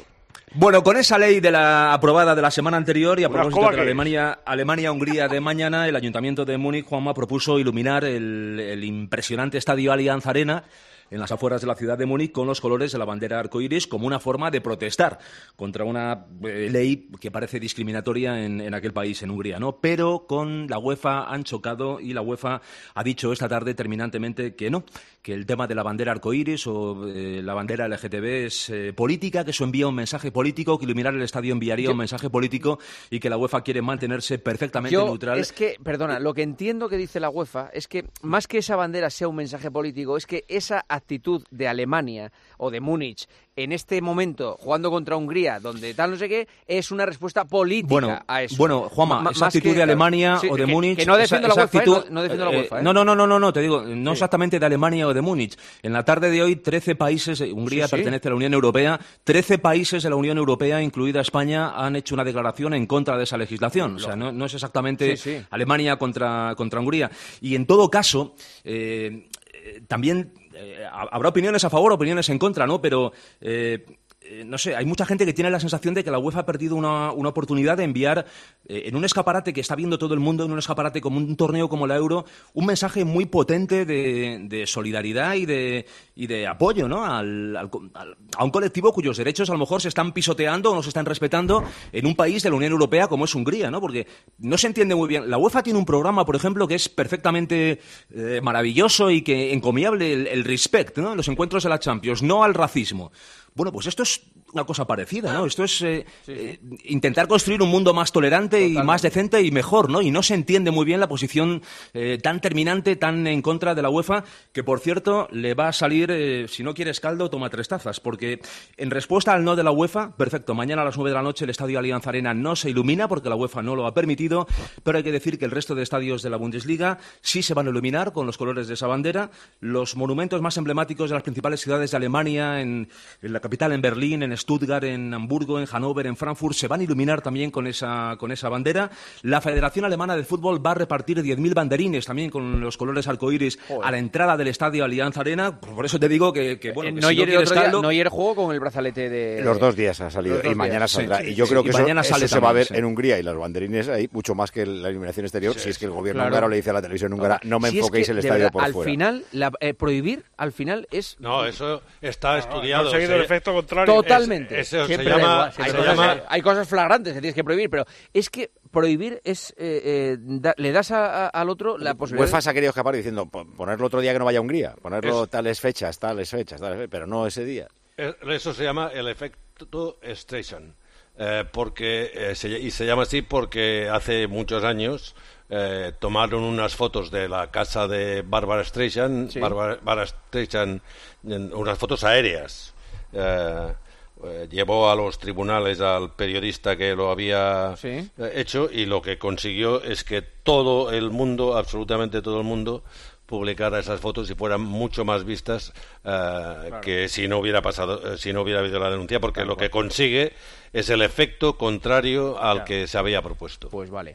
Bueno, con esa ley de la aprobada de la semana anterior y a ¿Una propósito escoba de la qué es? Alemania, Alemania-Hungría de mañana, el Ayuntamiento de Múnich, Juanma, propuso iluminar el, el impresionante estadio Allianz Arena en las afueras de la ciudad de Múnich con los colores de la bandera arcoíris como una forma de protestar contra una eh, ley que parece discriminatoria en, en aquel país, en Hungría, ¿no? Pero con la UEFA han chocado y la UEFA ha dicho esta tarde terminantemente que no, que el tema de la bandera arcoíris o eh, la bandera L G T B es eh, política, que eso envía un mensaje político, que iluminar el estadio enviaría Yo- un mensaje político y que la UEFA quiere mantenerse perfectamente Yo, neutral. es que, perdona, lo que entiendo que dice la UEFA es que más que esa bandera sea un mensaje político, es que esa actitud de Alemania o de Múnich en este momento jugando contra Hungría, donde tal no sé qué, es una respuesta política Bueno, a eso. bueno, Juanma, Ma- esa más actitud que- de Alemania sí, o de que- Múnich... Que no defiendo esa- la esa UEFA, ¿eh? actitud- no, no defiendo la eh, UEFA. ¿eh? No, no, no, no, no, no, te digo, no exactamente de Alemania o de Múnich. En la tarde de hoy, trece países, eh, Hungría Sí, sí. pertenece a la Unión Europea, trece países de la Unión Europea, incluida España, han hecho una declaración en contra de esa legislación. O sea, no, no es exactamente Sí, sí. Alemania contra, contra Hungría. Y en todo caso, eh, eh, también eh, habrá opiniones a favor, opiniones en contra, ¿no? Pero... eh, eh, no sé, hay mucha gente que tiene la sensación de que la UEFA ha perdido una, una oportunidad de enviar eh, en un escaparate que está viendo todo el mundo, en un escaparate como un torneo como la Euro, un mensaje muy potente de, de solidaridad y de, y de apoyo, ¿no? Al, al- al- a un colectivo cuyos derechos a lo mejor se están pisoteando o no se están respetando en un país de la Unión Europea como es Hungría, ¿no? Porque no se entiende muy bien. La UEFA tiene un programa, por ejemplo, que es perfectamente eh, maravilloso y que encomiable, el, el respect, ¿no? En los encuentros de la Champions, no al racismo. Bueno, pues esto es una cosa parecida, ¿no? Esto es eh, eh, intentar construir un mundo más tolerante y más decente y mejor, ¿no? Y no se entiende muy bien la posición eh, tan terminante, tan en contra de la UEFA, que, por cierto, le va a salir, eh, si no quieres caldo, toma tres tazas, porque en respuesta al no de la UEFA, perfecto, mañana a las nueve de la noche el estadio Allianz Arena no se ilumina porque la UEFA no lo ha permitido, pero hay que decir que el resto de estadios de la Bundesliga sí se van a iluminar con los colores de esa bandera. Los monumentos más emblemáticos de las principales ciudades de Alemania, en, en la capital, en Berlín, en Stuttgart, en Hamburgo, en Hannover, en Frankfurt, se van a iluminar también con esa, con esa bandera. La Federación Alemana de Fútbol va a repartir diez mil banderines también con los colores arcoíris a la entrada del estadio Allianz Arena. Por eso te digo que, que bueno, que si no Neuer, el quieres otro día, caldo... Neuer jugó con el brazalete de... Los dos días ha salido Los dos y mañana días. saldrá. Sí, y yo sí, creo y que eso, mañana eso sale se va a ver también, sí. en Hungría y los banderines ahí mucho más que la iluminación exterior, si es que el gobierno Claro. húngaro le dice a la televisión húngara no me Si es enfoquéis que, el de estadio verdad, por al fuera. final, la- eh, prohibir, al final es... No, eso está estudiado. conseguido Se- el efecto contrario. Totalmente. es- eso se Siempre da llama- igual, se hay, se cosas, llama- hay cosas flagrantes que tienes que prohibir, pero es que prohibir es... eh, eh, da- le das a- a- al otro la posibilidad... UEFA se ha querido escapar diciendo "Po- ponerlo otro día que no vaya a Hungría, ponerlo Es- tales fechas, tales fechas, tales fechas", pero no ese día. Eh, Eso se llama el efecto Streisand, eh, porque eh, se, y se llama así porque hace muchos años eh, tomaron unas fotos de la casa de Barbara Streisand, Sí. Barbara, Barbara Streisand, en- unas fotos aéreas. Eh, eh, llevó a los tribunales al periodista que lo había Sí. eh, hecho y lo que consiguió es que todo el mundo, absolutamente todo el mundo, publicara esas fotos y fueran mucho más vistas eh, que si no hubiera pasado, eh, si no hubiera habido la denuncia, porque lo que consigue es el efecto contrario al Claro. que se había propuesto. Pues vale.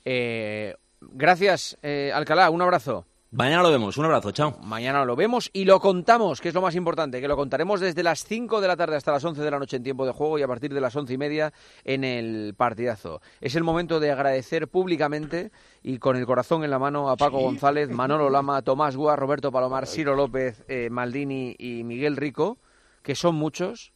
Eh, gracias, eh, Alcalá, un abrazo. Mañana lo vemos. Un abrazo, chao. Mañana lo vemos y lo contamos, que es lo más importante, que lo contaremos desde las cinco de la tarde hasta las once de la noche en tiempo de juego y a partir de las once y media en el partidazo. Es el momento de agradecer públicamente y con el corazón en la mano a Paco González, Manolo Lama, Tomás Gua, Roberto Palomar, Ciro López, eh, Maldini y Miguel Rico, que son muchos.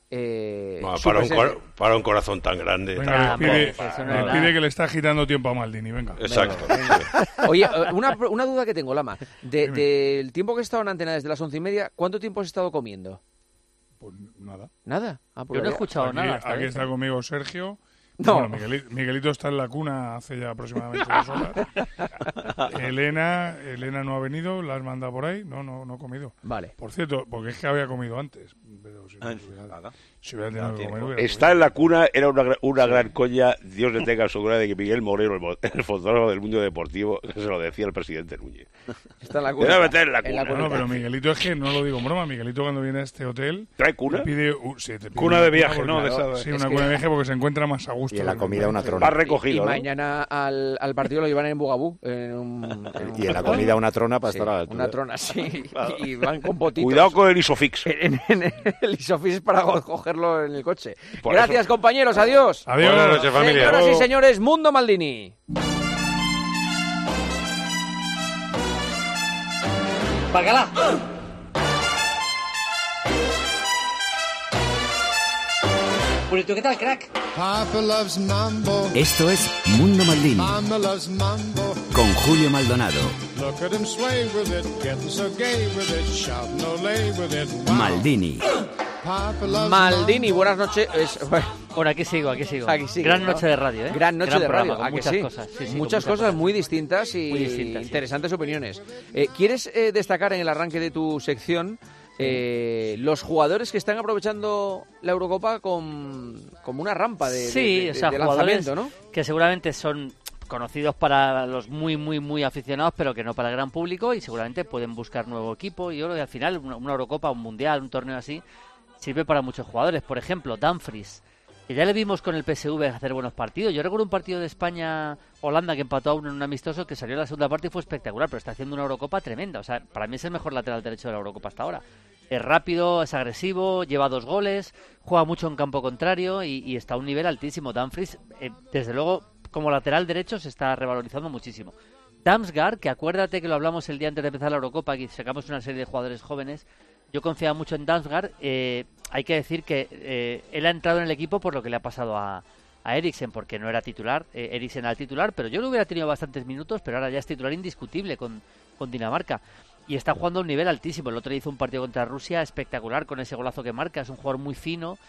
Eh, Bueno, su para, un presencia. cor- para un corazón tan grande. Venga, tan- despide, eso no es despide nada. que le está agitando tiempo a Maldini, venga. Exacto. Oye, eh, una, una duda que tengo, Lama. De- del tiempo que he estado en antena desde las once y media, ¿cuánto tiempo has estado comiendo? Pues nada. ¿Nada? Ah, pues Yo no he ya- escuchado Aquí, nada. esta aquí vez. está conmigo Sergio. No. Bueno, Miguelito, Miguelito está en la cuna hace ya aproximadamente dos horas. Elena, Elena no ha venido, la has mandado por ahí. No, no, no he comido. Vale. Por cierto, porque es que había comido antes. Pero si, no, si hubiera, si hubiera tenido que comer, hubiera Está en la cuna, era una, gra- una gran coña, Dios le tenga su gloria, de que Miguel Moreno, el, mo- el fotógrafo del mundo deportivo, se lo decía el presidente Núñez. Está en la Te voy a meter en la En la cuna. No, pero Miguelito es que no lo digo en broma. Miguelito cuando viene a este hotel ¿Trae cuna? te pide, uh, sí, te pide Cuna una de viaje, porque- ¿no? De esa de- Sí, Es una que- cuna de viaje porque se encuentra más a gusto gusto. Y en la comida una trona. Va recogido, Y ¿no? mañana al, al partido lo llevan en Bugabú. En un, en un Y en la comida una trona para Sí, estar a la altura. una trona, sí. Y van con potitos. Cuidado con el Isofix. En, en- el Isofix es para co- cogerlo en el coche. Por Gracias, eso. compañeros. Adiós. Adiós. Buenas noches, familia. Señoras y señores, Mundo Maldini. ¡Bacala! Purito, ¿qué tal, crack? Esto es Mundo Maldini con Julio Maldonado. Maldini. Maldini, buenas noches. Es- Bueno, aquí sigo, aquí sigo. Aquí sigue, Gran ¿no? noche de radio, ¿eh? Gran noche de programa, radio, con ¿a que muchas sí? cosas. Sí, sí, con muchas cosas muy distintas y Muy distintas, sí. interesantes opiniones. Eh, ¿Quieres eh, destacar en el arranque de tu sección eh, los jugadores que están aprovechando la Eurocopa con, como una rampa de, de- Sí, de- o sea, de jugadores lanzamiento, ¿no? que seguramente son conocidos para los muy, muy, muy aficionados, pero que no para el gran público, y seguramente pueden buscar nuevo equipo. Y yo creo que al final una, una Eurocopa, un Mundial, un torneo así, sirve para muchos jugadores. Por ejemplo, Dumfries, que ya le vimos con el P S V hacer buenos partidos. Yo recuerdo un partido de España-Holanda que empató a uno en un amistoso, que salió en la segunda parte y fue espectacular, pero está haciendo una Eurocopa tremenda. O sea, para mí es el mejor lateral derecho de la Eurocopa hasta ahora. Es rápido, es agresivo, lleva dos goles, juega mucho en campo contrario y, y está a un nivel altísimo. Dumfries, eh, desde luego, como lateral derecho se está revalorizando muchísimo. Damsgaard, que acuérdate que lo hablamos el día antes de empezar la Eurocopa, que sacamos una serie de jugadores jóvenes. Yo confiaba mucho en Damsgaard. Eh, hay que decir que eh, él ha entrado en el equipo por lo que le ha pasado a, a Eriksen, porque no era titular. Eh, Eriksen era el titular, pero yo lo hubiera tenido bastantes minutos, pero ahora ya es titular indiscutible con, con Dinamarca. Y está jugando a un nivel altísimo. El otro día hizo un partido contra Rusia espectacular con ese golazo que marca. Es un jugador muy fino,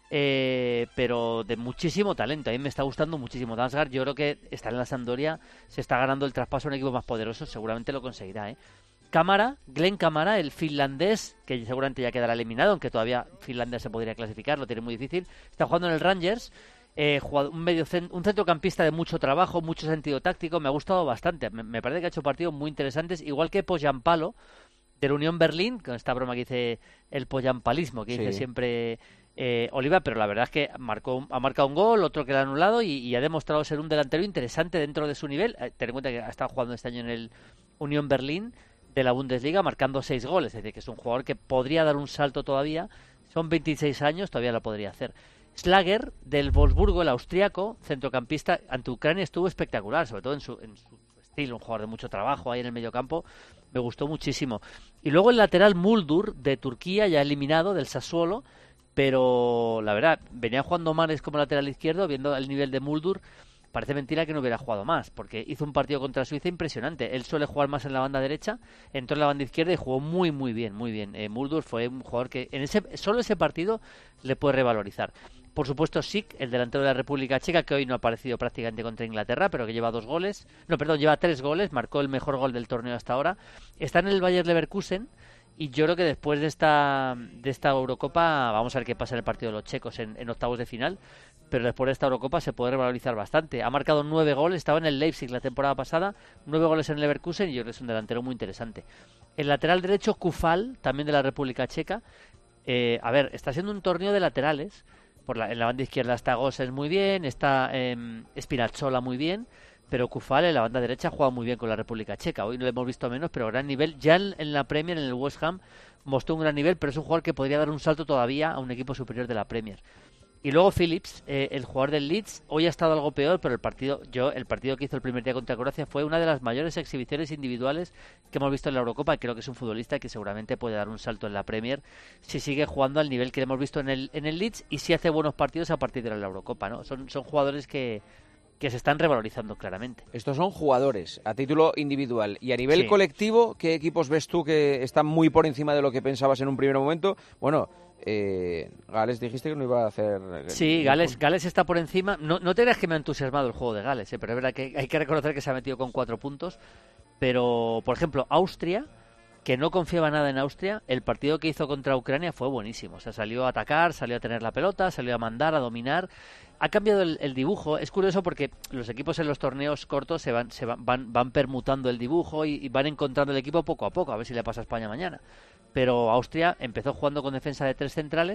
eh, pero de muchísimo talento. A mí me está gustando muchísimo Damsgaard. Yo creo que está en la Sampdoria, se está ganando el traspaso a un equipo más poderoso. Seguramente lo conseguirá, ¿eh? Cámara, Glenn Cámara, el finlandés, que seguramente ya quedará eliminado, aunque todavía Finlandia se podría clasificar, lo tiene muy difícil. Está jugando en el Rangers, eh, jugado, un, medio cent- un centrocampista de mucho trabajo, mucho sentido táctico. Me ha gustado bastante. Me, me parece que ha hecho partidos muy interesantes, igual que Poyampalo, de la Unión Berlín, con esta broma que dice el poyampalismo, que Sí. dice siempre eh, Oliva, pero la verdad es que marcó, ha marcado un gol, otro que le ha anulado y, y ha demostrado ser un delantero interesante dentro de su nivel. Eh, ten en cuenta que ha estado jugando este año en el Unión Berlín de la Bundesliga, marcando seis goles, es decir, que es un jugador que podría dar un salto todavía. Son veintiséis años, todavía lo podría hacer. Schlager, del Wolfsburgo, el austriaco, centrocampista, ante Ucrania estuvo espectacular, sobre todo en su, en su estilo, un jugador de mucho trabajo ahí en el mediocampo, me gustó muchísimo. Y luego el lateral Muldur, de Turquía, ya eliminado del Sassuolo, pero la verdad, venía jugando Mares como lateral izquierdo, viendo el nivel de Muldur, parece mentira que no hubiera jugado más, porque hizo un partido contra Suiza impresionante. Él suele jugar más en la banda derecha, entró en la banda izquierda y jugó muy, muy bien, muy bien. Eh, Muldur fue un jugador que en ese solo ese partido le puede revalorizar. Por supuesto, Sik, el delantero de la República Checa, que hoy no ha aparecido prácticamente contra Inglaterra, pero que lleva dos goles. No, perdón, lleva tres goles, marcó el mejor gol del torneo hasta ahora. Está en el Bayer Leverkusen y yo creo que después de esta de esta Eurocopa, vamos a ver qué pasa en el partido de los checos en, en octavos de final, pero después de esta Eurocopa se puede revalorizar bastante. Ha marcado nueve goles, estaba en el Leipzig la temporada pasada, nueve goles en el Leverkusen y yo creo que es un delantero muy interesante. El lateral derecho, Kufal, también de la República Checa. Eh, a ver, está siendo un torneo de laterales. Por la, en la banda izquierda está Gosens muy bien, está eh, Spinazzola muy bien, pero Kufal en la banda derecha ha jugado muy bien con la República Checa. Hoy no lo hemos visto menos, pero gran nivel. Ya en, en la Premier, en el West Ham, mostró un gran nivel, pero es un jugador que podría dar un salto todavía a un equipo superior de la Premier. Y luego Phillips, eh, el jugador del Leeds, hoy ha estado algo peor, pero el partido, yo el partido que hizo el primer día contra Croacia fue una de las mayores exhibiciones individuales que hemos visto en la Eurocopa. Creo que es un futbolista que seguramente puede dar un salto en la Premier si sigue jugando al nivel que hemos visto en el en el Leeds y si hace buenos partidos a partir de la Eurocopa, ¿no? Son son jugadores que que se están revalorizando claramente. Estos son jugadores a título individual. Y a nivel Sí. colectivo, ¿qué equipos ves tú que están muy por encima de lo que pensabas en un primer momento? Bueno, eh, Gales dijiste que no iba a hacer... Sí, Gales, Gales está por encima. No, no te creas que me ha entusiasmado el juego de Gales, ¿eh? Pero es verdad que hay que reconocer que se ha metido con cuatro puntos. Pero, por ejemplo, Austria, que no confiaba nada en Austria, el partido que hizo contra Ucrania fue buenísimo. O sea, salió a atacar, salió a tener la pelota, salió a mandar, a dominar. Ha cambiado el, el dibujo. Es curioso porque los equipos en los torneos cortos se van se van, van, van permutando el dibujo y, y van encontrando el equipo poco a poco, a ver si le pasa a España mañana. Pero Austria empezó jugando con defensa de tres centrales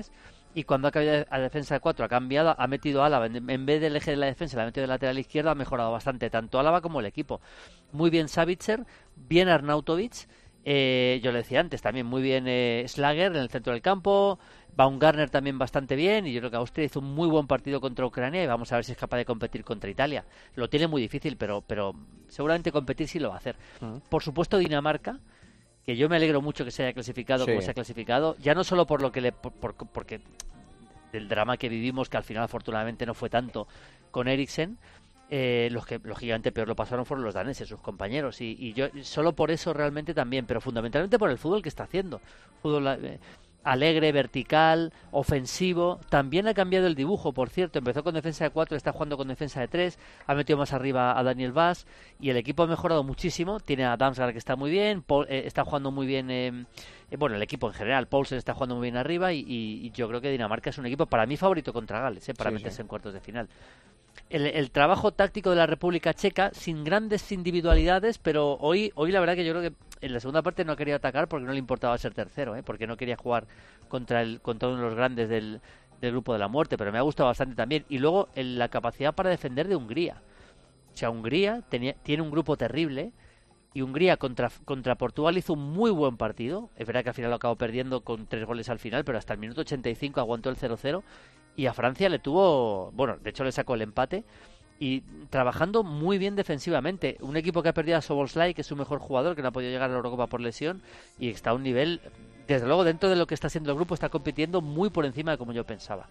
y cuando ha cambiado a defensa de cuatro ha cambiado, ha metido a Álava en, en vez del eje de la defensa, la ha metido de lateral izquierdo, ha mejorado bastante tanto Álava como el equipo. Muy bien Savitzer, bien Arnautovic, eh, yo le decía antes también muy bien eh, Schlager en el centro del campo, Baumgartner también bastante bien, y yo creo que Austria hizo un muy buen partido contra Ucrania y vamos a ver si es capaz de competir contra Italia. Lo tiene muy difícil, pero, pero seguramente competir sí lo va a hacer. Uh-huh. Por supuesto Dinamarca, que yo me alegro mucho que se haya clasificado sí. como se ha clasificado, ya no solo por lo que le por, por, porque del drama que vivimos, que al final afortunadamente no fue tanto con Eriksen, eh, los que lógicamente peor lo pasaron fueron los daneses, sus compañeros, y, y yo solo por eso realmente también, pero fundamentalmente por el fútbol que está haciendo. Fútbol eh, alegre, vertical, ofensivo. También ha cambiado el dibujo, por cierto. Empezó con defensa de cuatro, está jugando con defensa de tres. Ha metido más arriba a Daniel Vaz y el equipo ha mejorado muchísimo. Tiene a Damsgaard que está muy bien, Paul, eh, está jugando muy bien. Eh, eh, bueno, el equipo en general, Poulsen está jugando muy bien arriba y, y, y yo creo que Dinamarca es un equipo para mí favorito contra Gales, eh, para sí, meterse sí. en cuartos de final. El, el trabajo táctico de la República Checa, sin grandes individualidades, pero hoy, hoy la verdad que yo creo que en la segunda parte no quería atacar porque no le importaba ser tercero, ¿eh? Porque no quería jugar contra el contra uno de los grandes del, del grupo de la muerte, pero me ha gustado bastante también. Y luego el, la capacidad para defender de Hungría. O sea, Hungría tenía, tiene un grupo terrible y Hungría contra, contra Portugal hizo un muy buen partido. Es verdad que al final lo acabó perdiendo con tres goles al final, pero hasta el minuto ochenta y cinco aguantó el cero cero y a Francia le tuvo, bueno, de hecho le sacó el empate. Y trabajando muy bien defensivamente. Un equipo que ha perdido a Szoboszlai, que es su mejor jugador, que no ha podido llegar a la Eurocopa por lesión, y está a un nivel, desde luego, dentro de lo que está siendo el grupo, está compitiendo muy por encima de como yo pensaba.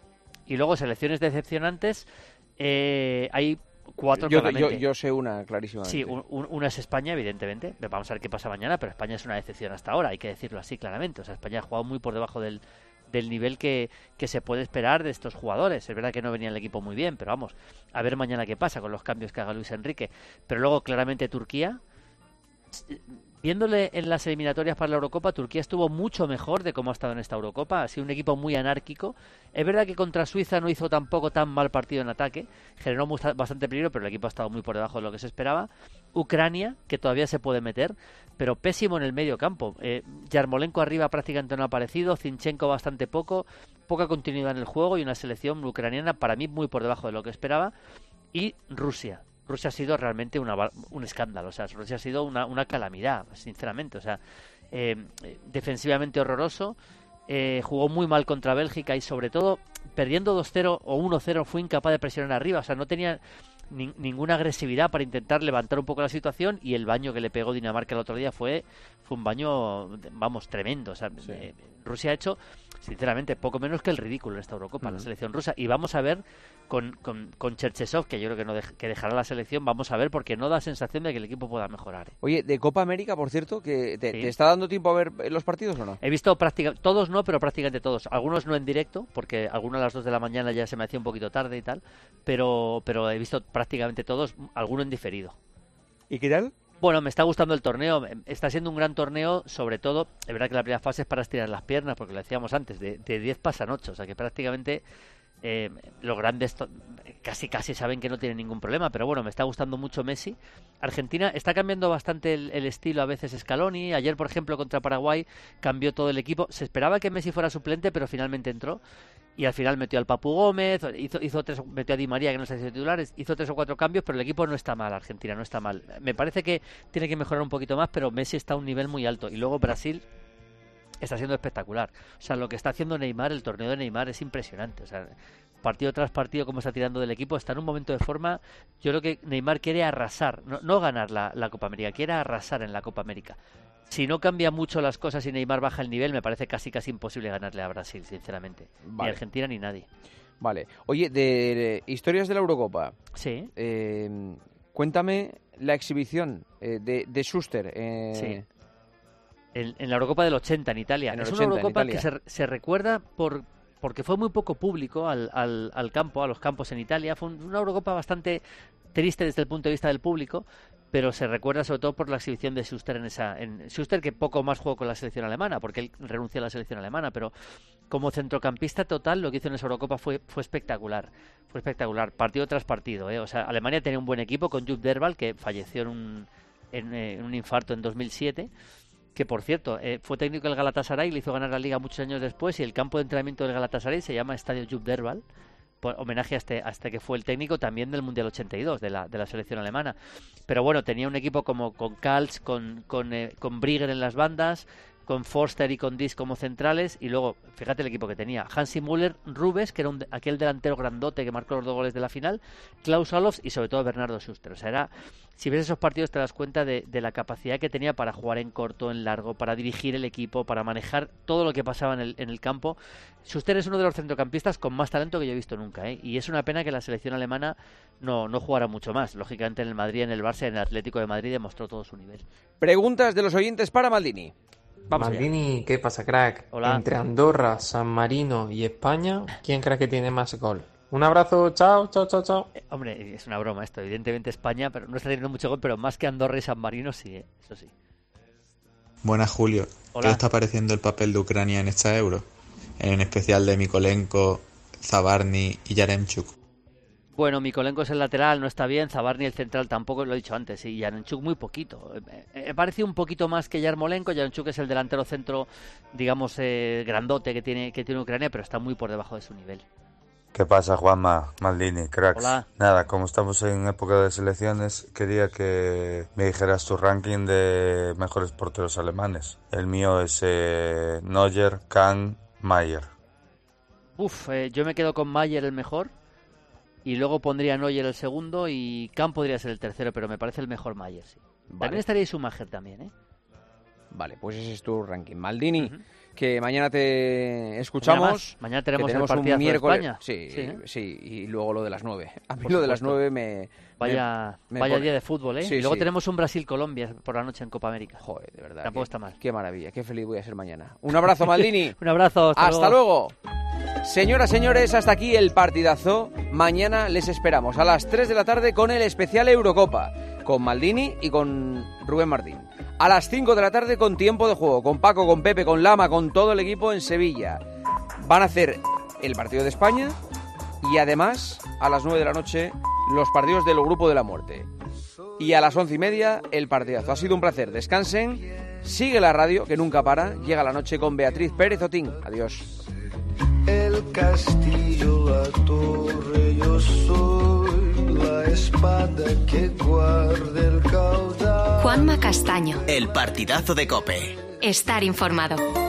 Y luego, selecciones decepcionantes, eh, hay cuatro yo, claramente. Yo, yo sé una clarísimamente. Sí, un, un, una es España, evidentemente. Vamos a ver qué pasa mañana, pero España es una decepción hasta ahora, hay que decirlo así claramente. O sea, España ha jugado muy por debajo del... del nivel que, que se puede esperar de estos jugadores. Es verdad que no venía el equipo muy bien, pero vamos, a ver mañana qué pasa con los cambios que haga Luis Enrique. Pero luego claramente Turquía, viéndole en las eliminatorias para la Eurocopa, Turquía estuvo mucho mejor de cómo ha estado en esta Eurocopa. Ha sido un equipo muy anárquico. Es verdad que contra Suiza no hizo tampoco tan mal partido en ataque, generó bastante peligro, pero el equipo ha estado muy por debajo de lo que se esperaba. Ucrania, que todavía se puede meter, pero pésimo en el medio campo. Eh, Yarmolenko arriba prácticamente no ha aparecido, Zinchenko bastante poco, poca continuidad en el juego y una selección ucraniana para mí muy por debajo de lo que esperaba. Y Rusia. Rusia ha sido realmente una, un escándalo, o sea, Rusia ha sido una, una calamidad, sinceramente, o sea, eh, defensivamente horroroso, eh, jugó muy mal contra Bélgica y sobre todo, perdiendo dos cero o uno cero fue incapaz de presionar arriba, o sea, no tenía ni, ninguna agresividad para intentar levantar un poco la situación y el baño que le pegó Dinamarca el otro día fue, fue un baño, vamos, tremendo, o sea, sí. eh, Rusia ha hecho, sinceramente, poco menos que el ridículo en esta Eurocopa, uh-huh. la selección rusa, y vamos a ver con, con, con Cherchesov, que yo creo que no dej- que dejará la selección, vamos a ver, porque no da sensación de que el equipo pueda mejorar. ¿eh? Oye, de Copa América, por cierto, que te, sí. ¿te está dando tiempo a ver los partidos o no? He visto prácticamente, todos no, pero prácticamente todos. Algunos no en directo, porque algunos a las dos de la mañana ya se me hacía un poquito tarde y tal, pero, pero he visto prácticamente todos, alguno en diferido. ¿Y qué tal? Bueno, me está gustando el torneo, está siendo un gran torneo, sobre todo, es verdad que la primera fase es para estirar las piernas, porque lo decíamos antes, de, de diez pasan ocho, o sea que prácticamente eh, los grandes to- casi casi saben que no tienen ningún problema, pero bueno, me está gustando mucho Messi. Argentina está cambiando bastante el, el estilo a veces Scaloni, ayer por ejemplo contra Paraguay cambió todo el equipo, se esperaba que Messi fuera suplente, pero finalmente entró. Y al final metió al Papu Gómez, hizo, hizo tres, metió a Di María, que no se hizo titular, hizo tres o cuatro cambios, pero el equipo no está mal, Argentina no está mal. Me parece que tiene que mejorar un poquito más, pero Messi está a un nivel muy alto. Y luego Brasil está siendo espectacular. O sea, lo que está haciendo Neymar, el torneo de Neymar es impresionante. O sea, partido tras partido, como está tirando del equipo, está en un momento de forma. Yo creo que Neymar quiere arrasar, no, no ganar la, la Copa América, quiere arrasar en la Copa América. Si no cambia mucho las cosas y Neymar baja el nivel, me parece casi casi imposible ganarle a Brasil, sinceramente. Vale. Ni Argentina ni nadie. Vale. Oye, de, de historias de la Eurocopa. Sí. Eh, cuéntame la exhibición eh, de, de Schuster. Eh... Sí. En, en la Eurocopa del ochenta en Italia. En el es ochenta, una Eurocopa en que se, se recuerda por porque fue muy poco público al, al, al campo, a los campos en Italia. Fue un, una Eurocopa bastante triste desde el punto de vista del público, pero se recuerda sobre todo por la exhibición de Schuster en esa en Schuster, que poco más jugó con la selección alemana, porque él renunció a la selección alemana, pero como centrocampista total lo que hizo en esa Eurocopa fue fue espectacular, fue espectacular, partido tras partido, ¿eh? O sea, Alemania tenía un buen equipo con Jupp Derwall, que falleció en un en, en un infarto en dos mil siete. que por cierto, eh, fue técnico del Galatasaray y le hizo ganar la Liga muchos años después, y el campo de entrenamiento del Galatasaray se llama Estadio Jupp Derval, por homenaje a este, a este que fue el técnico también del Mundial ochenta y dos, de la, de la selección alemana. Pero bueno, tenía un equipo como con Kals, con, con, eh, con Brigger en las bandas, con Forster y con Dis como centrales, y luego, fíjate el equipo que tenía, Hansi Müller, Rubes, que era un, aquel delantero grandote que marcó los dos goles de la final, Klaus Allofs y sobre todo Bernardo Schuster. O sea, era, si ves esos partidos te das cuenta de, de la capacidad que tenía para jugar en corto, en largo, para dirigir el equipo, para manejar todo lo que pasaba en el, en el campo. Schuster es uno de los centrocampistas con más talento que yo he visto nunca, ¿eh? Y es una pena que la selección alemana no, no jugara mucho más. Lógicamente en el Madrid, en el Barça, en el Atlético de Madrid demostró todo su nivel. Preguntas de los oyentes para Maldini. Vamos Maldini, allá. ¿qué pasa, crack? Hola. Entre Andorra, San Marino y España, ¿quién crees que tiene más gol? Un abrazo, chao, chao, chao, chao. Eh, hombre, es una broma esto, evidentemente España, pero no está teniendo mucho gol, pero más que Andorra y San Marino sí, ¿eh? Eso sí. Buenas, Julio. Hola. ¿Qué os está pareciendo el papel de Ucrania en esta Euro? En especial de Mikolenko, Zabarny y Yaremchuk. Bueno, Mikolenko es el lateral, no está bien, Zabarny el central tampoco, lo he dicho antes, y Yaremchuk muy poquito. Me parece un poquito más que Yarmolenko. Yaremchuk es el delantero centro, digamos, eh, grandote que tiene, que tiene Ucrania, pero está muy por debajo de su nivel. ¿Qué pasa, Juanma, Maldini, cracks? Hola. Nada, como estamos en época de selecciones, quería que me dijeras tu ranking de mejores porteros alemanes. El mío es eh, Neuer, Kahn, Mayer. Uf, eh, yo me quedo con Mayer el mejor, y luego pondría a Neuer el segundo, y Kahn podría ser el tercero, pero me parece el mejor Mayer, sí. Vale. También estaría Schumacher también, ¿eh? Vale, pues ese es tu ranking. Maldini, uh-huh. que mañana te escuchamos. Mañana, más. mañana tenemos, que tenemos el partidazo un miércoles. de España. Sí, sí, ¿eh? sí, y luego lo de las nueve. A mí Por lo supuesto. de las nueve me... Vaya, me, me vaya pone... día de fútbol, ¿eh? Sí, y luego sí. tenemos un Brasil-Colombia por la noche en Copa América. Joder, de verdad. Tampoco qué, está mal. Qué maravilla, qué feliz voy a ser mañana. Un abrazo, Maldini. Un abrazo, hasta, hasta luego. luego. Señoras, señores, hasta aquí el partidazo. Mañana les esperamos a las tres de la tarde con el especial Eurocopa, con Maldini y con Rubén Martín. A las cinco de la tarde con Tiempo de Juego, con Paco, con Pepe, con Lama, con todo el equipo en Sevilla. Van a hacer el partido de España y además a las nueve de la noche los partidos del Grupo de la Muerte. Y a las once y media el partidazo. Ha sido un placer, descansen. Sigue la radio, que nunca para. Llega la noche con Beatriz Pérez Otín. Adiós. El castillo, la torre, yo soy la espada que guarda el caudal. Juanma Castaño. El partidazo de COPE. Estar informado.